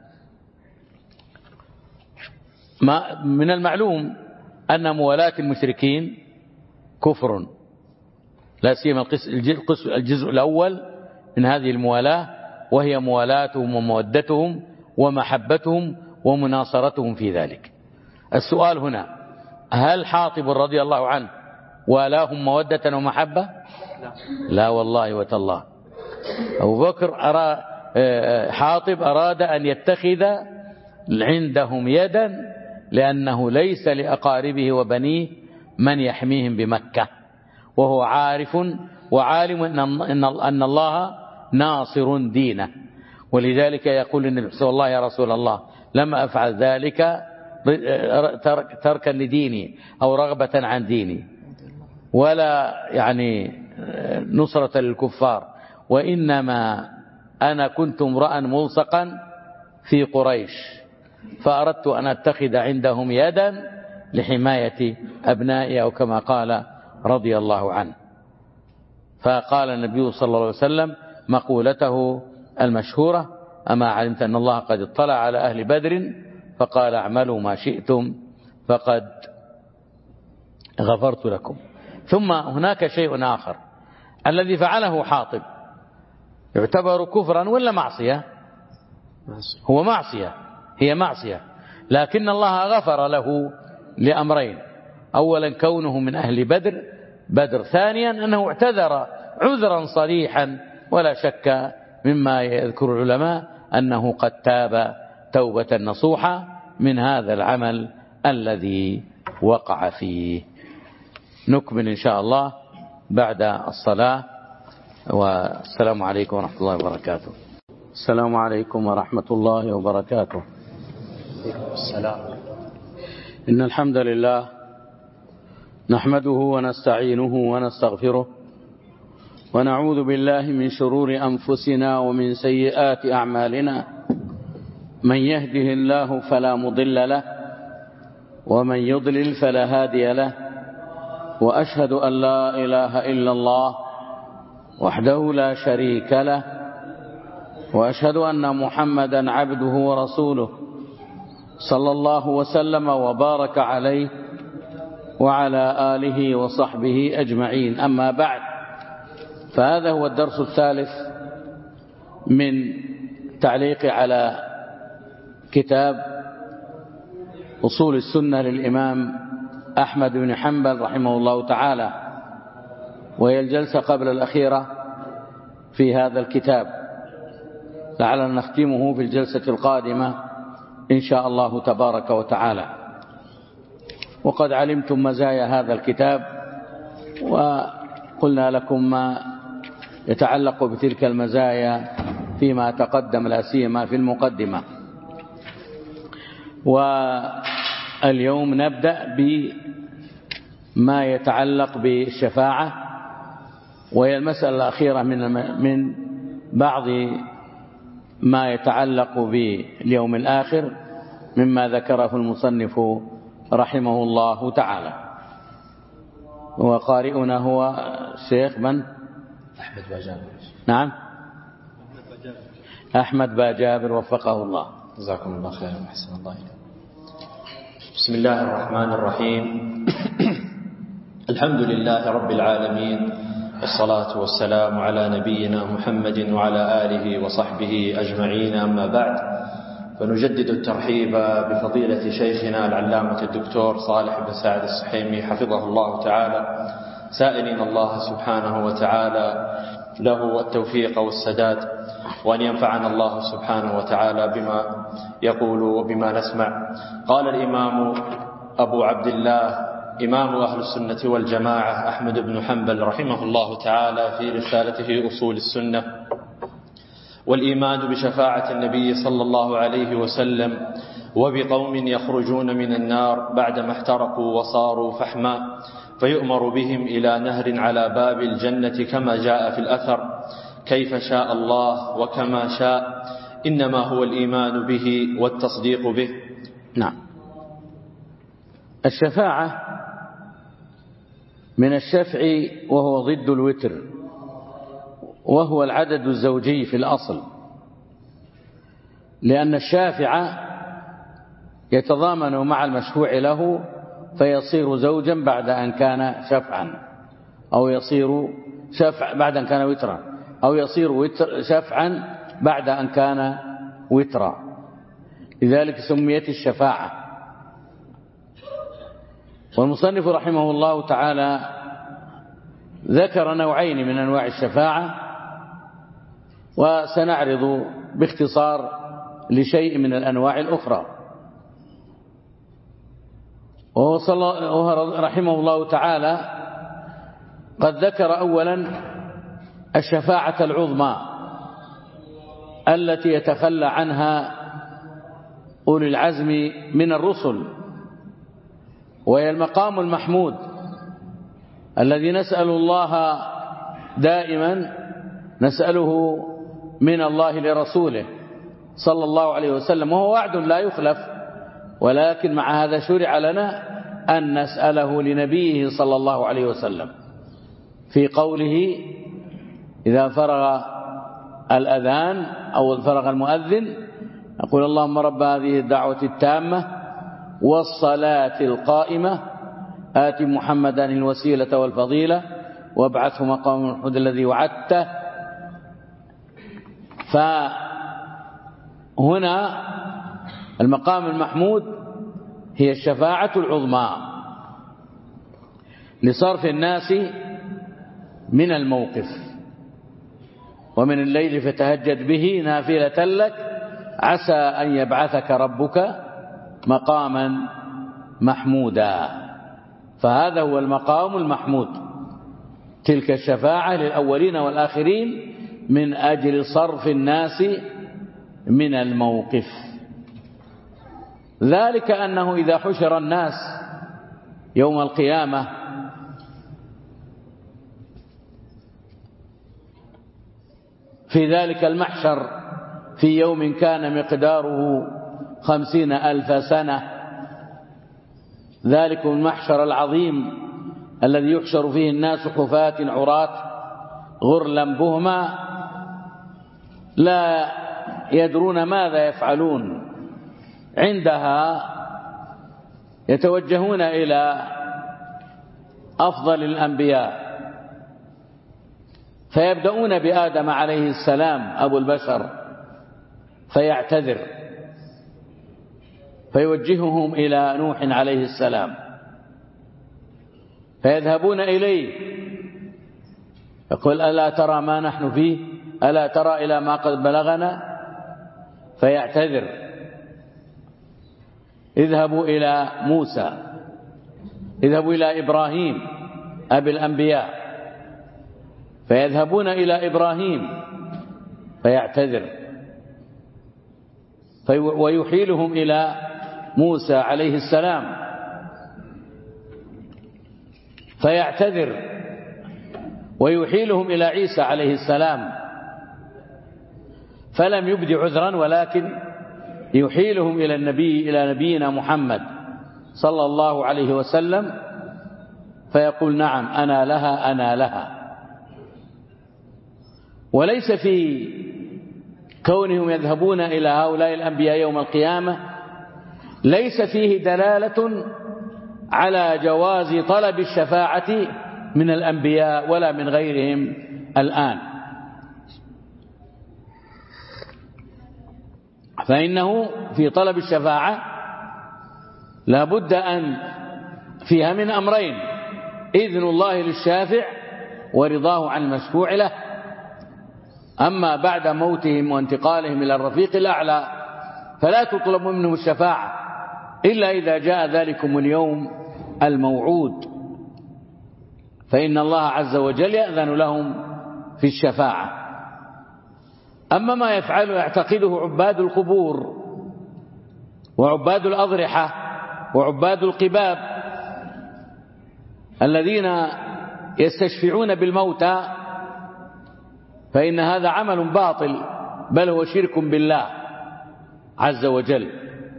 S1: من المعلوم أن موالاة المشركين كفر، لا سيما الجزء الأول من هذه الموالاة، وهي موالاتهم ومودتهم ومحبتهم ومناصرتهم في ذلك. السؤال هنا هل حاطب رضي الله عنه والاهم مودة ومحبة؟ لا والله وتالله. أبو بكر حاطب أراد أن يتخذ عندهم يدا لأنه ليس لأقاربه وبنيه من يحميهم بمكة، وهو عارف وعالم أن الله ناصر دينه، ولذلك يقول النبي صلى الله عليه وسلم يا رسول الله لما أفعل ذلك تركا لديني أو رغبة عن ديني ولا يعني نصرة للكفار، وإنما أنا كنت امرأ ملصقا في قريش فأردت أن أتخذ عندهم يدا لحماية أبنائي أو كما قال رضي الله عنه. فقال النبي صلى الله عليه وسلم مقولته المشهورة أما علمت أن الله قد اطلع على أهل بدر فقال اعملوا ما شئتم فقد غفرت لكم. ثم هناك شيء آخر الذي فعله حاطب يعتبر كفرا ولا معصية؟ هو معصية، هي معصية، لكن الله غفر له لأمرين: أولا كونه من أهل بدر، ثانيا أنه اعتذر عذرا صريحا ولا شك مما يذكر العلماء أنه قد تاب توبة نصوحة من هذا العمل الذي وقع فيه. نكمل إن شاء الله بعد الصلاة، والسلام عليكم ورحمة الله وبركاته. السلام عليكم ورحمة الله وبركاته.
S2: السلام.
S1: إن الحمد لله نحمده ونستعينه ونستغفره ونعوذ بالله من شرور أنفسنا ومن سيئات أعمالنا، من يهده الله فلا مضل له ومن يضلل فلا هادي له، وأشهد أن لا إله إلا الله وحده لا شريك له، وأشهد أن محمدا عبده ورسوله صلى الله وسلم وبارك عليه وعلى آله وصحبه أجمعين. أما بعد، فهذا هو الدرس الثالث من تعليق على كتاب أصول السنة للإمام أحمد بن حنبل رحمه الله تعالى، وهي الجلسة قبل الأخيرة في هذا الكتاب، لعلنا نختمه في الجلسة القادمة إن شاء الله تبارك وتعالى. وقد علمتم مزايا هذا الكتاب، وقلنا لكم ما يتعلق بتلك المزايا فيما تقدم، لا سيما في المقدمة. واليوم نبدأ بما يتعلق بالشفاعة، وهي المسألة الأخيرة من بعض ما يتعلق باليوم الآخر مما ذكره المصنف رحمه الله تعالى. وقارئنا هو الشيخ من؟
S2: أحمد باجابر.
S1: نعم، أحمد باجابر وفقه الله.
S2: جزاكم الله خيرا وأحسن الله إليكم. بسم الله الرحمن الرحيم. الحمد لله رب العالمين، والصلاة والسلام على نبينا محمد وعلى آله وصحبه أجمعين، أما بعد، فنجدد الترحيب بفضيلة شيخنا العلامة الدكتور صالح بن سعد السحيمي حفظه الله تعالى، سائلين الله سبحانه وتعالى له التوفيق والسداد، وأن ينفعنا الله سبحانه وتعالى بما يقول وبما نسمع. قال الإمام أبو عبد الله إمام أهل السنة والجماعة أحمد بن حنبل رحمه الله تعالى في رسالته أصول السنة: والإيمان بشفاعة النبي صلى الله عليه وسلم وبقوم يخرجون من النار بعدما احترقوا وصاروا فحما، فيؤمر بهم إلى نهر على باب الجنة كما جاء في الأثر، كيف شاء الله وكما شاء، إنما هو الإيمان به والتصديق به.
S1: نعم. الشفاعة من الشفع، وهو ضد الوتر، وهو العدد الزوجي في الأصل، لأن الشافع يتضامن مع المشفوع له فيصير زوجا بعد أن كان شفعا، أو يصير شفع بعد أن كان وترا، أو يصير شفعا بعد أن كان وترا، لذلك سميت الشفاعة. والمصنف رحمه الله تعالى ذكر نوعين من أنواع الشفاعة، وسنعرض باختصار لشيء من الأنواع الأخرى. وهو رحمه الله تعالى قد ذكر أولا الشفاعة العظمى التي يتخلى عنها أولي العزم من الرسل، وهي المقام المحمود الذي نسأل الله دائما، نسأله من الله لرسوله صلى الله عليه وسلم، وهو وعد لا يخلف، ولكن مع هذا شرع لنا أن نسأله لنبيه صلى الله عليه وسلم في قوله: إذا فرغ الأذان أو فرغ المؤذن يقول: اللهم رب هذه الدعوة التامة والصلاة القائمة آت محمدا الوسيلة والفضيلة وابعثه مقام محمود الذي وعدته. فهنا المقام المحمود هي الشفاعة العظمى لصرف الناس من الموقف. ومن الليل فتهجد به نافلة لك عسى أن يبعثك ربك مقاما محمودا. فهذا هو المقام المحمود، تلك الشفاعة للأولين والآخرين من أجل صرف الناس من الموقف. ذلك أنه إذا حشر الناس يوم القيامة في ذلك المحشر في يوم كان مقداره 50,000 سنة، ذلك المحشر العظيم الذي يحشر فيه الناس حفاة عراة غرلا بهما لا يدرون ماذا يفعلون، عندها يتوجهون إلى أفضل الأنبياء فيبدأون بآدم عليه السلام أبو البشر فيعتذر فيوجههم إلى نوح عليه السلام فيذهبون إليه يقول ألا ترى ما نحن فيه، ألا ترى إلى ما قد بلغنا، فيعتذر. اذهبوا إلى موسى، اذهبوا إلى إبراهيم أبي الأنبياء، فيذهبون إلى إبراهيم فيعتذر، ويحيلهم إلى موسى عليه السلام فيعتذر، ويحيلهم إلى عيسى عليه السلام فلم يبدي عذرا، ولكن يحيلهم إلى نبينا محمد صلى الله عليه وسلم فيقول نعم أنا لها أنا لها. وليس في كونهم يذهبون إلى هؤلاء الأنبياء يوم القيامة ليس فيه دلالة على جواز طلب الشفاعة من الأنبياء ولا من غيرهم الآن، فإنه في طلب الشفاعة لا بد أن فيها من أمرين: إذن الله للشافع ورضاه عن المشفوع له. أما بعد موتهم وانتقالهم إلى الرفيق الأعلى فلا تطلب منهم الشفاعة إلا إذا جاء ذلكم اليوم الموعود، فإن الله عز وجل يأذن لهم في الشفاعة. أما ما يعتقده عباد القبور وعباد الأضرحة وعباد القباب الذين يستشفعون بالموتى فإن هذا عمل باطل، بل هو شرك بالله عز وجل.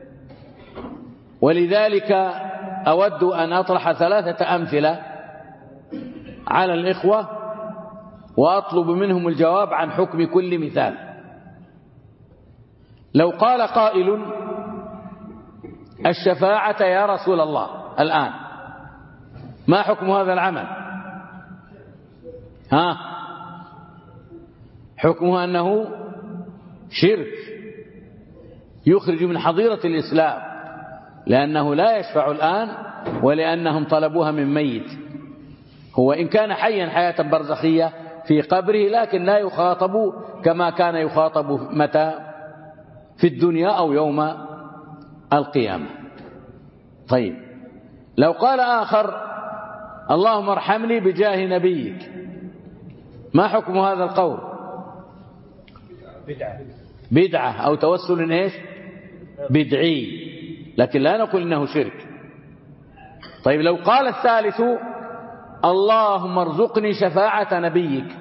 S1: ولذلك أود أن أطرح 3 أمثلة على الإخوة وأطلب منهم الجواب عن حكم كل مثال. لو قال قائل الشفاعة يا رسول الله الآن، ما حكم هذا العمل؟ حكمه أنه شرك يخرج من حظيرة الإسلام، لأنه لا يشفع الآن ولأنهم طلبوها من ميت. هو إن كان حيا حياة برزخية في قبره لكن لا يخاطب كما كان يخاطب متى في الدنيا أو يوم القيامة. طيب لو قال آخر اللهم ارحمني بجاه نبيك، ما حكم هذا القول؟ بدعة أو توسل إيش؟ بدعي، لكن لا نقول إنه شرك. طيب لو قال الثالث اللهم ارزقني شفاعة نبيك،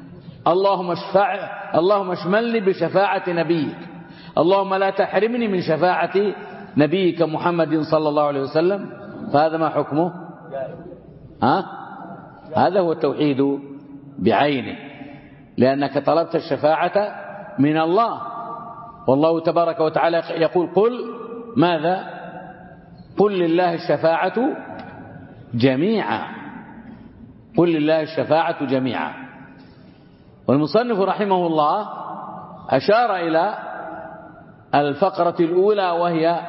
S1: اللهم اشملني بشفاعة نبيك، اللهم لا تحرمني من شفاعة نبيك محمد صلى الله عليه وسلم، فهذا ما حكمه؟ هذا هو التوحيد بعينه، لأنك طلبت الشفاعة من الله، والله تبارك وتعالى يقول قل ماذا؟ قل لله الشفاعة جميعا، قل لله الشفاعة جميعا. والمصنف رحمه الله أشار إلى الفقرة الأولى وهي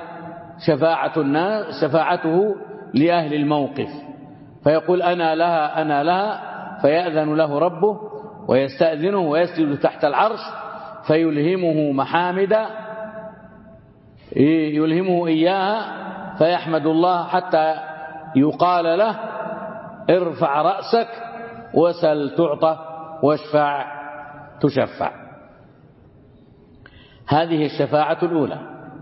S1: شفاعته لأهل الموقف، فيقول أنا لها أنا لها، فيأذن له ربه ويستأذنه ويسجد تحت العرش فيلهمه محامد يلهمه إياها فيحمد الله حتى يقال له ارفع رأسك وسل تعطى واشفع تشفع. هذه الشفاعة الأولى.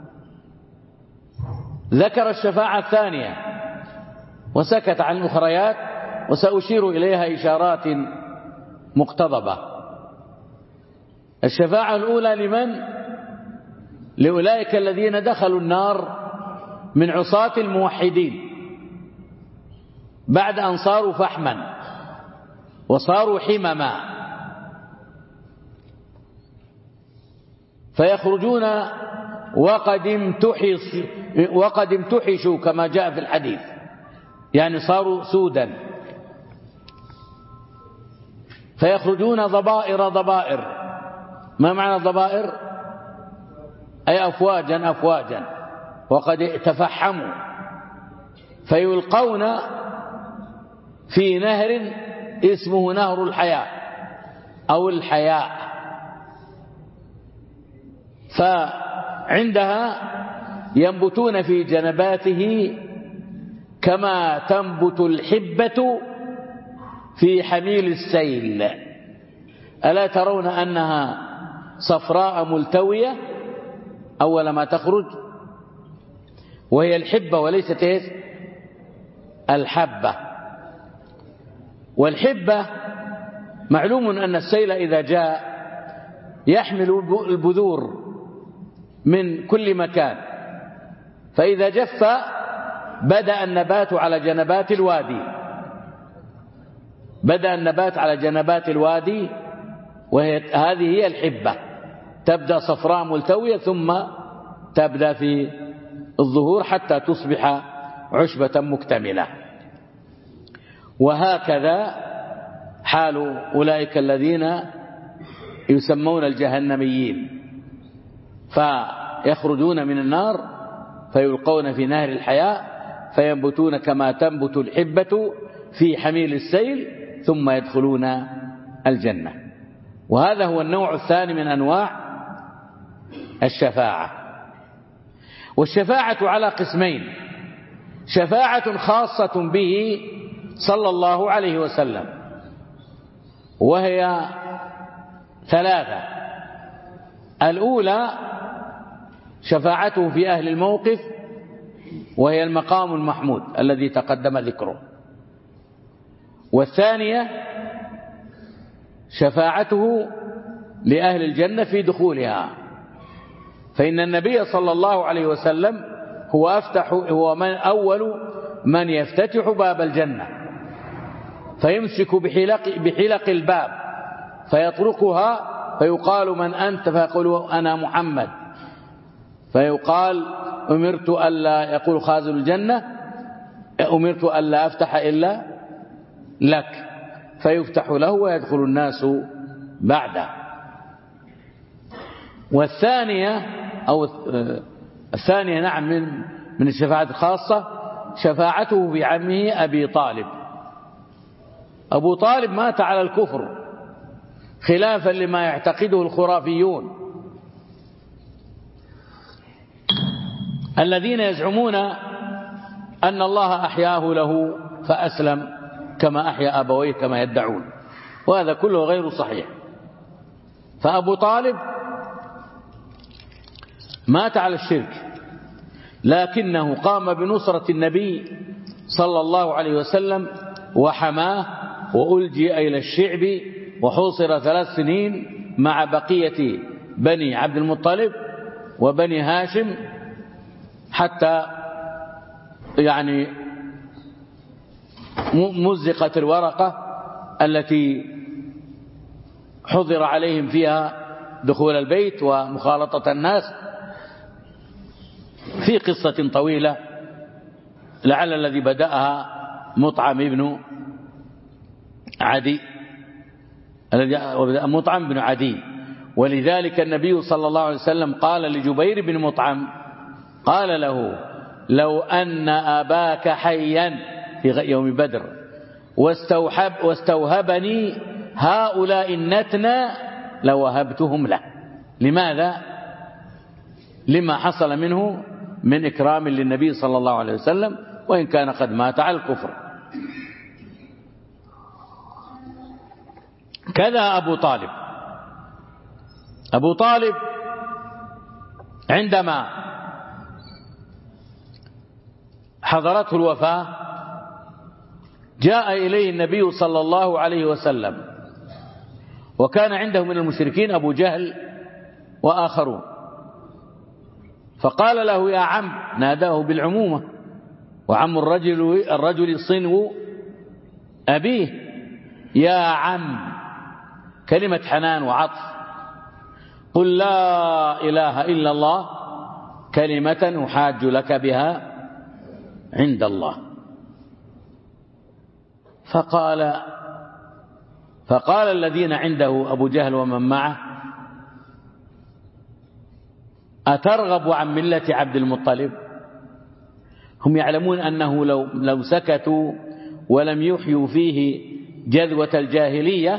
S1: ذكر الشفاعة الثانية وسكت عن الأخريات، وسأشير إليها إشارات مقتضبة. الشفاعة الأولى لمن؟ لأولئك الذين دخلوا النار من عصاة الموحدين بعد أن صاروا فحما وصاروا حمما، فيخرجون وقد امتحشوا كما جاء في الحديث، يعني صاروا سودا، فيخرجون ضبائر. ما معنى ضبائر؟ أي أفواجا وقد تفحموا، فيلقون في نهر اسمه نهر الحياة أو الحياء، فعندها ينبتون في جنباته كما تنبت الحبة في حميل السيل. ألا ترون أنها صفراء ملتوية أول ما تخرج، وهي الحبة وليست الحبة. والحبة معلوم أن السيل إذا جاء يحمل البذور من كل مكان، فإذا جف بدأ النبات على جنبات الوادي، بدأ النبات على جنبات الوادي، وهذه هي الحبة، تبدأ صفراء ملتوية ثم تبدأ في الظهور حتى تصبح عشبة مكتملة. وهكذا حال أولئك الذين يسمون الجهنميين، فيخرجون من النار فيلقون في نهر الحياة فينبتون كما تنبت الحبة في حميل السيل ثم يدخلون الجنة. وهذا هو النوع الثاني من أنواع الشفاعة. والشفاعة على قسمين: شفاعة خاصة به صلى الله عليه وسلم، وهي ثلاثة. الأولى شفاعته في أهل الموقف، وهي المقام المحمود الذي تقدم ذكره. والثانية شفاعته لأهل الجنة في دخولها، فإن النبي صلى الله عليه وسلم هو من أول من يفتتح باب الجنة، فيمسك بحلق الباب فيطرقها، فيقال: من أنت؟ فيقول: أنا محمد. فيقال: أمرت ألا، يقول خازن الجنة: أمرت ألا أفتح إلا لك، فيفتح له ويدخل الناس بعده. والثانية الثانية نعم من الشفاعة الخاصة شفاعته بعمه أبي طالب. أبو طالب مات على الكفر خلافا لما يعتقده الخرافيون الذين يزعمون أن الله أحياه له فأسلم كما أحيا أبويه كما يدعون، وهذا كله غير صحيح. فأبو طالب مات على الشرك، لكنه قام بنصرة النبي صلى الله عليه وسلم وحماه، وألجئ إلى الشعب وحوصر 3 سنين مع بقية بني عبد المطلب وبني هاشم، حتى يعني مزقت الورقة التي حضر عليهم فيها دخول البيت ومخالطة الناس، في قصة طويلة لعل الذي بدأها مطعم بن عدي، مطعم بن عدي. ولذلك النبي صلى الله عليه وسلم قال لجبير بن مطعم، قال له: لو أن أباك حيا في يوم بدر واستوهبني هؤلاء النتنى لوهبتهم له. لماذا؟ لما حصل منه من إكرام للنبي صلى الله عليه وسلم، وإن كان قد مات على الكفر. كذا أبو طالب عندما حضرته الوفاة جاء إليه النبي صلى الله عليه وسلم، وكان عنده من المشركين أبو جهل وآخرون، فقال له: يا عم، ناداه بالعمومة، وعم الرجل صنو أبيه، يا عم، كلمة حنان وعطف. قل لا إله إلا الله كلمة أحاج لك بها عند الله. فقال الذين عنده أبو جهل ومن معه: أترغب عن ملة عبد المطلب؟ هم يعلمون أنه لو سكتوا ولم يحيوا فيه جذوة الجاهلية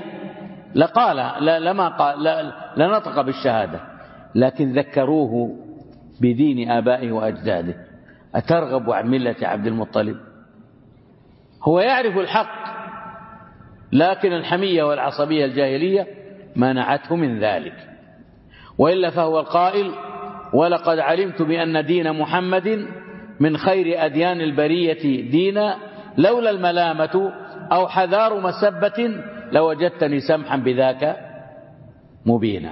S1: لنطق بالشهادة، لكن ذكروه بدين آبائه وأجداده. أترغب عن ملة عبد المطلب؟ هو يعرف الحق، لكن الحمية والعصبية الجاهلية منعته من ذلك، وإلا فهو القائل: ولقد علمت بأن دين محمد من خير أديان البرية دينا، لولا الملامة أو حذار مسبة لوجدتني سمحا بذاك مبينا.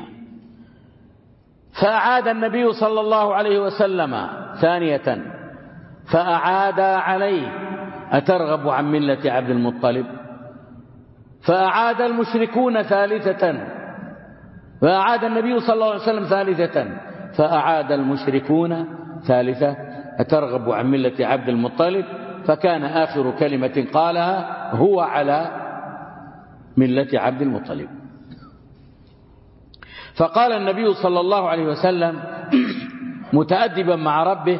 S1: فأعاد النبي صلى الله عليه وسلم ثانية فأعاد عليه: أترغب عن ملة عبد المطلب؟ فأعاد المشركون ثالثة، فأعاد النبي صلى الله عليه وسلم ثالثة فأعاد المشركون ثالثة: أترغب عن ملة عبد المطلب؟ فكان آخر كلمة قالها: هو على ملة عبد المطلب. فقال النبي صلى الله عليه وسلم متأدبا مع ربه: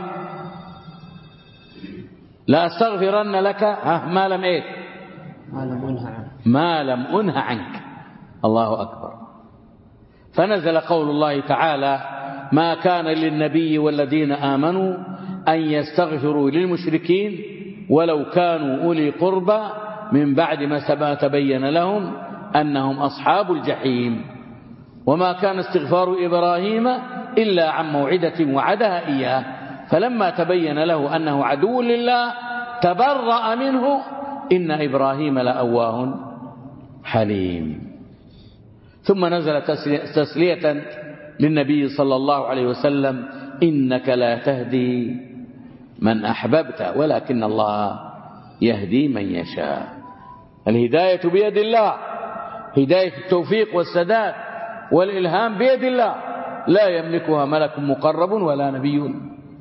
S1: لا أستغفرن لك ما لم إيه؟ ما لم أنه عنك. الله أكبر. فنزل قول الله تعالى: ما كان للنبي والذين آمنوا أن يستغفروا للمشركين ولو كانوا أولي قربى من بعد ما تبين لهم أنهم أصحاب الجحيم. وما كان استغفار إبراهيم إلا عن موعدة وعدها إياه، فلما تبين له أنه عدو لله تبرأ منه، إن إبراهيم لأواه حليم. ثم نزل تسلية للنبي صلى الله عليه وسلم: إنك لا تهدي من أحببت ولكن الله يهدي من يشاء. الهداية بيد الله، هداية التوفيق والسداد والإلهام بيد الله، لا يملكها ملك مقرب ولا نبي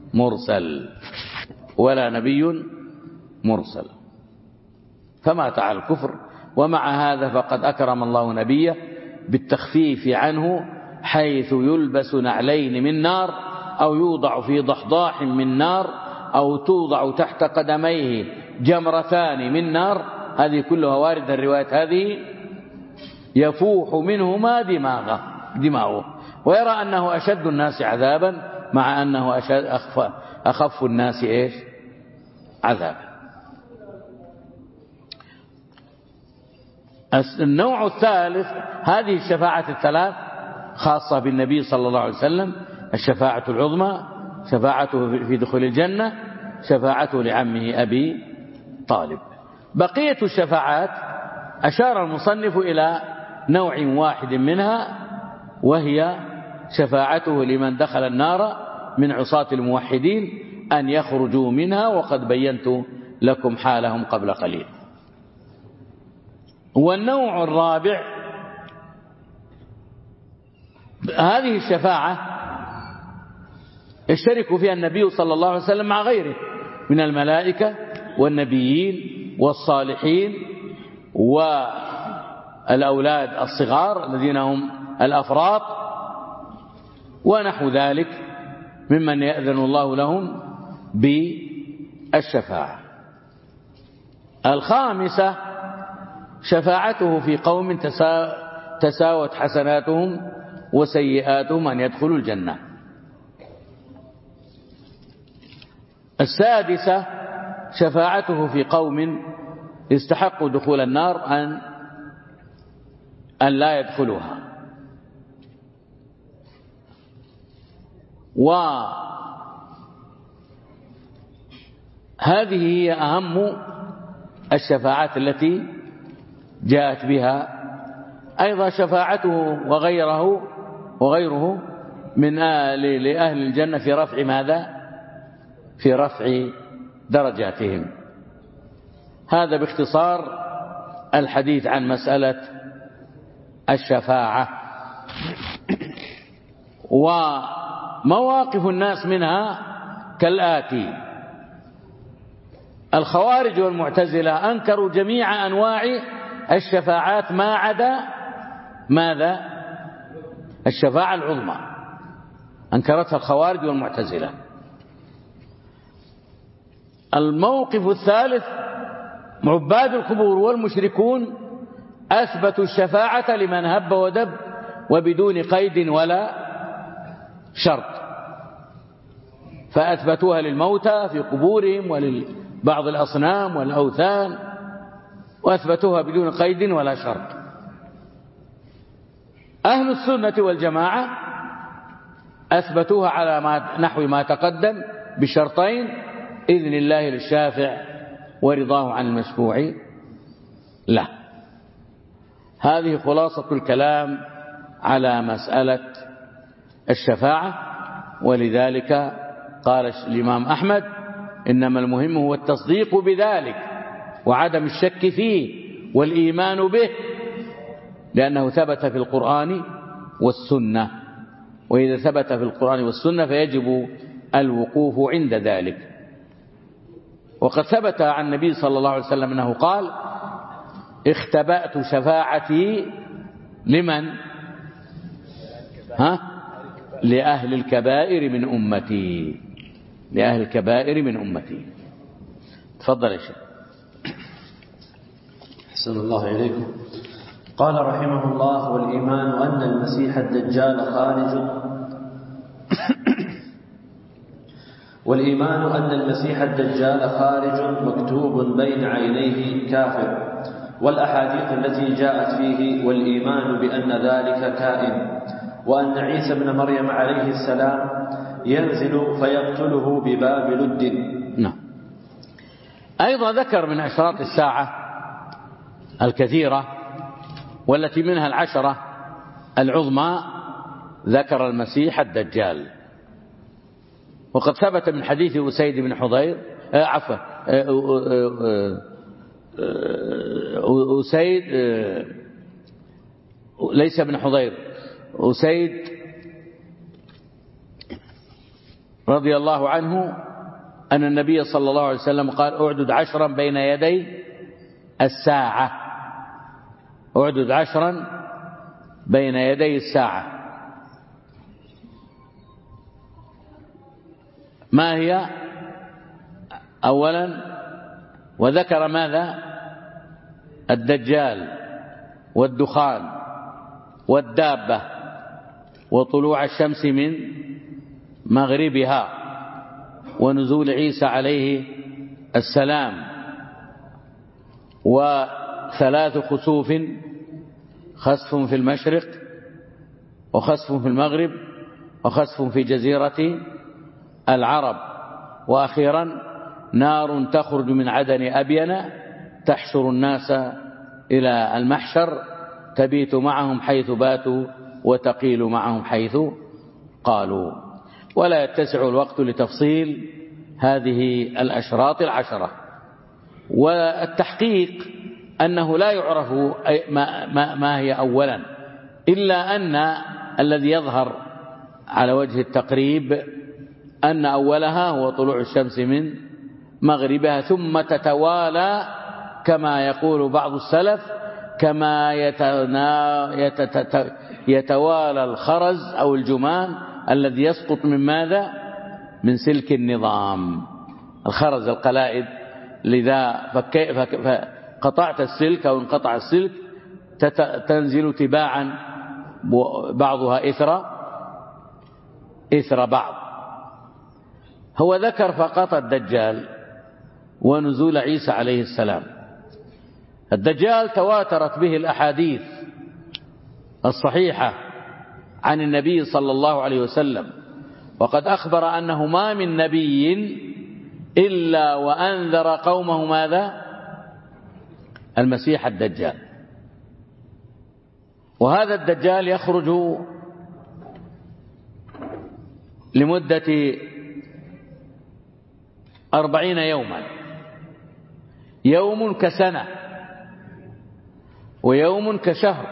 S1: مرسل. فمات على الكفر، ومع هذا فقد أكرم الله نبيه بالتخفيف عنه، حيث يلبس نعلين من نار، أو يوضع في ضحضاح من نار، أو توضع تحت قدميه جمرتان من نار. هذه كلها واردة الروايات هذه. يفوح منهما دماغه، ويرى أنه أشد الناس عذابا، مع أنه أخف الناس عذابا. النوع الثالث: هذه الشفاعة الثلاث خاصة بالنبي صلى الله عليه وسلم: الشفاعة العظمى، شفاعته في دخول الجنة، شفاعته لعمه أبي طالب. بقية الشفاعات أشار المصنف إلى نوع واحد منها، وهي شفاعته لمن دخل النار من عصاة الموحدين أن يخرجوا منها، وقد بينت لكم حالهم قبل قليل. والنوع الرابع: هذه الشفاعة يشترك فيها النبي صلى الله عليه وسلم مع غيره من الملائكة والنبيين والصالحين والأولاد الصغار الذين هم الأفراط ونحو ذلك ممن يأذن الله لهم بالشفاعة. الخامسة: شفاعته في قوم تساوت حسناتهم وسيئاتهم أن يدخلوا الجنة. السادسة: شفاعته في قوم استحقوا دخول النار أن لا يدخلوها. وهذه هي أهم الشفاعات التي جاءت بها. أيضا شفاعته وغيره من لأهل الجنة في رفع ماذا؟ في رفع درجاتهم. هذا باختصار الحديث عن مسألة الشفاعة. ومواقف الناس منها كالآتي: الخوارج والمعتزلة أنكروا جميع أنواع الشفاعات ما عدا ماذا؟ الشفاعة العظمى، أنكرتها الخوارج والمعتزلة. الموقف الثالث عباد القبور والمشركون أثبتوا الشفاعة لمن هب ودب وبدون قيد ولا شرط، فأثبتوها للموتى في قبورهم ولبعض الأصنام والأوثان، وأثبتوها بدون قيد ولا شرط. أهل السنة والجماعة أثبتوها على نحو ما تقدم بشرطين: إذن الله للشافع ورضاه عن المشفوع له. هذه خلاصة الكلام على مسألة الشفاعة. ولذلك قال الإمام أحمد: إنما المهم هو التصديق بذلك وعدم الشك فيه والإيمان به، لأنه ثبت في القرآن والسنة، وإذا ثبت في القرآن والسنة فيجب الوقوف عند ذلك. وقد ثبت عن النبي صلى الله عليه وسلم أنه قال: اختبأت شفاعتي لمن؟ لأهل الكبائر من أمتي، لأهل الكبائر من أمتي. تفضل يا شيخ.
S2: أحسن الله إليكم. قال رحمه الله: والإيمان أن المسيح الدجال خارج والإيمان أن المسيح الدجال خارج مكتوب بين عينيه كافر، والأحاديث التي جاءت فيه والإيمان بأن ذلك كائن، وأن عيسى بن مريم عليه السلام ينزل فيقتله بباب لد.
S1: نعم. أيضا ذكر من أشراط الساعة الكثيرة والتي منها 10 العظمى، ذكر المسيح الدجال. وقد ثبت من حديث أسيد بن حضير أسيد ليس بن حضير، أسيد رضي الله عنه أن النبي صلى الله عليه وسلم قال: أعدد 10 بين يدي الساعة، أعدد 10 بين يدي الساعة. ما هي؟ أولا وذكر ماذا؟ الدجال والدخان والدابة وطلوع الشمس من مغربها ونزول عيسى عليه السلام و3 خسوف: خسف في المشرق وخسف في المغرب وخسف في جزيرة العرب، وأخيرا نار تخرج من عدن أبين تحشر الناس إلى المحشر، تبيت معهم حيث باتوا وتقيل معهم حيث قالوا. ولا يتسع الوقت لتفصيل هذه الأشراط 10. والتحقيق أنه لا يعرف ما هي أولا، إلا أن الذي يظهر على وجه التقريب أن أولها هو طلوع الشمس من مغربها، ثم تتوالى كما يقول بعض السلف، كما يتوالى الخرز أو الجمان الذي يسقط من ماذا؟ من سلك النظام. الخرز القلائد، لذا فقطعت السلك أو انقطع السلك تنزل تباعا بعضها إثر بعض. هو ذكر فقط الدجال ونزول عيسى عليه السلام. الدجال تواترت به الأحاديث الصحيحة عن النبي صلى الله عليه وسلم، وقد أخبر أنه ما من نبي إلا وأنذر قومه ماذا؟ المسيح الدجال. وهذا الدجال يخرج لمدة 40 يوما، يوم كسنة ويوم كشهر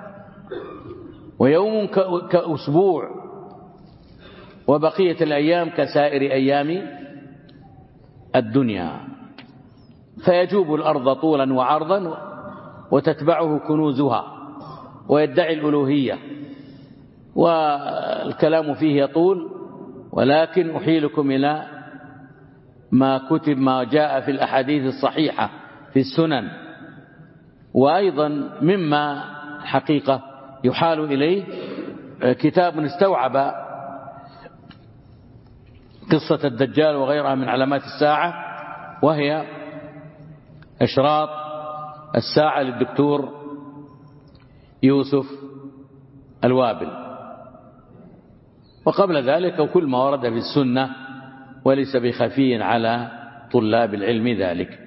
S1: ويوم كأسبوع، وبقية الأيام كسائر أيام الدنيا. فيجوب الأرض طولا وعرضا وتتبعه كنوزها ويدعي الألوهية، والكلام فيه يطول، ولكن أحيلكم إلى ما جاء في الأحاديث الصحيحة في السنن. وأيضا مما حقيقة يحال إليه كتاب استوعب قصة الدجال وغيرها من علامات الساعة، وهي إشراط الساعة للدكتور يوسف الوابل. وقبل ذلك كل ما ورد في السنة وليس بخفي على طلاب العلم ذلك.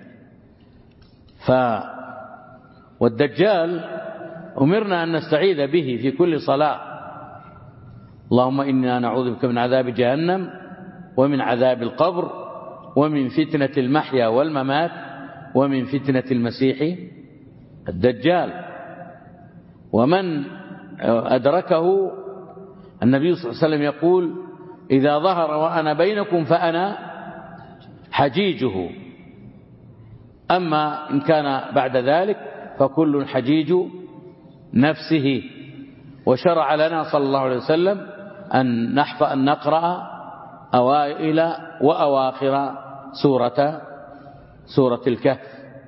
S1: والدجال أمرنا أن نستعيذ به في كل صلاة. اللهم إنا نعوذ بك من عذاب جهنم ومن عذاب القبر ومن فتنة المحيا والممات ومن فتنة المسيح الدجال. ومن أدركه النبي صلى الله عليه وسلم يقول: إذا ظهر وأنا بينكم فأنا حجيجه، أما إن كان بعد ذلك فكل حجيج نفسه. وشرع لنا صلى الله عليه وسلم أن نقرأ أوائل وأواخر سورة الكهف.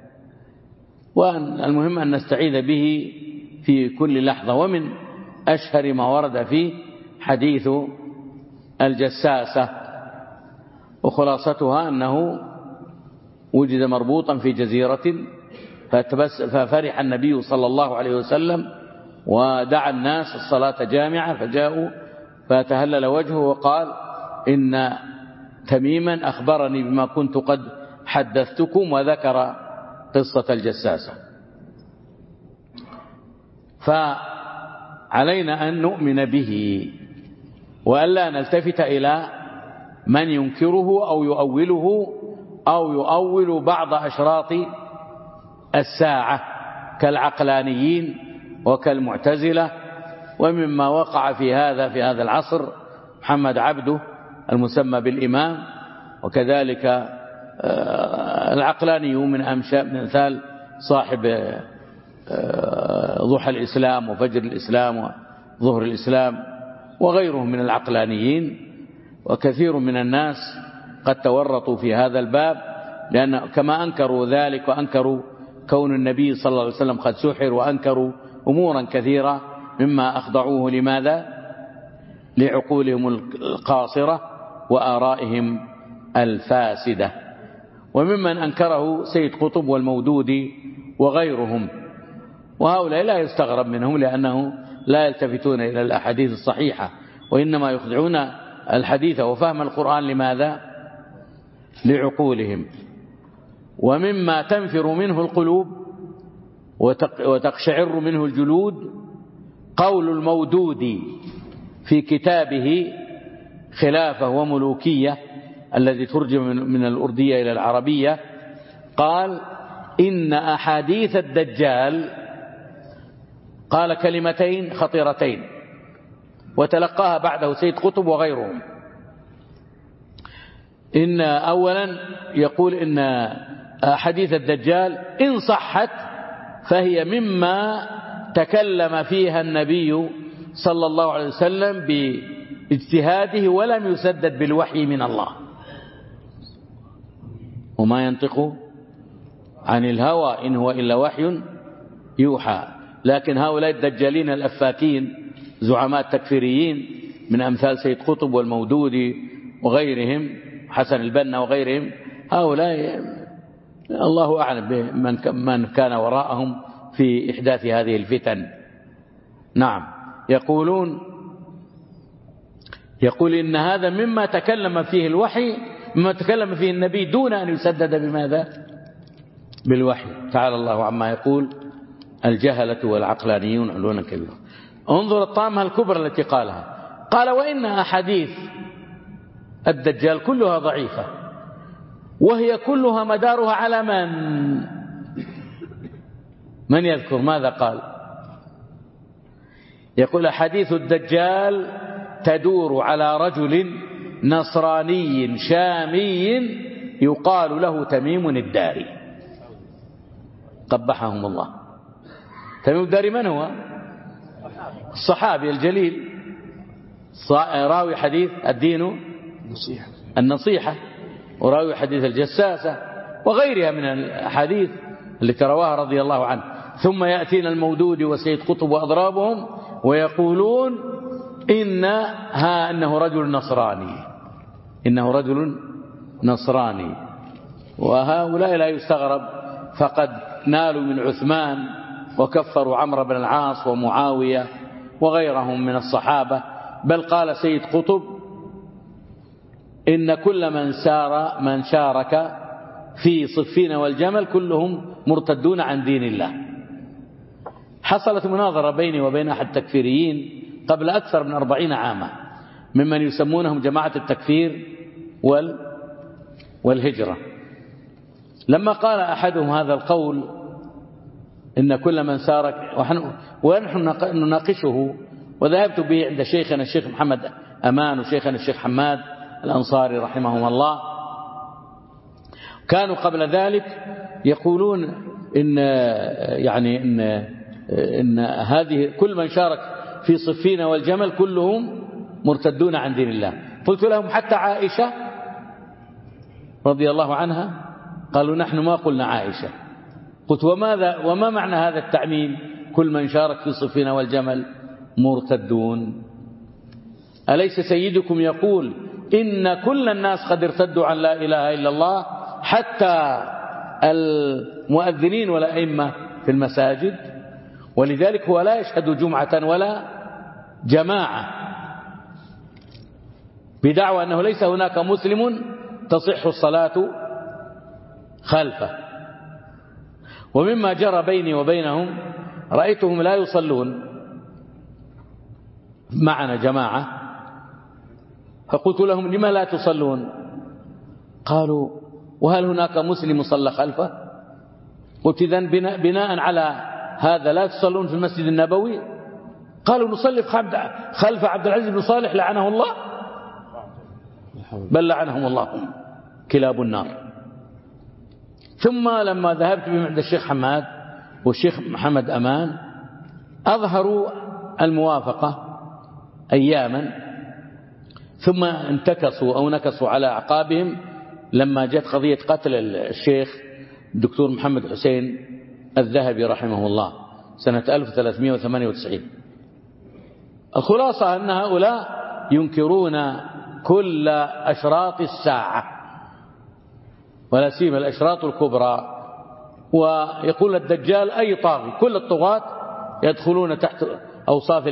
S1: والمهم أن نستعيذ به في كل لحظة. ومن أشهر ما ورد فيه حديث الجساسة، وخلاصتها أنه وجد مربوطا في جزيرة ففرح النبي صلى الله عليه وسلم ودعا الناس الصلاة جامعة، فجاءوا فتهلل وجهه وقال: إن تميما أخبرني بما كنت قد حدثتكم، وذكر قصة الجساسة. فعلينا أن نؤمن به وألا نلتفت إلى من ينكره أو يؤوله أو يؤول بعض أشراط الساعة كالعقلانيين وكالمعتزلة. ومما وقع في هذا العصر محمد عبده المسمى بالإمام، وكذلك العقلانيون من أمثال صاحب ضحى الإسلام وفجر الإسلام وظهر الإسلام وغيرهم من العقلانيين. وكثير من الناس قد تورطوا في هذا الباب، لأن كما أنكروا ذلك وأنكروا كون النبي صلى الله عليه وسلم قد سحر، وأنكروا أمورا كثيرة مما أخضعوه لماذا؟ لعقولهم القاصرة وآرائهم الفاسدة. وممن أنكره سيد قطب والمودودي وغيرهم، وهؤلاء لا يستغرب منهم لأنه لا يلتفتون إلى الأحاديث الصحيحة، وإنما يخضعون الحديث وفهم القرآن لماذا؟ لعقولهم. ومما تنفر منه القلوب وتقشعر منه الجلود قول المودودي في كتابه خلافة وملوكية الذي ترجم من الأردية إلى العربية، قال: إن أحاديث الدجال، قال كلمتين خطيرتين وتلقاها بعده سيد قطب وغيرهم. إن أولا يقول إن أحاديث الدجال إن صحت فهي مما تكلم فيها النبي صلى الله عليه وسلم باجتهاده ولم يسدد بالوحي من الله، وما ينطق عن الهوى إن هو إلا وحي يوحى. لكن هؤلاء الدجالين الأفاكين زعماء تكفيريين من أمثال سيد قطب والمودودي وغيرهم، حسن البنا وغيرهم، هؤلاء الله أعلم بمن كان وراءهم في إحداث هذه الفتن. نعم، يقول إن هذا مما تكلم فيه الوحي، مما تكلم فيه النبي دون أن يسدد بماذا؟ بالوحي. تعالى الله عما يقول الجهلة والعقلانيون علونا كبيرا. انظر الطامة الكبرى التي قالها، قال: وإن أحاديث الدجال كلها ضعيفة، وهي كلها مدارها على من يذكر ماذا قال؟ يقول: حديث الدجال تدور على رجل نصراني شامي يقال له تميم الداري، قبحهم الله. تميم الداري من هو؟ الصحابي الجليل راوي حديث الدين النصيحة، وراوي حديث الجساسة وغيرها من الحديث التي رواها رضي الله عنه: ثم يأتينا المودود وسيد قطب وأضرابهم ويقولون إنه رجل نصراني، إنه رجل نصراني. وهؤلاء لا يستغرب، فقد نالوا من عثمان وكفروا عمرو بن العاص ومعاوية وغيرهم من الصحابة. بل قال سيد قطب: إن كل من شارك في صفين والجمل كلهم مرتدون عن دين الله. حصلت مناظرة بيني وبين أحد التكفيريين قبل أكثر من 40 عاما، ممن يسمونهم جماعة التكفير والهجرة. لما قال أحدهم هذا القول إن كل من شارك، ونحن نناقشه، وذهبت به عند شيخنا الشيخ محمد أمان وشيخنا الشيخ حماد الأنصاري رحمهم الله، كانوا قبل ذلك يقولون إن هذه كل من شارك في صفين والجمل كلهم مرتدون عن دين الله. قلت لهم: حتى عائشة رضي الله عنها؟ قالوا: نحن ما قلنا عائشة. قلت: وما معنى هذا التعميم؟ كل من شارك في صفين والجمل مرتدون. أليس سيدكم يقول إن كل الناس قد ارتدوا عن لا إله إلا الله، حتى المؤذنين والأئمة في المساجد؟ ولذلك هو لا يشهد جمعة ولا جماعة، بدعوى أنه ليس هناك مسلم تصح الصلاة خلفه. ومما جرى بيني وبينهم رأيتهم لا يصلون معنا جماعة، فقلت لهم: لما لا تصلون؟ قالوا: وهل هناك مسلم صلى خلفه؟ قلت: إذن بناء على هذا لا تصلون في المسجد النبوي؟ قالوا: نصلي خلف عبد العزيز بن صالح لعنه الله. بل لعنهم الله كلاب النار. ثم لما ذهبت بهم عند الشيخ حماد والشيخ محمد أمان أظهروا الموافقة أياما، ثم انتكسوا أو نكسوا على أعقابهم لما جت قضية قتل الشيخ الدكتور محمد حسين الذهبي رحمه الله سنة 1398. الخلاصة أن هؤلاء ينكرون كل أشراط الساعة، ولا سيما الأشراط الكبرى، ويقول الدجال أي طاغي. كل الطغاة يدخلون تحت أوصاف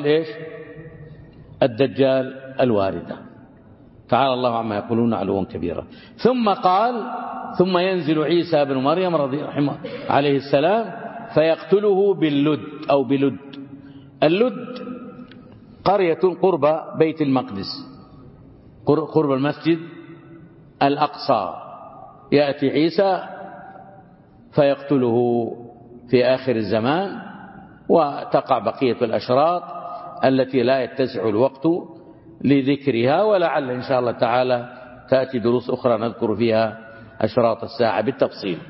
S1: الدجال الواردة. تعالى الله عما يقولون علوا كبيرا. ثم قال: ثم ينزل عيسى بن مريم رحمه عليه السلام فيقتله باللد أو بلد. اللد قرية قرب بيت المقدس، قرب المسجد الأقصى. يأتي عيسى فيقتله في آخر الزمان، وتقع بقية الأشراط التي لا يتسع الوقت لذكرها، ولعل إن شاء الله تعالى تأتي دروس أخرى نذكر فيها أشراط الساعة بالتفصيل.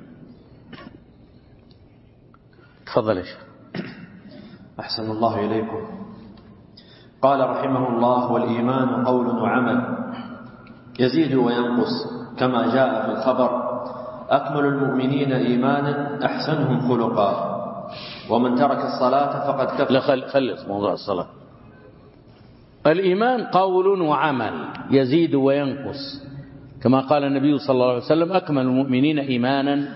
S1: تفضل يا شيخ.
S2: أحسن الله إليكم. قال رحمه الله: والإيمان قول وعمل يزيد وينقص كما جاء في الخبر: أكمل المؤمنين إيمانا أحسنهم خلقا، ومن ترك الصلاة فقد كفر.
S1: لا خلص موضوع الصلاة. الإيمان قول وعمل يزيد وينقص، كما قال النبي صلى الله عليه وسلم: أكمل المؤمنين إيمانا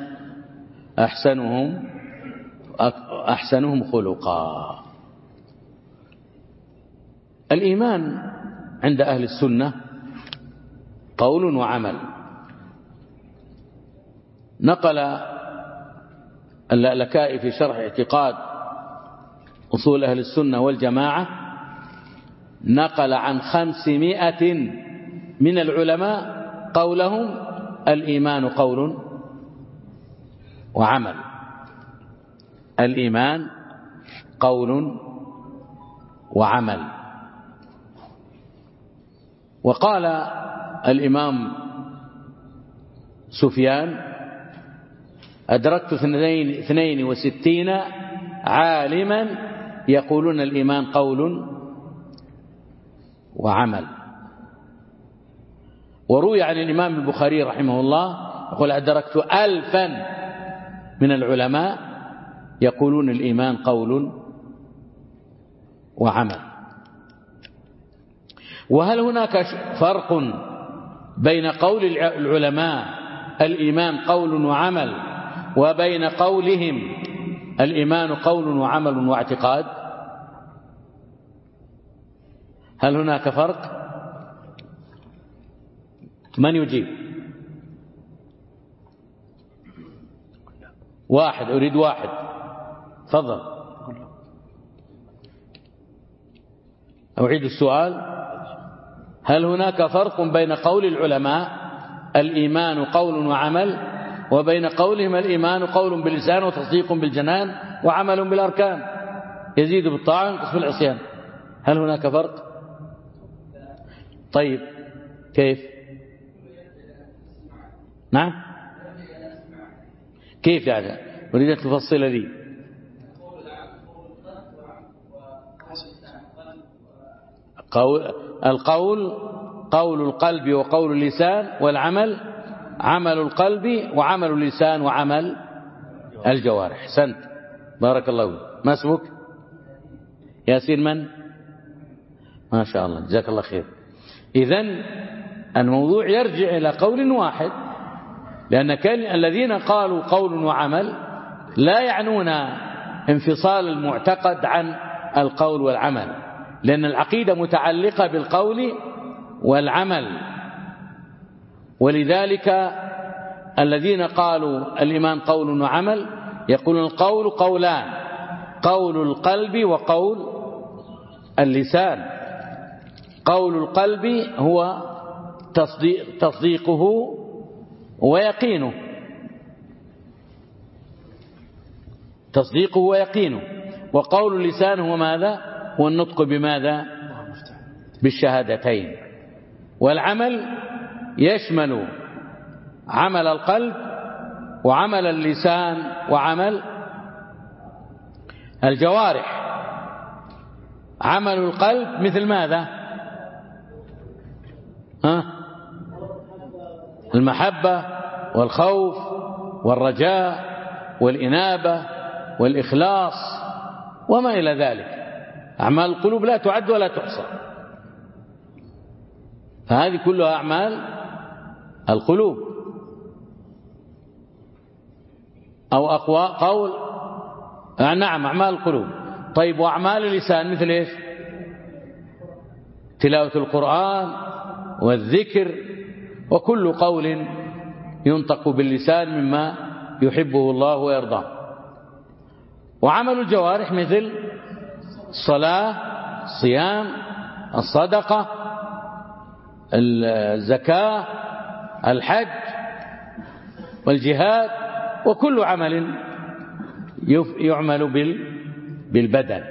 S1: أحسنهم خلقا. الإيمان عند أهل السنة قول وعمل. نقل اللألكائي في شرح اعتقاد أصول أهل السنة والجماعة، نقل عن 500 من العلماء قولهم: الإيمان قول وعمل. الإيمان قول وعمل. وقال الإمام سفيان: أدركت 62 عالما يقولون الإيمان قول وعمل. وروي عن الإمام البخاري رحمه الله يقول: أدركت 1000 من العلماء يقولون الإيمان قول وعمل. وهل هناك فرق بين قول العلماء الإيمان قول وعمل وبين قولهم الإيمان قول وعمل واعتقاد؟ هل هناك فرق؟ من يجيب؟ واحد، أريد واحد، تفضل. أعيد السؤال. هل هناك فرق بين قول العلماء الإيمان قول وعمل وبين قولهم الإيمان قول باللسان وتصديق بالجنان وعمل بالأركان يزيد بالطاعة وينقص بالعصيان؟ هل هناك فرق؟ طيب كيف؟ نعم كيف يعني؟ أريد أن تفصل لي. القول قول القلب وقول اللسان، والعمل عمل القلب وعمل اللسان وعمل الجوارح. أحسنت، بارك الله فيك. ما اسمك؟ ياسين من؟ ما شاء الله، جزاك الله خير. إذن الموضوع يرجع إلى قول واحد، لأن الذين قالوا قول وعمل لا يعنون انفصال المعتقد عن القول والعمل، لأن العقيدة متعلقة بالقول والعمل. ولذلك الذين قالوا الإيمان قول وعمل يقولون القول قولان، قول القلب وقول اللسان. قول القلب هو تصديقه ويقينه، تصديقه ويقينه. وقول اللسان هو ماذا؟ هو النطق بماذا؟ بالشهادتين. والعمل يشمل عمل القلب وعمل اللسان وعمل الجوارح. عمل القلب مثل ماذا؟ المحبة والخوف والرجاء والإنابة والإخلاص وما إلى ذلك. أعمال القلوب لا تعد ولا تحصى، فهذه كلها أعمال القلوب. أو قول نعم أعمال القلوب. طيب وأعمال اللسان مثل إيش؟ تلاوة القرآن والذكر وكل قول ينطق باللسان مما يحبه الله ويرضاه. وعمل الجوارح مثل الصلاة، الصيام، الصدقة، الزكاة، الحج والجهاد، وكل عمل يعمل بالبدن.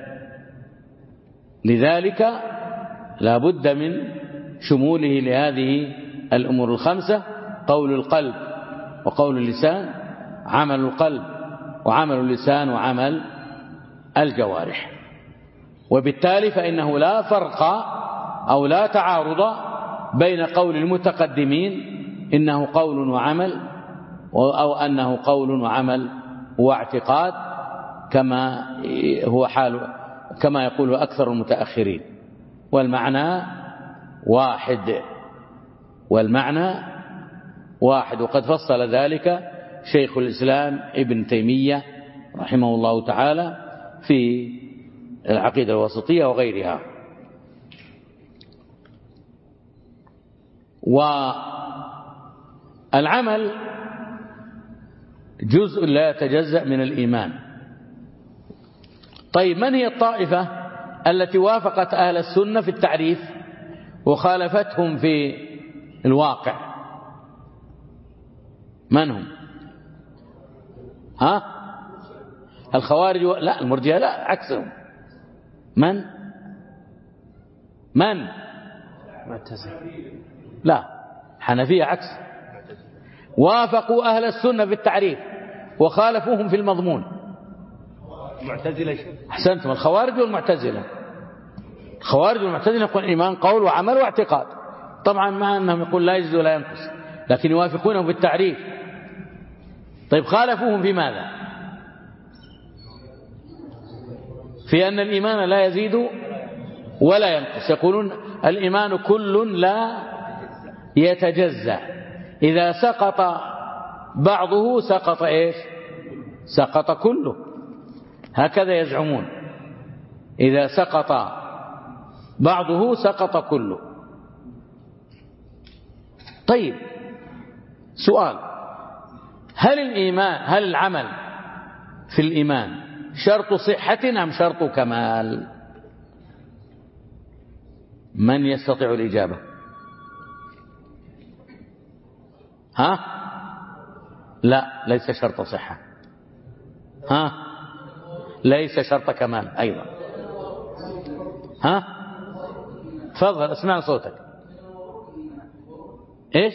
S1: لذلك لا بد من شموله لهذه الأمور الخمسة: قول القلب وقول اللسان، عمل القلب وعمل اللسان وعمل الجوارح. وبالتالي فإنه لا فرق أو لا تعارض بين قول المتقدمين إنه قول وعمل أو أنه قول وعمل واعتقاد كما هو حال كما يقول أكثر المتأخرين. والمعنى واحد، والمعنى واحد. وقد فصل ذلك شيخ الإسلام ابن تيمية رحمه الله تعالى في العقيدة الوسطية وغيرها. والعمل جزء لا يتجزأ من الإيمان. طيب من هي الطائفة التي وافقت أهل السنة في التعريف وخالفتهم في الواقع؟ من هم؟ الخوارج لا، المرجئة لا، عكسهم. من معتزلة لا، حنفية عكس. وافقوا أهل السنة في التعريف وخالفوهم في المضمون.
S3: معتزلة.
S1: أحسنتم، الخوارج والمعتزلة. الخوارج والمعتزلة يقول إيمان قول وعمل واعتقاد، طبعا مع أنهم يقول لا يزيد ولا ينقص، لكن يوافقونهم في التعريف. طيب خالفوهم في ماذا؟ في أن الإيمان لا يزيد ولا ينقص. يقولون الإيمان كل لا يتجزأ، إذا سقط بعضه سقط إيش؟ سقط كله، هكذا يزعمون، إذا سقط بعضه سقط كله. طيب سؤال، هل العمل في الإيمان شرط صحة أم شرط كمال؟ من يستطيع الإجابة؟ ها؟ لا، ليس شرط صحة. ها؟ ليس شرط كمال أيضا. ها؟ تفضل اسمع صوتك. ايش؟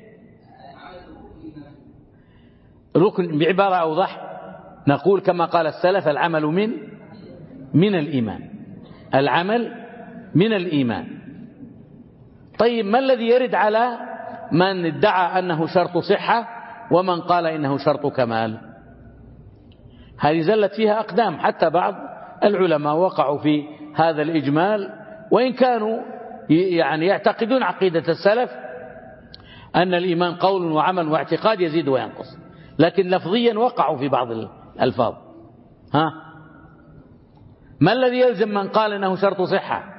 S1: ركن بعبارة أوضح، نقول كما قال السلف: العمل من الإيمان، العمل من الإيمان. طيب ما الذي يرد على من ادعى أنه شرط صحة ومن قال إنه شرط كمال؟ هذه زلت فيها أقدام، حتى بعض العلماء وقعوا في هذا الإجمال، وإن كانوا يعني يعتقدون عقيدة السلف أن الإيمان قول وعمل واعتقاد يزيد وينقص، لكن لفظيا وقعوا في بعض الألفاظ. ها؟ ما الذي يلزم من قال إنه شرط صحة؟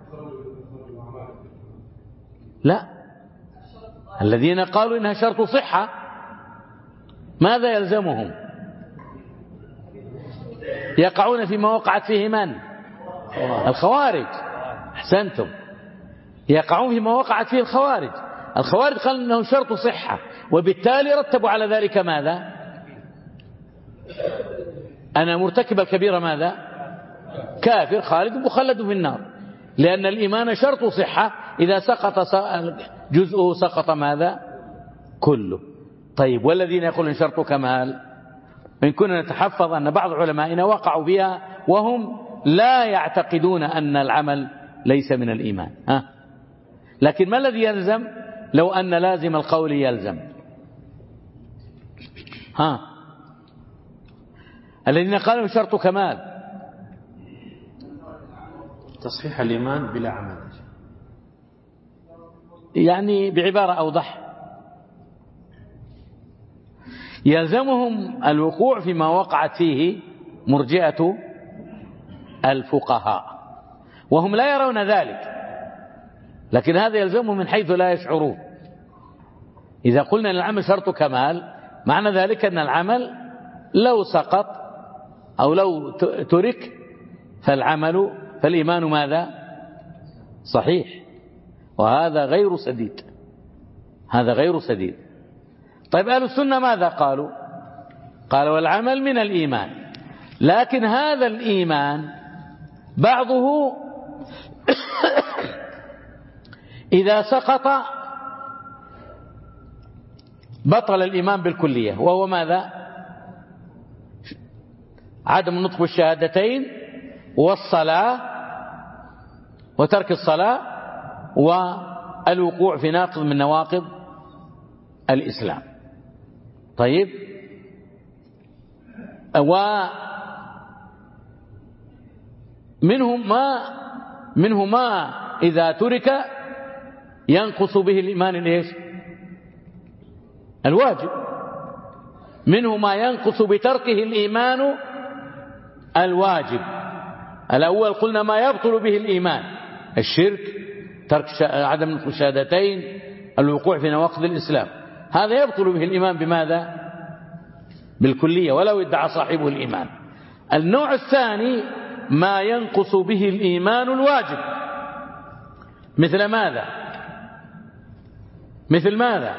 S1: لا، الذين قالوا إنها شرط صحة ماذا يلزمهم؟ يقعون فيما وقعت فيه من؟ الخوارج. أحسنتم، يقعون فيما وقعت فيه الخوارج. الخوارج قالوا إنه شرط صحة، وبالتالي رتبوا على ذلك ماذا؟ أنا مرتكب الكبيرة ماذا؟ كافر خالد مخلد في النار، لأن الإيمان شرط صحة، إذا سقط جزءه سقط ماذا؟ كله. طيب والذين يقولون شرط كمال، إن كنا نتحفظ أن بعض علمائنا وقعوا فيها وهم لا يعتقدون أن العمل ليس من الإيمان. لكن ما الذي يلزم لو أن لازم القول يلزم؟ الذين قالوا شرط كمال
S2: تصحيح الإيمان بلا عمل،
S1: يعني بعبارة أوضح، يلزمهم الوقوع فيما وقعت فيه مرجئة الفقهاء، وهم لا يرون ذلك، لكن هذا يلزمهم من حيث لا يشعرون. إذا قلنا أن العمل شرط كمال، معنى ذلك أن العمل لو سقط أو لو ترك فالإيمان ماذا؟ صحيح، وهذا غير سديد، هذا غير سديد. طيب أهل السنة ماذا قالوا؟ قالوا العمل من الإيمان، لكن هذا الإيمان بعضه إذا سقط بطل الإيمان بالكلية، وهو ماذا؟ عدم النطق بالشهادتين والصلاة وترك الصلاة والوقوع في ناقض من نواقض الإسلام. طيب، ومنه ما إذا ترك ينقص به الإيمان الإيش؟ الواجب. منه ما ينقص بتركه الإيمان الواجب. الأول قلنا ما يبطل به الإيمان: الشرك، ترك عدم الشهادتين، الوقوع في نواقض الإسلام، هذا يبطل به الإيمان بماذا؟ بالكلية، ولو ادعى صاحبه الإيمان. النوع الثاني ما ينقص به الإيمان الواجب، مثل ماذا؟ مثل ماذا؟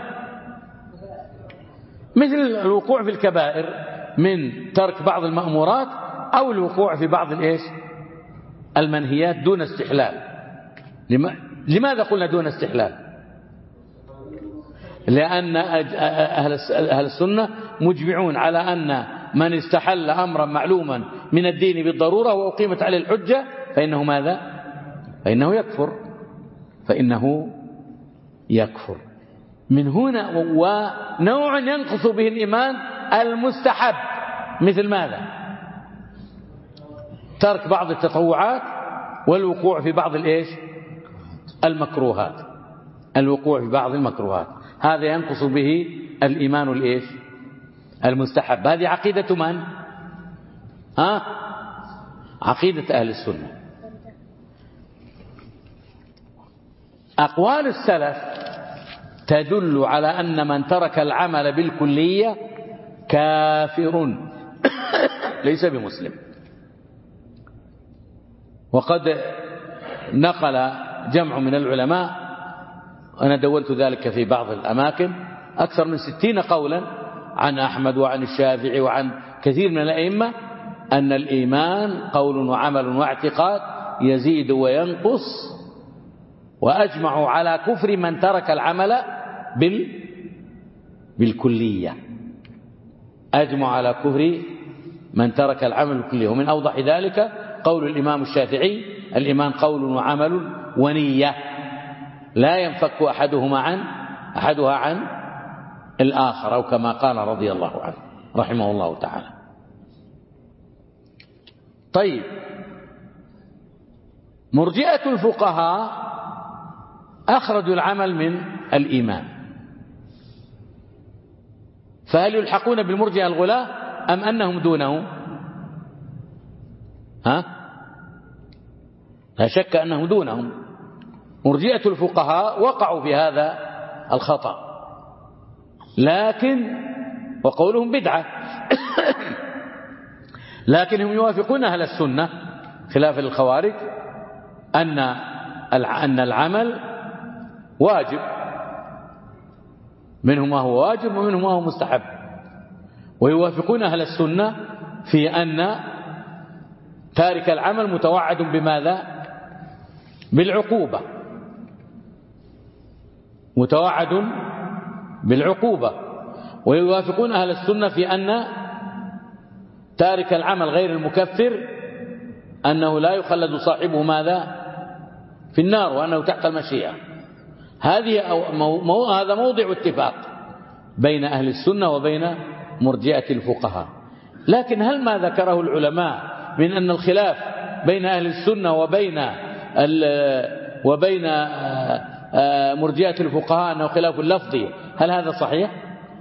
S1: مثل الوقوع في الكبائر من ترك بعض المأمورات أو الوقوع في بعض الإيش؟ المنهيات دون استحلال. لماذا قلنا دون استحلال؟ لأن أهل السنة مجمعون على أن من استحل أمرا معلوما من الدين بالضرورة وأقيمت عليه الحجة فإنه ماذا؟ فإنه يكفر، فإنه يكفر. من هنا ونوع ينقص به الإيمان المستحب، مثل ماذا؟ ترك بعض التطوعات والوقوع في بعض المكروهات. الوقوع في بعض المكروهات هذا ينقص به الإيمان المستحب. هذه عقيدة من؟ عقيدة أهل السنة. أقوال السلف تدل على أن من ترك العمل بالكلية كافر ليس بمسلم. وقد نقل جمع من العلماء، أنا دولت ذلك في بعض الأماكن، أكثر من 60 قولا عن أحمد وعن الشافعي وعن كثير من الأئمة، أن الإيمان قول وعمل واعتقاد يزيد وينقص، وأجمعوا على كفر من ترك العمل بالكلية. أجمعوا على كفر من ترك العمل بالكلية. ومن أوضح ذلك قول الإمام الشافعي: الإيمان قول وعمل ونية لا ينفك أحدها عن الآخر، أو كما قال رضي الله عنه رحمه الله تعالى. طيب، مرجئة الفقهاء أخرجوا العمل من الإيمان، فهل يلحقون بالمرجئة الغلاة أم أنهم دونهم؟ لا شك أنهم دونهم. مرجئة الفقهاء وقعوا في هذا الخطأ، لكن وقولهم بدعة لكنهم يوافقون أهل السنة خلافا للخوارج أن العمل واجب، منهم ما هو واجب ومنهم ما هو مستحب. ويوافقون أهل السنة في أن تارك العمل متوعد بماذا؟ بالعقوبة، متوعد بالعقوبة. ويوافقون أهل السنة في أن تارك العمل غير المكفر أنه لا يخلد صاحبه ماذا؟ في النار، وأنه تحت المشيئة. هذا موضع اتفاق بين أهل السنة وبين مرجئة الفقهاء. لكن هل ما ذكره العلماء من أن الخلاف بين أهل السنة وبين مرجئة الفقهاء أنه خلاف لفظي، هل هذا صحيح؟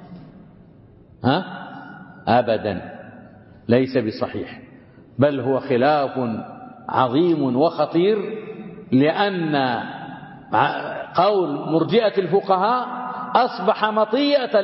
S1: أبدا، ليس بصحيح، بل هو خلاف عظيم وخطير، لأن قول مرجئة الفقهاء أصبح مطية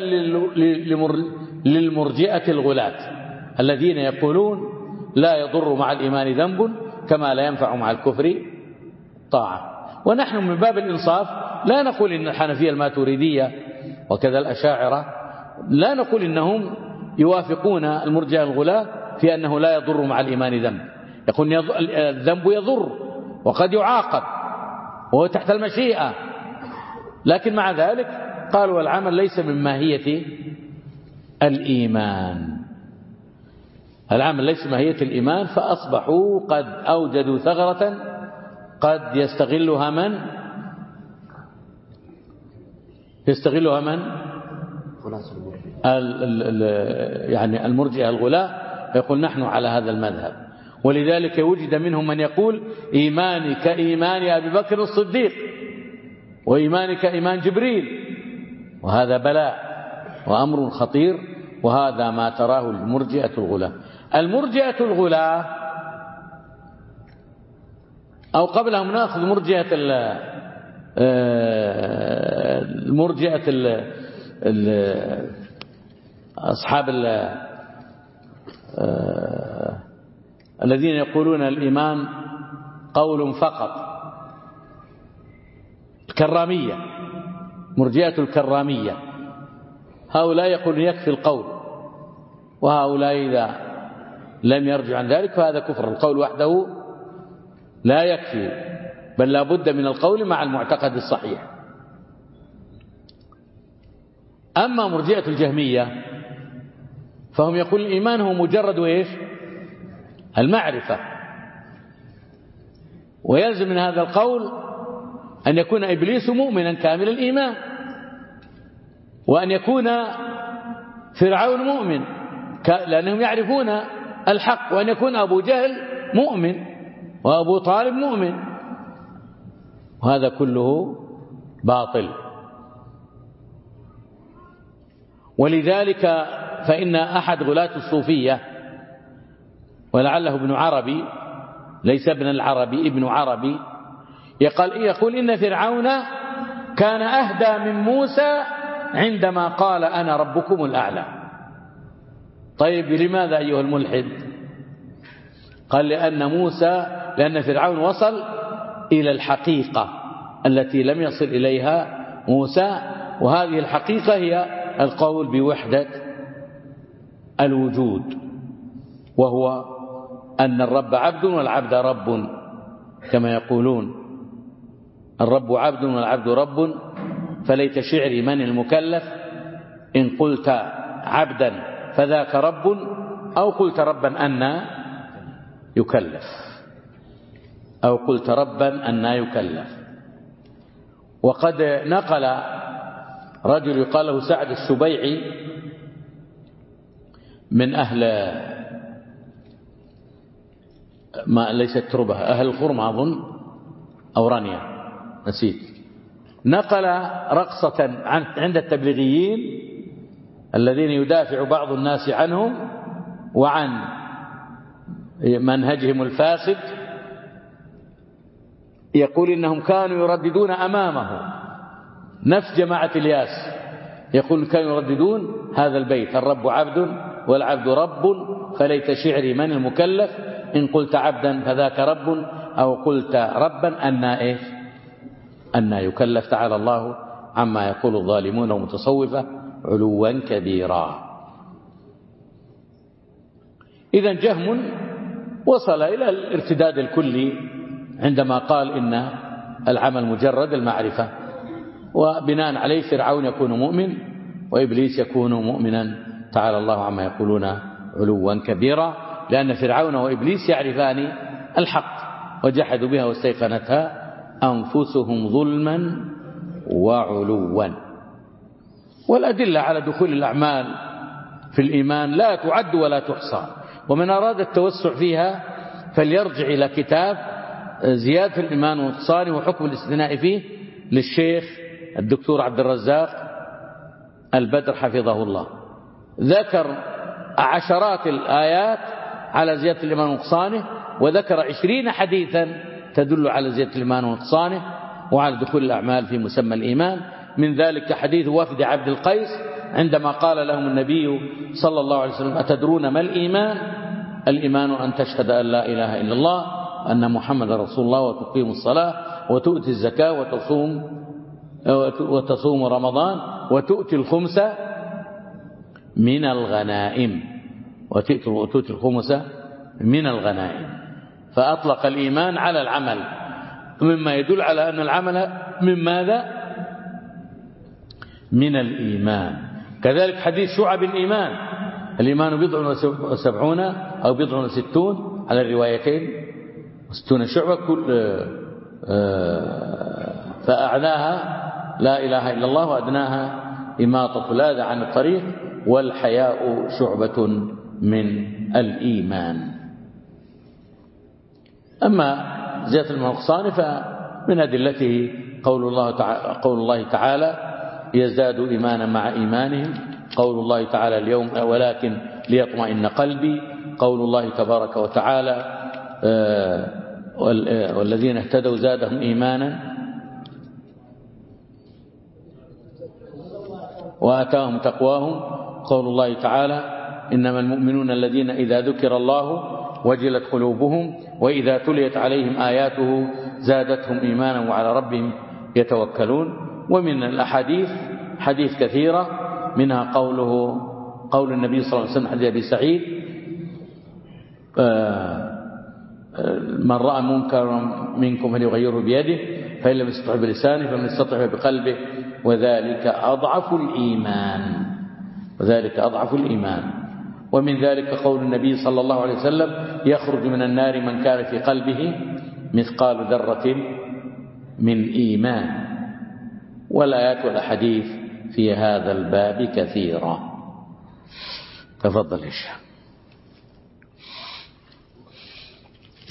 S1: للمرجئة الغلاة الذين يقولون لا يضر مع الإيمان ذنب كما لا ينفع مع الكفر طاعة. ونحن من باب الإنصاف لا نقول إن الحنفية الماتريدية وكذا الأشاعرة لا نقول إنهم يوافقون المرجئة الغلاة في أنه لا يضر مع الإيمان ذنب. يقول الذنب يضر وقد يعاقب وهو تحت المشيئة، لكن مع ذلك قالوا العمل ليس من ماهية الإيمان، العمل ليس ماهية الإيمان، فأصبحوا قد أوجدوا ثغرة قد يستغلها يعني المرجئة الغلاة، يقول نحن على هذا المذهب. ولذلك وجد منهم من يقول إيماني كإيمان أبي بكر الصديق وإيماني كإيمان جبريل، وهذا بلاء وأمر خطير، وهذا ما تراه المرجئة الغلاة. المرجئة الغلاة، أو قبلهم نأخذ مرجئة أصحاب الذين يقولون الإيمان قول فقط، الكرامية، مرجئة الكرامية، هؤلاء يقولون يكفي القول، وهؤلاء إذا لم يرجع عن ذلك فهذا كفر. القول وحده لا يكفي، بل لا بد من القول مع المعتقد الصحيح. أما مرجئة الجهمية فهم يقول الإيمان هو مجرد وإيش؟ المعرفة، ويلزم من هذا القول أن يكون إبليس مؤمنا كامل الإيمان، وأن يكون فرعون مؤمن لأنهم يعرفون الحق، وأن يكون أبو جهل مؤمن وأبو طالب مؤمن، وهذا كله باطل. ولذلك فإن أحد غلاة الصوفية ولعله ابن عربي، ليس ابن العربي، ابن عربي، يقول إن فرعون كان أهدى من موسى عندما قال أنا ربكم الأعلى. طيب لماذا أيها الملحد؟ قال لأن فرعون وصل إلى الحقيقة التي لم يصل إليها موسى، وهذه الحقيقة هي القول بوحدة الوجود، وهو أن الرب عبد والعبد رب، كما يقولون الرب عبد والعبد رب، فليت شعري من المكلف إن قلت عبدا فذاك رب، أو قلت ربا أن يكلف، أو قلت ربا أن يكلف. وقد نقل رجل يقال له سعد السبيعي من أهل ما ليست تربة، أهل الخرم أظن أو رانيا نسيت، نقل رقصة عند التبليغيين الذين يدافع بعض الناس عنهم وعن منهجهم الفاسد، يقول إنهم كانوا يرددون أمامه نفس جماعة الياس، يقول كانوا يرددون هذا البيت الرب عبد والعبد رب، فليت شعري من المكلف إن قلت عبدا فذاك رب، أو قلت ربا أن يكلف. تعالى الله عما يقول الظالمون ومتصوفة علوا كبيرا. إذن جهم وصل إلى الارتداد الكلي عندما قال إن العمل مجرد المعرفة، وبناء عليه فرعون يكون مؤمن وإبليس يكون مؤمنا، تعالى الله عما يقولون علوا كبيرا، لأن فرعون وإبليس يعرفان الحق وجحدوا بها واستيقنتها أنفسهم ظلما وعلوا. والأدلة على دخول الأعمال في الإيمان لا تعد ولا تحصى، ومن أراد التوسع فيها فليرجع إلى كتاب زيادة الإيمان ونقصانه وحكم الاستثناء فيه للشيخ الدكتور عبد الرزاق البدر حفظه الله، ذكر عشرات الآيات على زيادة الإيمان ونقصانه، وذكر 20 حديثا تدل على زيادة الإيمان ونقصانه وعلى دخول الأعمال في مسمى الإيمان. من ذلك حديث وفد عبد القيس عندما قال لهم النبي صلى الله عليه وسلم أتدرون ما الإيمان؟ الإيمان أن تشهد أن لا إله إلا الله أن محمد رسول الله وتقيم الصلاة وتؤتي الزكاة وتصوم رمضان وتؤتي الخمس من الغنائم، وتؤتي الخمس من الغنائم، فأطلق الإيمان على العمل، مما يدل على أن العمل من ماذا؟ من الإيمان. كذلك حديث شعب الإيمان، الإيمان 70 أو 60 على الروايتين، 60 شعبة، فأعلاها لا إله إلا الله وأدناها إماطة الأذى عن الطريق، والحياء شعبة من الإيمان. أما زيادة النقصان فمن أدلته قول الله تعالى يزدادوا إيمانا مع إيمانهم، قول الله تعالى اليوم ولكن ليطمئن قلبي، قول الله تبارك وتعالى والذين اهتدوا زادهم إيمانا وآتاهم تقواهم، قول الله تعالى إنما المؤمنون الذين إذا ذكر الله وجلت قلوبهم وإذا تليت عليهم آياته زادتهم إيمانا وعلى ربهم يتوكلون. ومن الأحاديث حديث كثيرة، منها قول النبي صلى الله عليه وسلم حديث أبي سعيد من رأى منكرا منكم فليغيره بيده فإن لم يستطع بلسانه فمن يستطع بقلبه وذلك أضعف الإيمان. ومن ذلك قول النبي صلى الله عليه وسلم يخرج من النار من كان في قلبه مثقال ذرة من إيمان. والآيات والأحاديث في هذا الباب كثيرة. تفضل يا شيخ.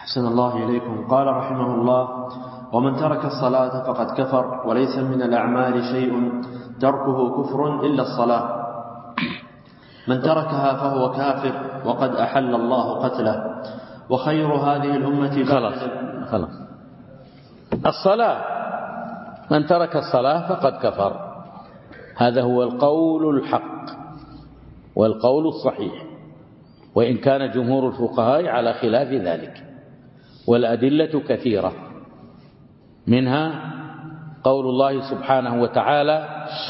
S2: أحسن الله إليكم. قال رحمه الله: ومن ترك الصلاة فقد كفر، وليس من الأعمال شيء تركه كفر إلا الصلاة. من تركها فهو كافر، وقد أحل الله قتله. وخير هذه الأمة
S1: خلاص. الصلاة، من ترك الصلاة فقد كفر، هذا هو القول الحق والقول الصحيح، وإن كان جمهور الفقهاء على خلاف ذلك، والأدلة كثيرة، منها قول الله سبحانه وتعالى: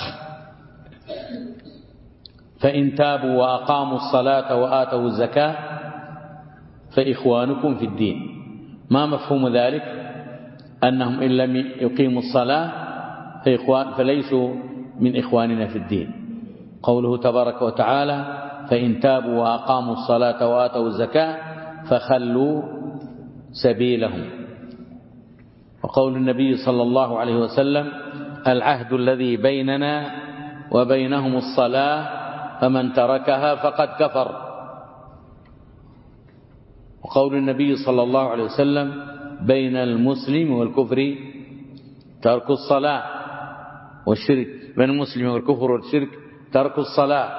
S1: فإن تابوا وأقاموا الصلاة وآتوا الزكاة فإخوانكم في الدين. ما مفهوم ذلك؟ أنهم إن لم يقيموا الصلاة فليسوا من إخواننا في الدين. قوله تبارك وتعالى: فإن تابوا وأقاموا الصلاة وآتوا الزكاة فخلوا سبيلهم. وقول النبي صلى الله عليه وسلم: العهد الذي بيننا وبينهم الصلاة فمن تركها فقد كفر. وقول النبي صلى الله عليه وسلم: بين المسلم والكفر ترك الصلاة والشرك، بين المسلم والكفر والشرك ترك الصلاة.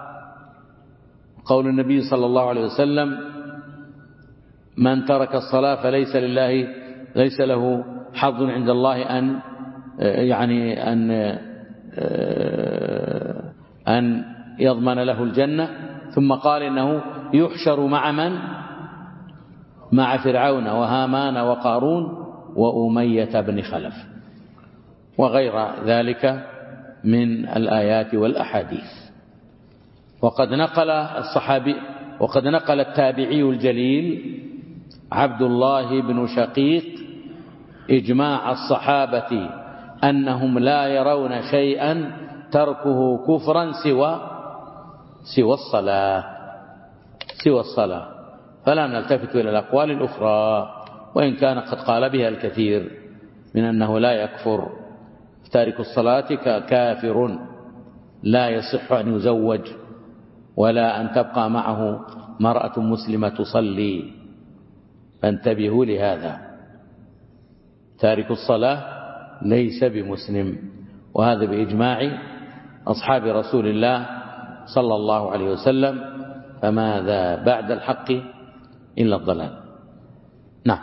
S1: قول النبي صلى الله عليه وسلم: من ترك الصلاة ليس له حظ عند الله أن يضمن له الجنة. ثم قال: إنه يحشر مع من؟ مع فرعون وهامان وقارون وأمية بن خلف، وغير ذلك من الآيات والأحاديث. وقد نقل التابعي الجليل عبد الله بن شقيق إجماع الصحابة أنهم لا يرون شيئا تركه كفرا سوى الصلاة، فلا نلتفت إلى الأقوال الأخرى، وإن كان قد قال بها الكثير من أنه لا يكفر. تارك الصلاة كافر، لا يصح أن يزوج ولا أن تبقى معه مرأة مسلمة تصلي، فانتبهوا لهذا. تارك الصلاة ليس بمسلم، وهذا بإجماع أصحاب رسول الله صلى الله عليه وسلم، فماذا بعد الحق إلا الضلال. نعم.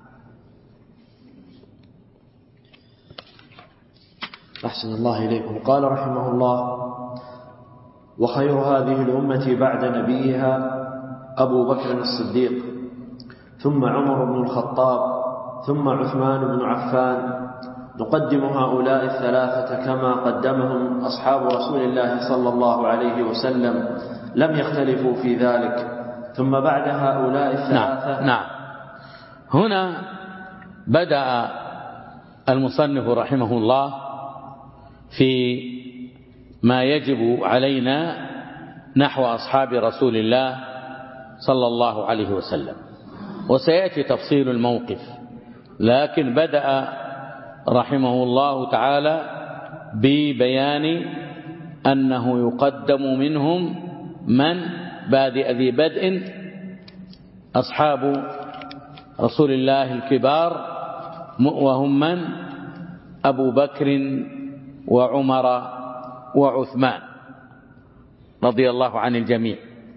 S2: أحسن الله إليكم. قال رحمه الله: وخير هذه الأمة بعد نبيها أبو بكر الصديق، ثم عمر بن الخطاب، ثم عثمان بن عفان. نقدم هؤلاء الثلاثة كما قدمهم أصحاب رسول الله صلى الله عليه وسلم، لم يختلفوا في ذلك. ثم بعد هؤلاء الثلاثة
S1: نعم. هنا بدأ المصنف رحمه الله في ما يجب علينا نحو أصحاب رسول الله صلى الله عليه وسلم، وسيأتي تفصيل الموقف، لكن بدأ رحمه الله تعالى ببيان أنه يقدم منهم من بادئ ذي بدء أصحاب رسول الله الكبار، وهم من؟ أبو بكر وعمر وعثمان رضي الله عن الجميع.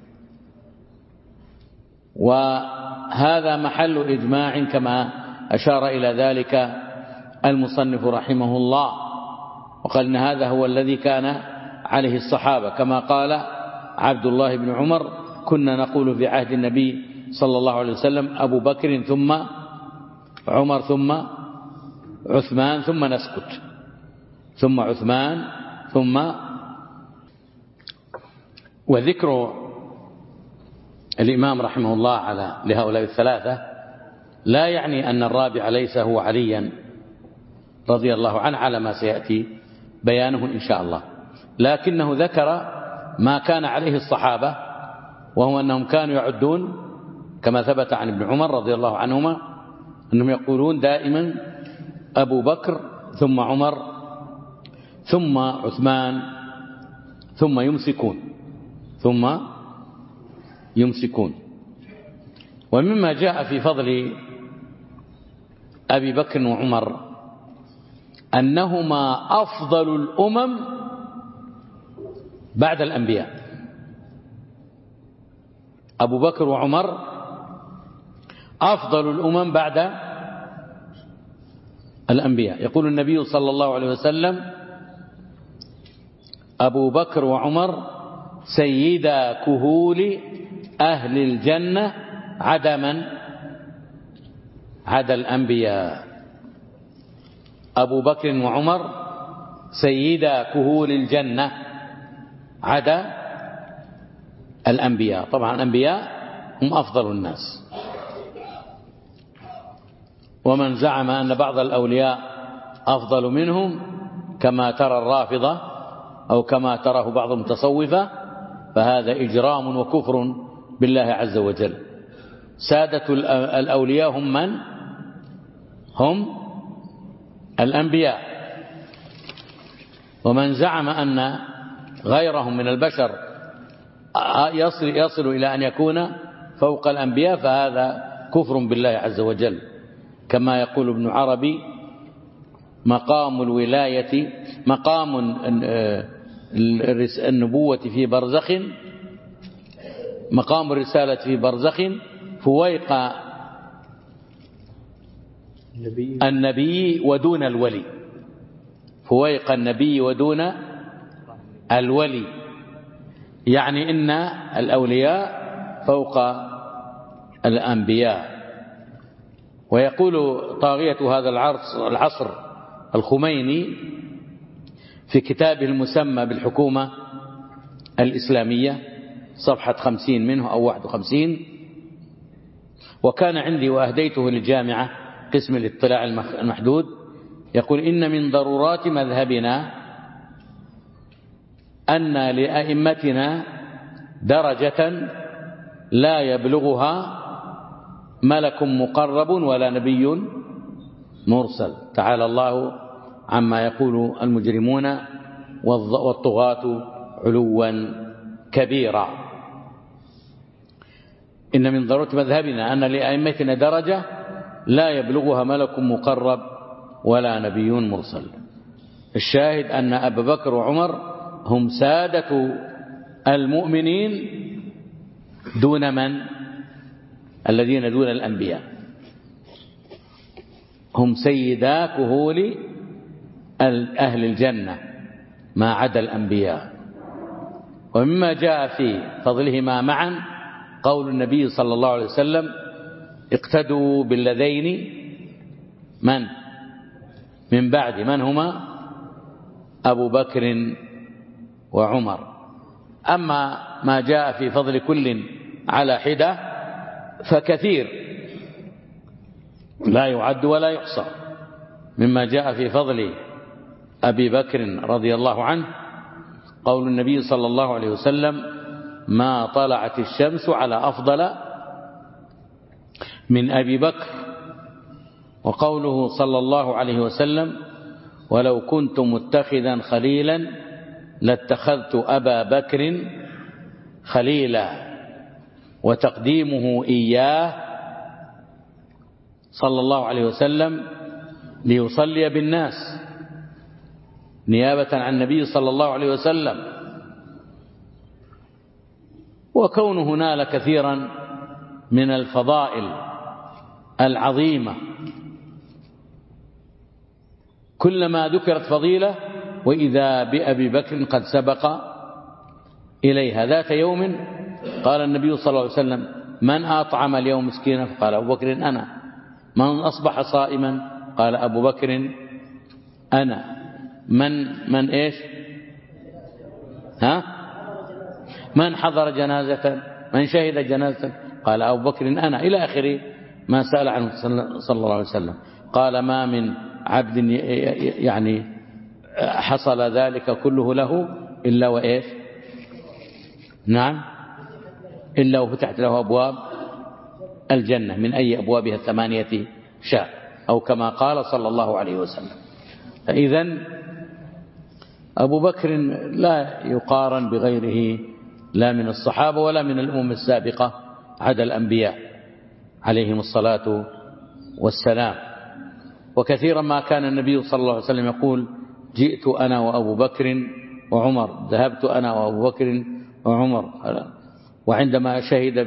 S1: وهذا محل إجماع كما أشار إلى ذلك المصنف رحمه الله، وقال إن هذا هو الذي كان عليه الصحابة، كما قال عبد الله بن عمر: كنا نقول في عهد النبي صلى الله عليه وسلم أبو بكر ثم عمر ثم عثمان ثم نسكت، ثم عثمان ثم. وذكر الإمام رحمه الله لهؤلاء الثلاثة لا يعني أن الرابع ليس هو عليا رضي الله عنه، على ما سيأتي بيانه إن شاء الله، لكنه ذكر ما كان عليه الصحابة، وهو أنهم كانوا يعدون كما ثبت عن ابن عمر رضي الله عنهما أنهم يقولون دائما أبو بكر ثم عمر ثم عثمان ثم يمسكون. ومما جاء في فضل أبي بكر وعمر أنهما أفضل الأمم بعد الأنبياء. أبو بكر وعمر أفضل الأمم بعد الأنبياء. يقول النبي صلى الله عليه وسلم: أبو بكر وعمر سيدا كهول أهل الجنة عدا من؟ عدا الأنبياء. أبو بكر وعمر سيدا كهول الجنة عدا الأنبياء. طبعا الأنبياء هم أفضل الناس. ومن زعم أن بعض الأولياء أفضل منهم كما ترى الرافضة أو كما تراه بعض المتصوفة فهذا إجرام وكفر بالله عز وجل. سادة الأولياء هم من؟ هم الأنبياء. ومن زعم أن غيرهم من البشر يصل إلى أن يكون فوق الأنبياء فهذا كفر بالله عز وجل. كما يقول ابن عربي: مقام الولاية مقام النبوة في برزخ، مقام الرسالة في برزخ فويق النبي ودون الولي، فويق النبي ودون الولي، يعني إن الأولياء فوق الأنبياء. ويقول طاغية هذا العصر الخميني في كتابه المسمى بالحكومة الإسلامية صفحة 50 منه أو 51: وكان عندي وأهديته للجامعة قسم الاطلاع المحدود، يقول: إن من ضرورات مذهبنا أن لأئمتنا درجة لا يبلغها ملك مقرب ولا نبي مرسل. تعالى الله عما يقول المجرمون والطغاة علوا كبيرا. إن من ضرورة مذهبنا أن لأئمتنا درجة لا يبلغها ملك مقرب ولا نبي مرسل. الشاهد أن أبا بكر وعمر هم سادة المؤمنين دون من؟ الذين دون الأنبياء. هم سيدا كهول أهل الجنة ما عدا الأنبياء. ومما جاء في فضلهما معا قول النبي صلى الله عليه وسلم: اقتدوا بالذين من بعد، من هما؟ أبو بكر وعمر. أما ما جاء في فضل كل على حدة فكثير لا يعد ولا يحصى. مما جاء في فضل أبي بكر رضي الله عنه قول النبي صلى الله عليه وسلم: ما طلعت الشمس على أفضل من أبي بكر. وقوله صلى الله عليه وسلم: ولو كنت متخذا خليلا لاتخذت أبا بكر خليلا. وتقديمه إياه صلى الله عليه وسلم ليصلي بالناس نيابة عن النبي صلى الله عليه وسلم. وكونه نال كثيرا من الفضائل العظيمة، كلما ذكرت فضيلة وإذا بأبي بكر قد سبق إليها. ذات يوم قال النبي صلى الله عليه وسلم: من أطعم اليوم مسكينا؟ فقال أبو بكر: أنا. من أصبح صائما؟ قال أبو بكر: أنا. من إيش؟ من حضر جنازة؟ من شهد جنازة؟ قال أبو بكر: أنا، إلى آخر ما سأل عنه صلى الله عليه وسلم. قال: ما من عبد يعني حصل ذلك كله له إلا وإيش؟ نعم، إلا وفتحت له أبواب الجنة من أي أبوابها 8 شاء، أو كما قال صلى الله عليه وسلم. فإذن أبو بكر لا يقارن بغيره لا من الصحابة ولا من الأمم السابقة عدا الأنبياء عليهم الصلاة والسلام. وكثيرا ما كان النبي صلى الله عليه وسلم يقول جئت أنا وأبو بكر وعمر، ذهبت أنا وأبو بكر وعمر. وعندما شهد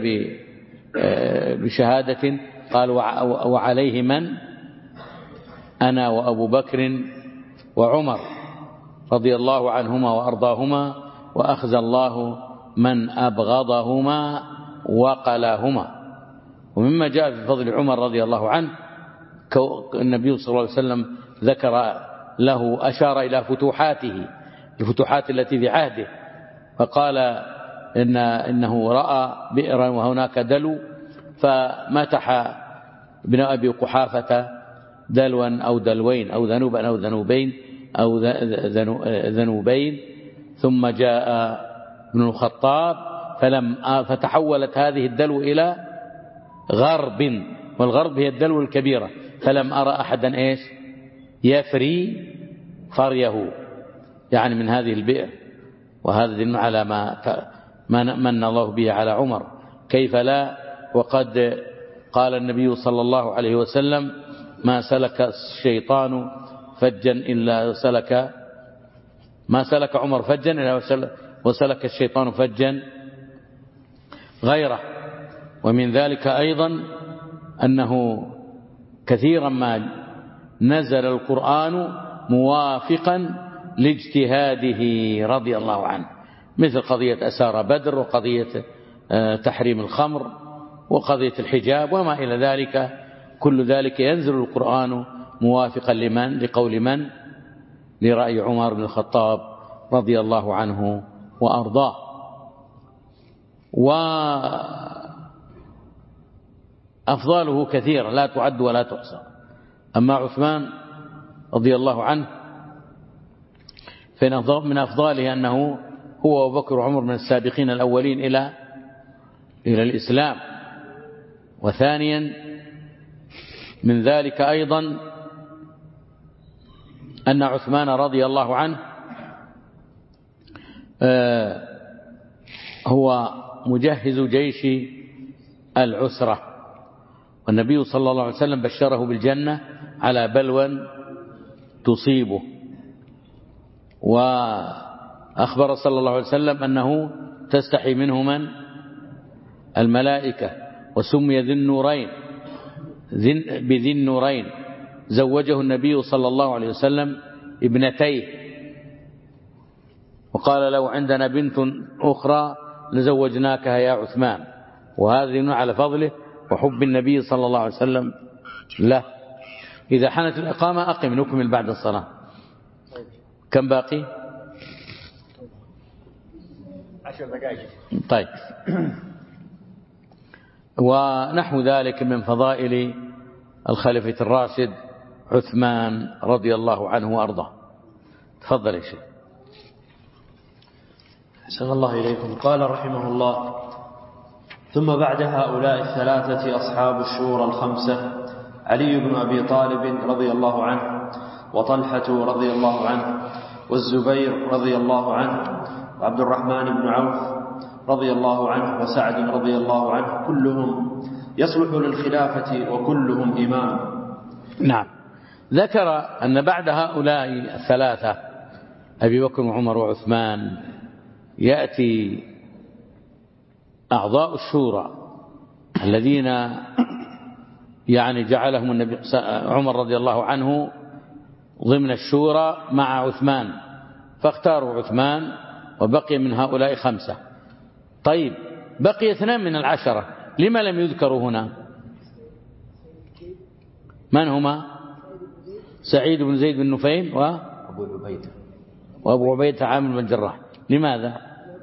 S1: بشهادة قال وعليه من؟ أنا وأبو بكر وعمر رضي الله عنهما وأرضاهما، وأخزى الله من أبغضهما وقلاهما. ومما جاء في فضل عمر رضي الله عنه النبي صلى الله عليه وسلم ذكر له، أشار إلى فتوحاته، الفتوحات التي في عهده، فقال إنه رأى بئرا وهناك دلو، فمتح ابن أبي قحافة دلوا أو دلوين أو ذنوبا أو ذنوبين أو ذنوبين، ثم جاء ابن الخطاب فتحولت هذه الدلو إلى غرب، والغرب هي الدلو الكبيرة، فلم أرى أحدا إيش يفري فريه يعني من هذه البئر. وهذا دل على ما من الله به على عمر، كيف لا، وقد قال النبي صلى الله عليه وسلم ما سلك الشيطان فجا إلا سلك، ما سلك عمر فجا إلا وسلك الشيطان فجا غيره. ومن ذلك أيضا أنه كثيرا ما نزل القرآن موافقا لاجتهاده رضي الله عنه، مثل قضية أسارى بدر، وقضية تحريم الخمر، وقضية الحجاب وما إلى ذلك. كل ذلك ينزل القرآن موافقا لمن؟ لقول من؟ لرأي عمر بن الخطاب رضي الله عنه وأرضاه. وأفضاله كثيرة لا تعد ولا تحصى. أما عثمان رضي الله عنه فإن من أفضاله أنه هو وأبو بكر وعمر من السابقين الأولين إلى الإسلام. وثانيا من ذلك أيضا أن عثمان رضي الله عنه هو مجهز جيش العسرة، والنبي صلى الله عليه وسلم بشره بالجنة على بلوى تصيبه، وأخبر صلى الله عليه وسلم أنه تستحي منه من؟ الملائكة. وسمي ذي النورين بذي النورين، زوجه النبي صلى الله عليه وسلم ابنتيه، وقال لو عندنا بنت أخرى لزوجناكها يا عثمان. وهذا يدل على فضله وحب النبي صلى الله عليه وسلم له. إذا حانت الإقامة أقم نكمل بعد الصلاة. كم باقي؟
S3: 10 دقائق.
S1: طيب. ونحو ذلك من فضائل الخليفة الراشد عثمان رضي الله عنه وأرضاه. تفضل يا شيخ.
S2: أحسن الله إليكم. قال رحمه الله: ثم بعد هؤلاء الثلاثة أصحاب الشورى الخمسة: علي بن أبي طالب رضي الله عنه، وطلحة رضي الله عنه، والزبير رضي الله عنه، وعبد الرحمن بن عوف رضي الله عنه، وسعد رضي الله عنه، كلهم يصلح للخلافة وكلهم إمام.
S1: نعم. ذكر أن بعد هؤلاء الثلاثة أبي بكر وعمر وعثمان يأتي أعضاء الشورى الذين يعني جعلهم النبي عمر رضي الله عنه ضمن الشورى مع عثمان، فاختاروا عثمان، وبقي من هؤلاء 5. طيب بقي 2 من 10، لما لم يذكروا هنا؟ من هما؟ سعيد بن زيد بن نفيل وأبو عبيدة عامر بن جراح. لماذا؟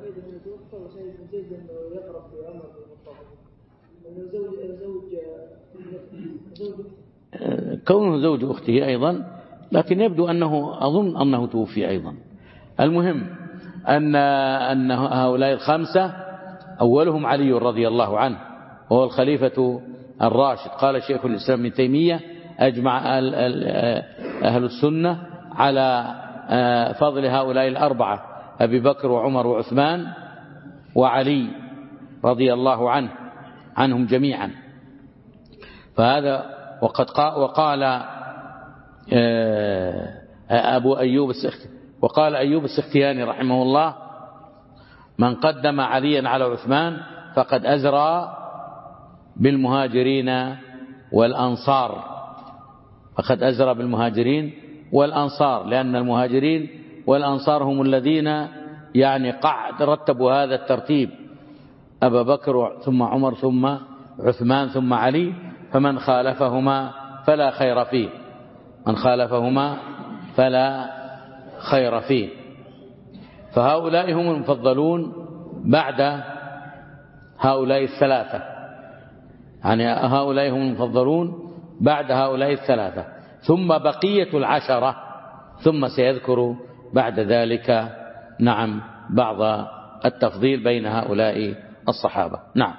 S1: كونه زوج أخته أيضا، لكن يبدو أظن أنه توفي أيضا. المهم أن هؤلاء 5 أولهم علي رضي الله عنه، وهو الخليفة الراشد. قال شيخ الإسلام ابن تيمية: أجمع أهل السنة على فضل هؤلاء 4: أبي بكر وعمر وعثمان وعلي رضي الله عنهم جميعا. فهذا وقال وقال أيوب السختياني رحمه الله: من قدم عليا على عثمان فقد أزرى بالمهاجرين والأنصار. فقد أزرى بالمهاجرين والأنصار، لأن المهاجرين والأنصار هم الذين يعني رتبوا هذا الترتيب: أبا بكر ثم عمر ثم عثمان ثم علي، فمن خالفهما فلا خير فيه، من خالفهما فلا خير فيه. فهؤلاء هم المفضلون بعد هؤلاء الثلاثة، يعني هؤلاء هم المفضلون بعد هؤلاء الثلاثة، ثم بقية العشرة، ثم سيذكر بعد ذلك نعم بعض التفضيل بين هؤلاء الصحابة. نعم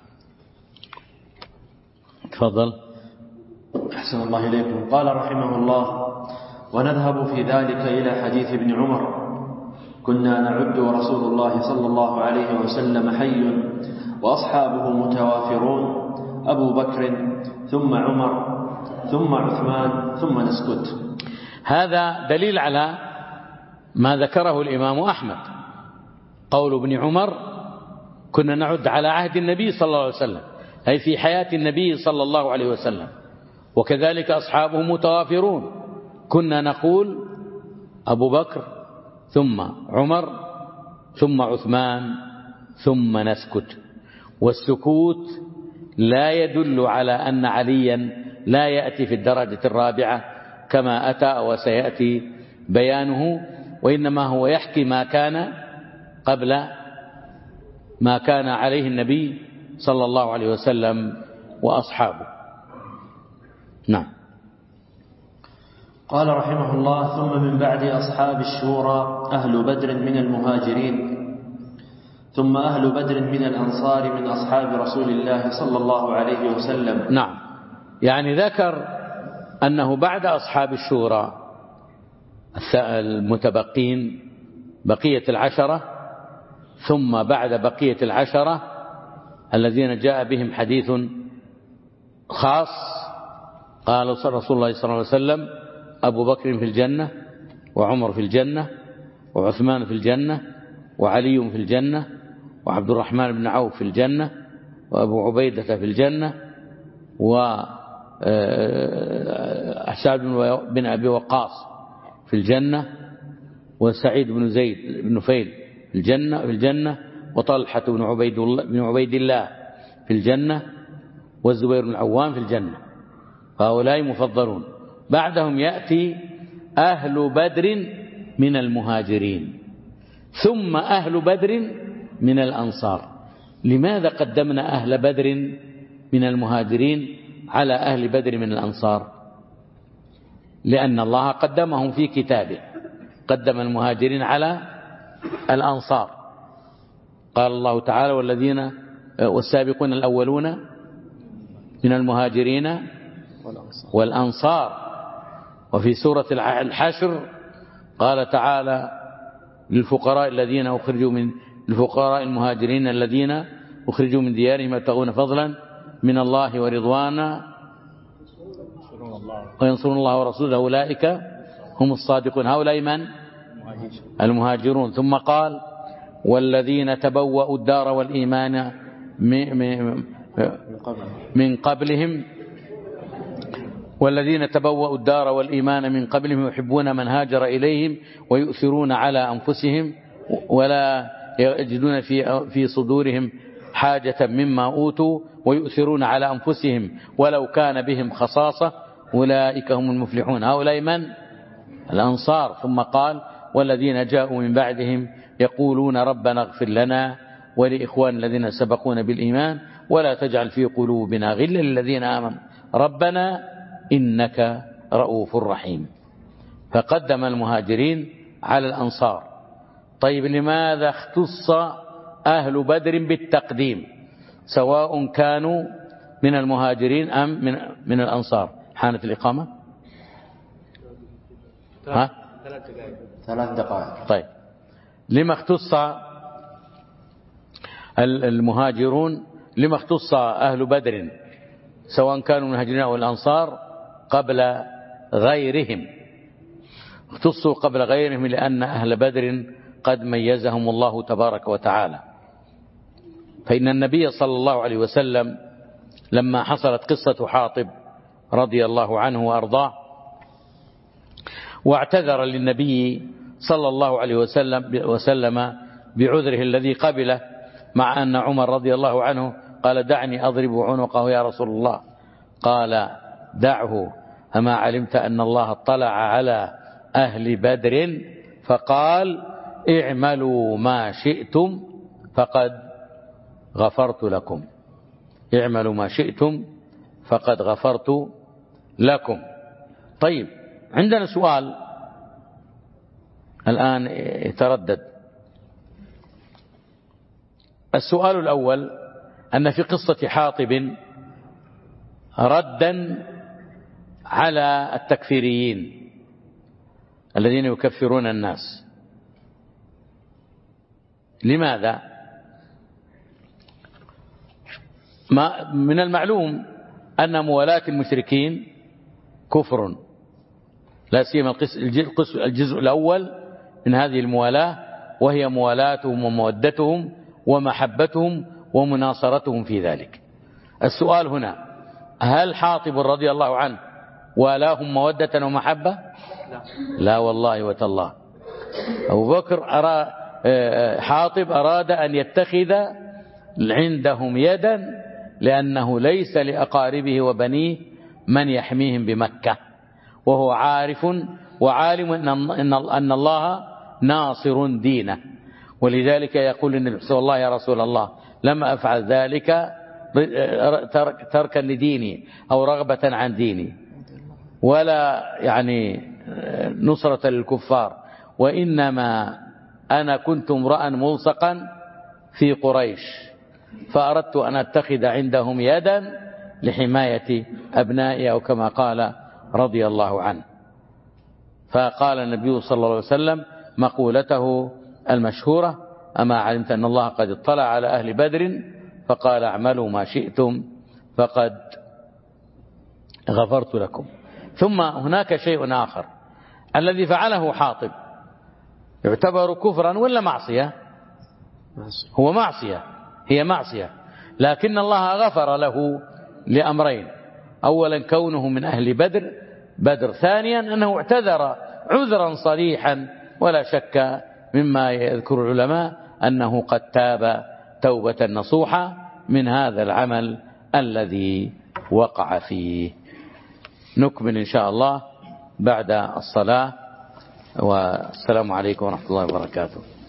S1: تفضل.
S2: أحسن الله إليكم. قال رحمه الله: ونذهب في ذلك إلى حديث ابن عمر: كنا نعد ورسول الله صلى الله عليه وسلم حي وأصحابه متوافرون، أبو بكر ثم عمر ثم عثمان ثم نسكت.
S1: هذا دليل على ما ذكره الإمام أحمد، قول ابن عمر: كنا نعد على عهد النبي صلى الله عليه وسلم، أي في حياة النبي صلى الله عليه وسلم، وكذلك أصحابه متوافرون، كنا نقول أبو بكر ثم عمر ثم عثمان ثم نسكت. والسكوت لا يدل على أن عليا لا يأتي في الدرجة الرابعة كما أتى وسيأتي بيانه، وإنما هو يحكي ما كان قبل ما كان عليه النبي صلى الله عليه وسلم وأصحابه. نعم.
S2: قال رحمه الله: ثم من بعد أصحاب الشورى أهل بدر من المهاجرين، ثم أهل بدر من الأنصار من أصحاب رسول الله صلى الله عليه وسلم.
S1: نعم، يعني ذكر أنه بعد أصحاب الشورى المتبقين بقية العشرة، ثم بعد بقية العشرة الذين جاء بهم حديث خاص، قال رسول الله صلى الله عليه وسلم: أبو بكر في الجنة، وعمر في الجنة، وعثمان في الجنة، وعلي في الجنة، وعبد الرحمن بن عوف في الجنة، وأبو عبيدة في الجنة، وسعد بن أبي وقاص في الجنة، وسعيد بن زيد بن نفيل في الجنة، وطلحة بن عبيد الله في الجنة، والزبير بن العوام في الجنة. فهؤلاء مفضلون. بعدهم يأتي أهل بدر من المهاجرين، ثم أهل بدر من الأنصار. لماذا قدمنا أهل بدر من المهاجرين على أهل بدر من الأنصار؟ لأن الله قدمهم في كتابه، قدم المهاجرين على الأنصار. قال الله تعالى: والسابقون الأولون من المهاجرين والأنصار. وفي سورة الحشر قال تعالى: للفقراء الذين الفقراء المهاجرين الذين أخرجوا من ديارهم يبتغون فضلا من الله ورضوانا وينصرون الله ورسوله أولئك هم الصادقون. هؤلاء من؟ المهاجرون. ثم قال: والذين تبوأوا الدار والإيمان من قبلهم والذين تبوأوا الدار والإيمان من قبلهم يحبون من هاجر إليهم ويؤثرون على أنفسهم ولا يجدون في صدورهم حاجة مما أوتوا ويؤثرون على أنفسهم ولو كان بهم خصاصة أولئك هم المفلحون. هؤلاء من؟ الأنصار. ثم قال: والذين جاءوا من بعدهم يقولون ربنا اغفر لنا ولإخوان الذين سبقونا بالإيمان ولا تجعل في قلوبنا غلا للذين آمنوا ربنا إنك رؤوف رحيم. فقدم المهاجرين على الأنصار. طيب، لماذا اختص أهل بدر بالتقديم سواء كانوا من المهاجرين أم من الأنصار؟ حانت الإقامة؟
S2: 3 دقائق.
S1: طيب، لما اختص المهاجرون، لما اختص أهل بدر سواء كانوا من المهاجرين أو الأنصار قبل غيرهم. اختصوا قبل غيرهم لأن أهل بدر قد ميزهم الله تبارك وتعالى. فإن النبي صلى الله عليه وسلم لما حصلت قصة حاطب رضي الله عنه وأرضاه واعتذر للنبي صلى الله عليه وسلم بعذره الذي قبله، مع أن عمر رضي الله عنه قال دعني أضرب عنقه يا رسول الله، قال دعه، أما علمت أن الله اطلع على أهل بدر فقال اعملوا ما شئتم فقد غفرت لكم. اعملوا ما شئتم فقد غفرت لكم. طيب، عندنا سؤال الآن يتردد. السؤال الأول أن في قصة حاطب ردا على التكفيريين الذين يكفرون الناس. لماذا؟ من المعلوم أن موالاة المشركين كفر، لا سيما الجزء الأول من هذه الموالاة، وهي موالاتهم ومودتهم ومحبتهم ومناصرتهم في ذلك. السؤال هنا، هل حاطب رضي الله عنه والاهم مودة ومحبة؟ لا والله وتالله. أبو بكر حاطب أراد أن يتخذ عندهم يدا، لأنه ليس لأقاربه وبنيه من يحميهم بمكة، وهو عارف وعالم أن الله ناصر دينه، ولذلك يقول النبي صلى الله عليه وسلم يا رسول الله لما أفعل ذلك تركا لديني أو رغبة عن ديني، ولا يعني نصرة للكفار، وإنما أنا كنت امرأ ملصقا في قريش، فأردت أن أتخذ عندهم يدا لحماية أبنائي، أو كما قال رضي الله عنه. فقال النبي صلى الله عليه وسلم مقولته المشهورة أما علمت أن الله قد اطلع على أهل بدر فقال اعملوا ما شئتم فقد غفرت لكم. ثم هناك شيء آخر الذي فعله حاطب يعتبر كفرا ولا معصية؟ هو معصية، هي معصية، لكن الله غفر له لأمرين: أولا كونه من أهل بدر، ثانيا أنه اعتذر عذرا صريحا، ولا شك مما يذكر العلماء أنه قد تاب توبة نصوحة من هذا العمل الذي وقع فيه. نكمل إن شاء الله بعد الصلاة، والسلام عليكم ورحمة الله وبركاته.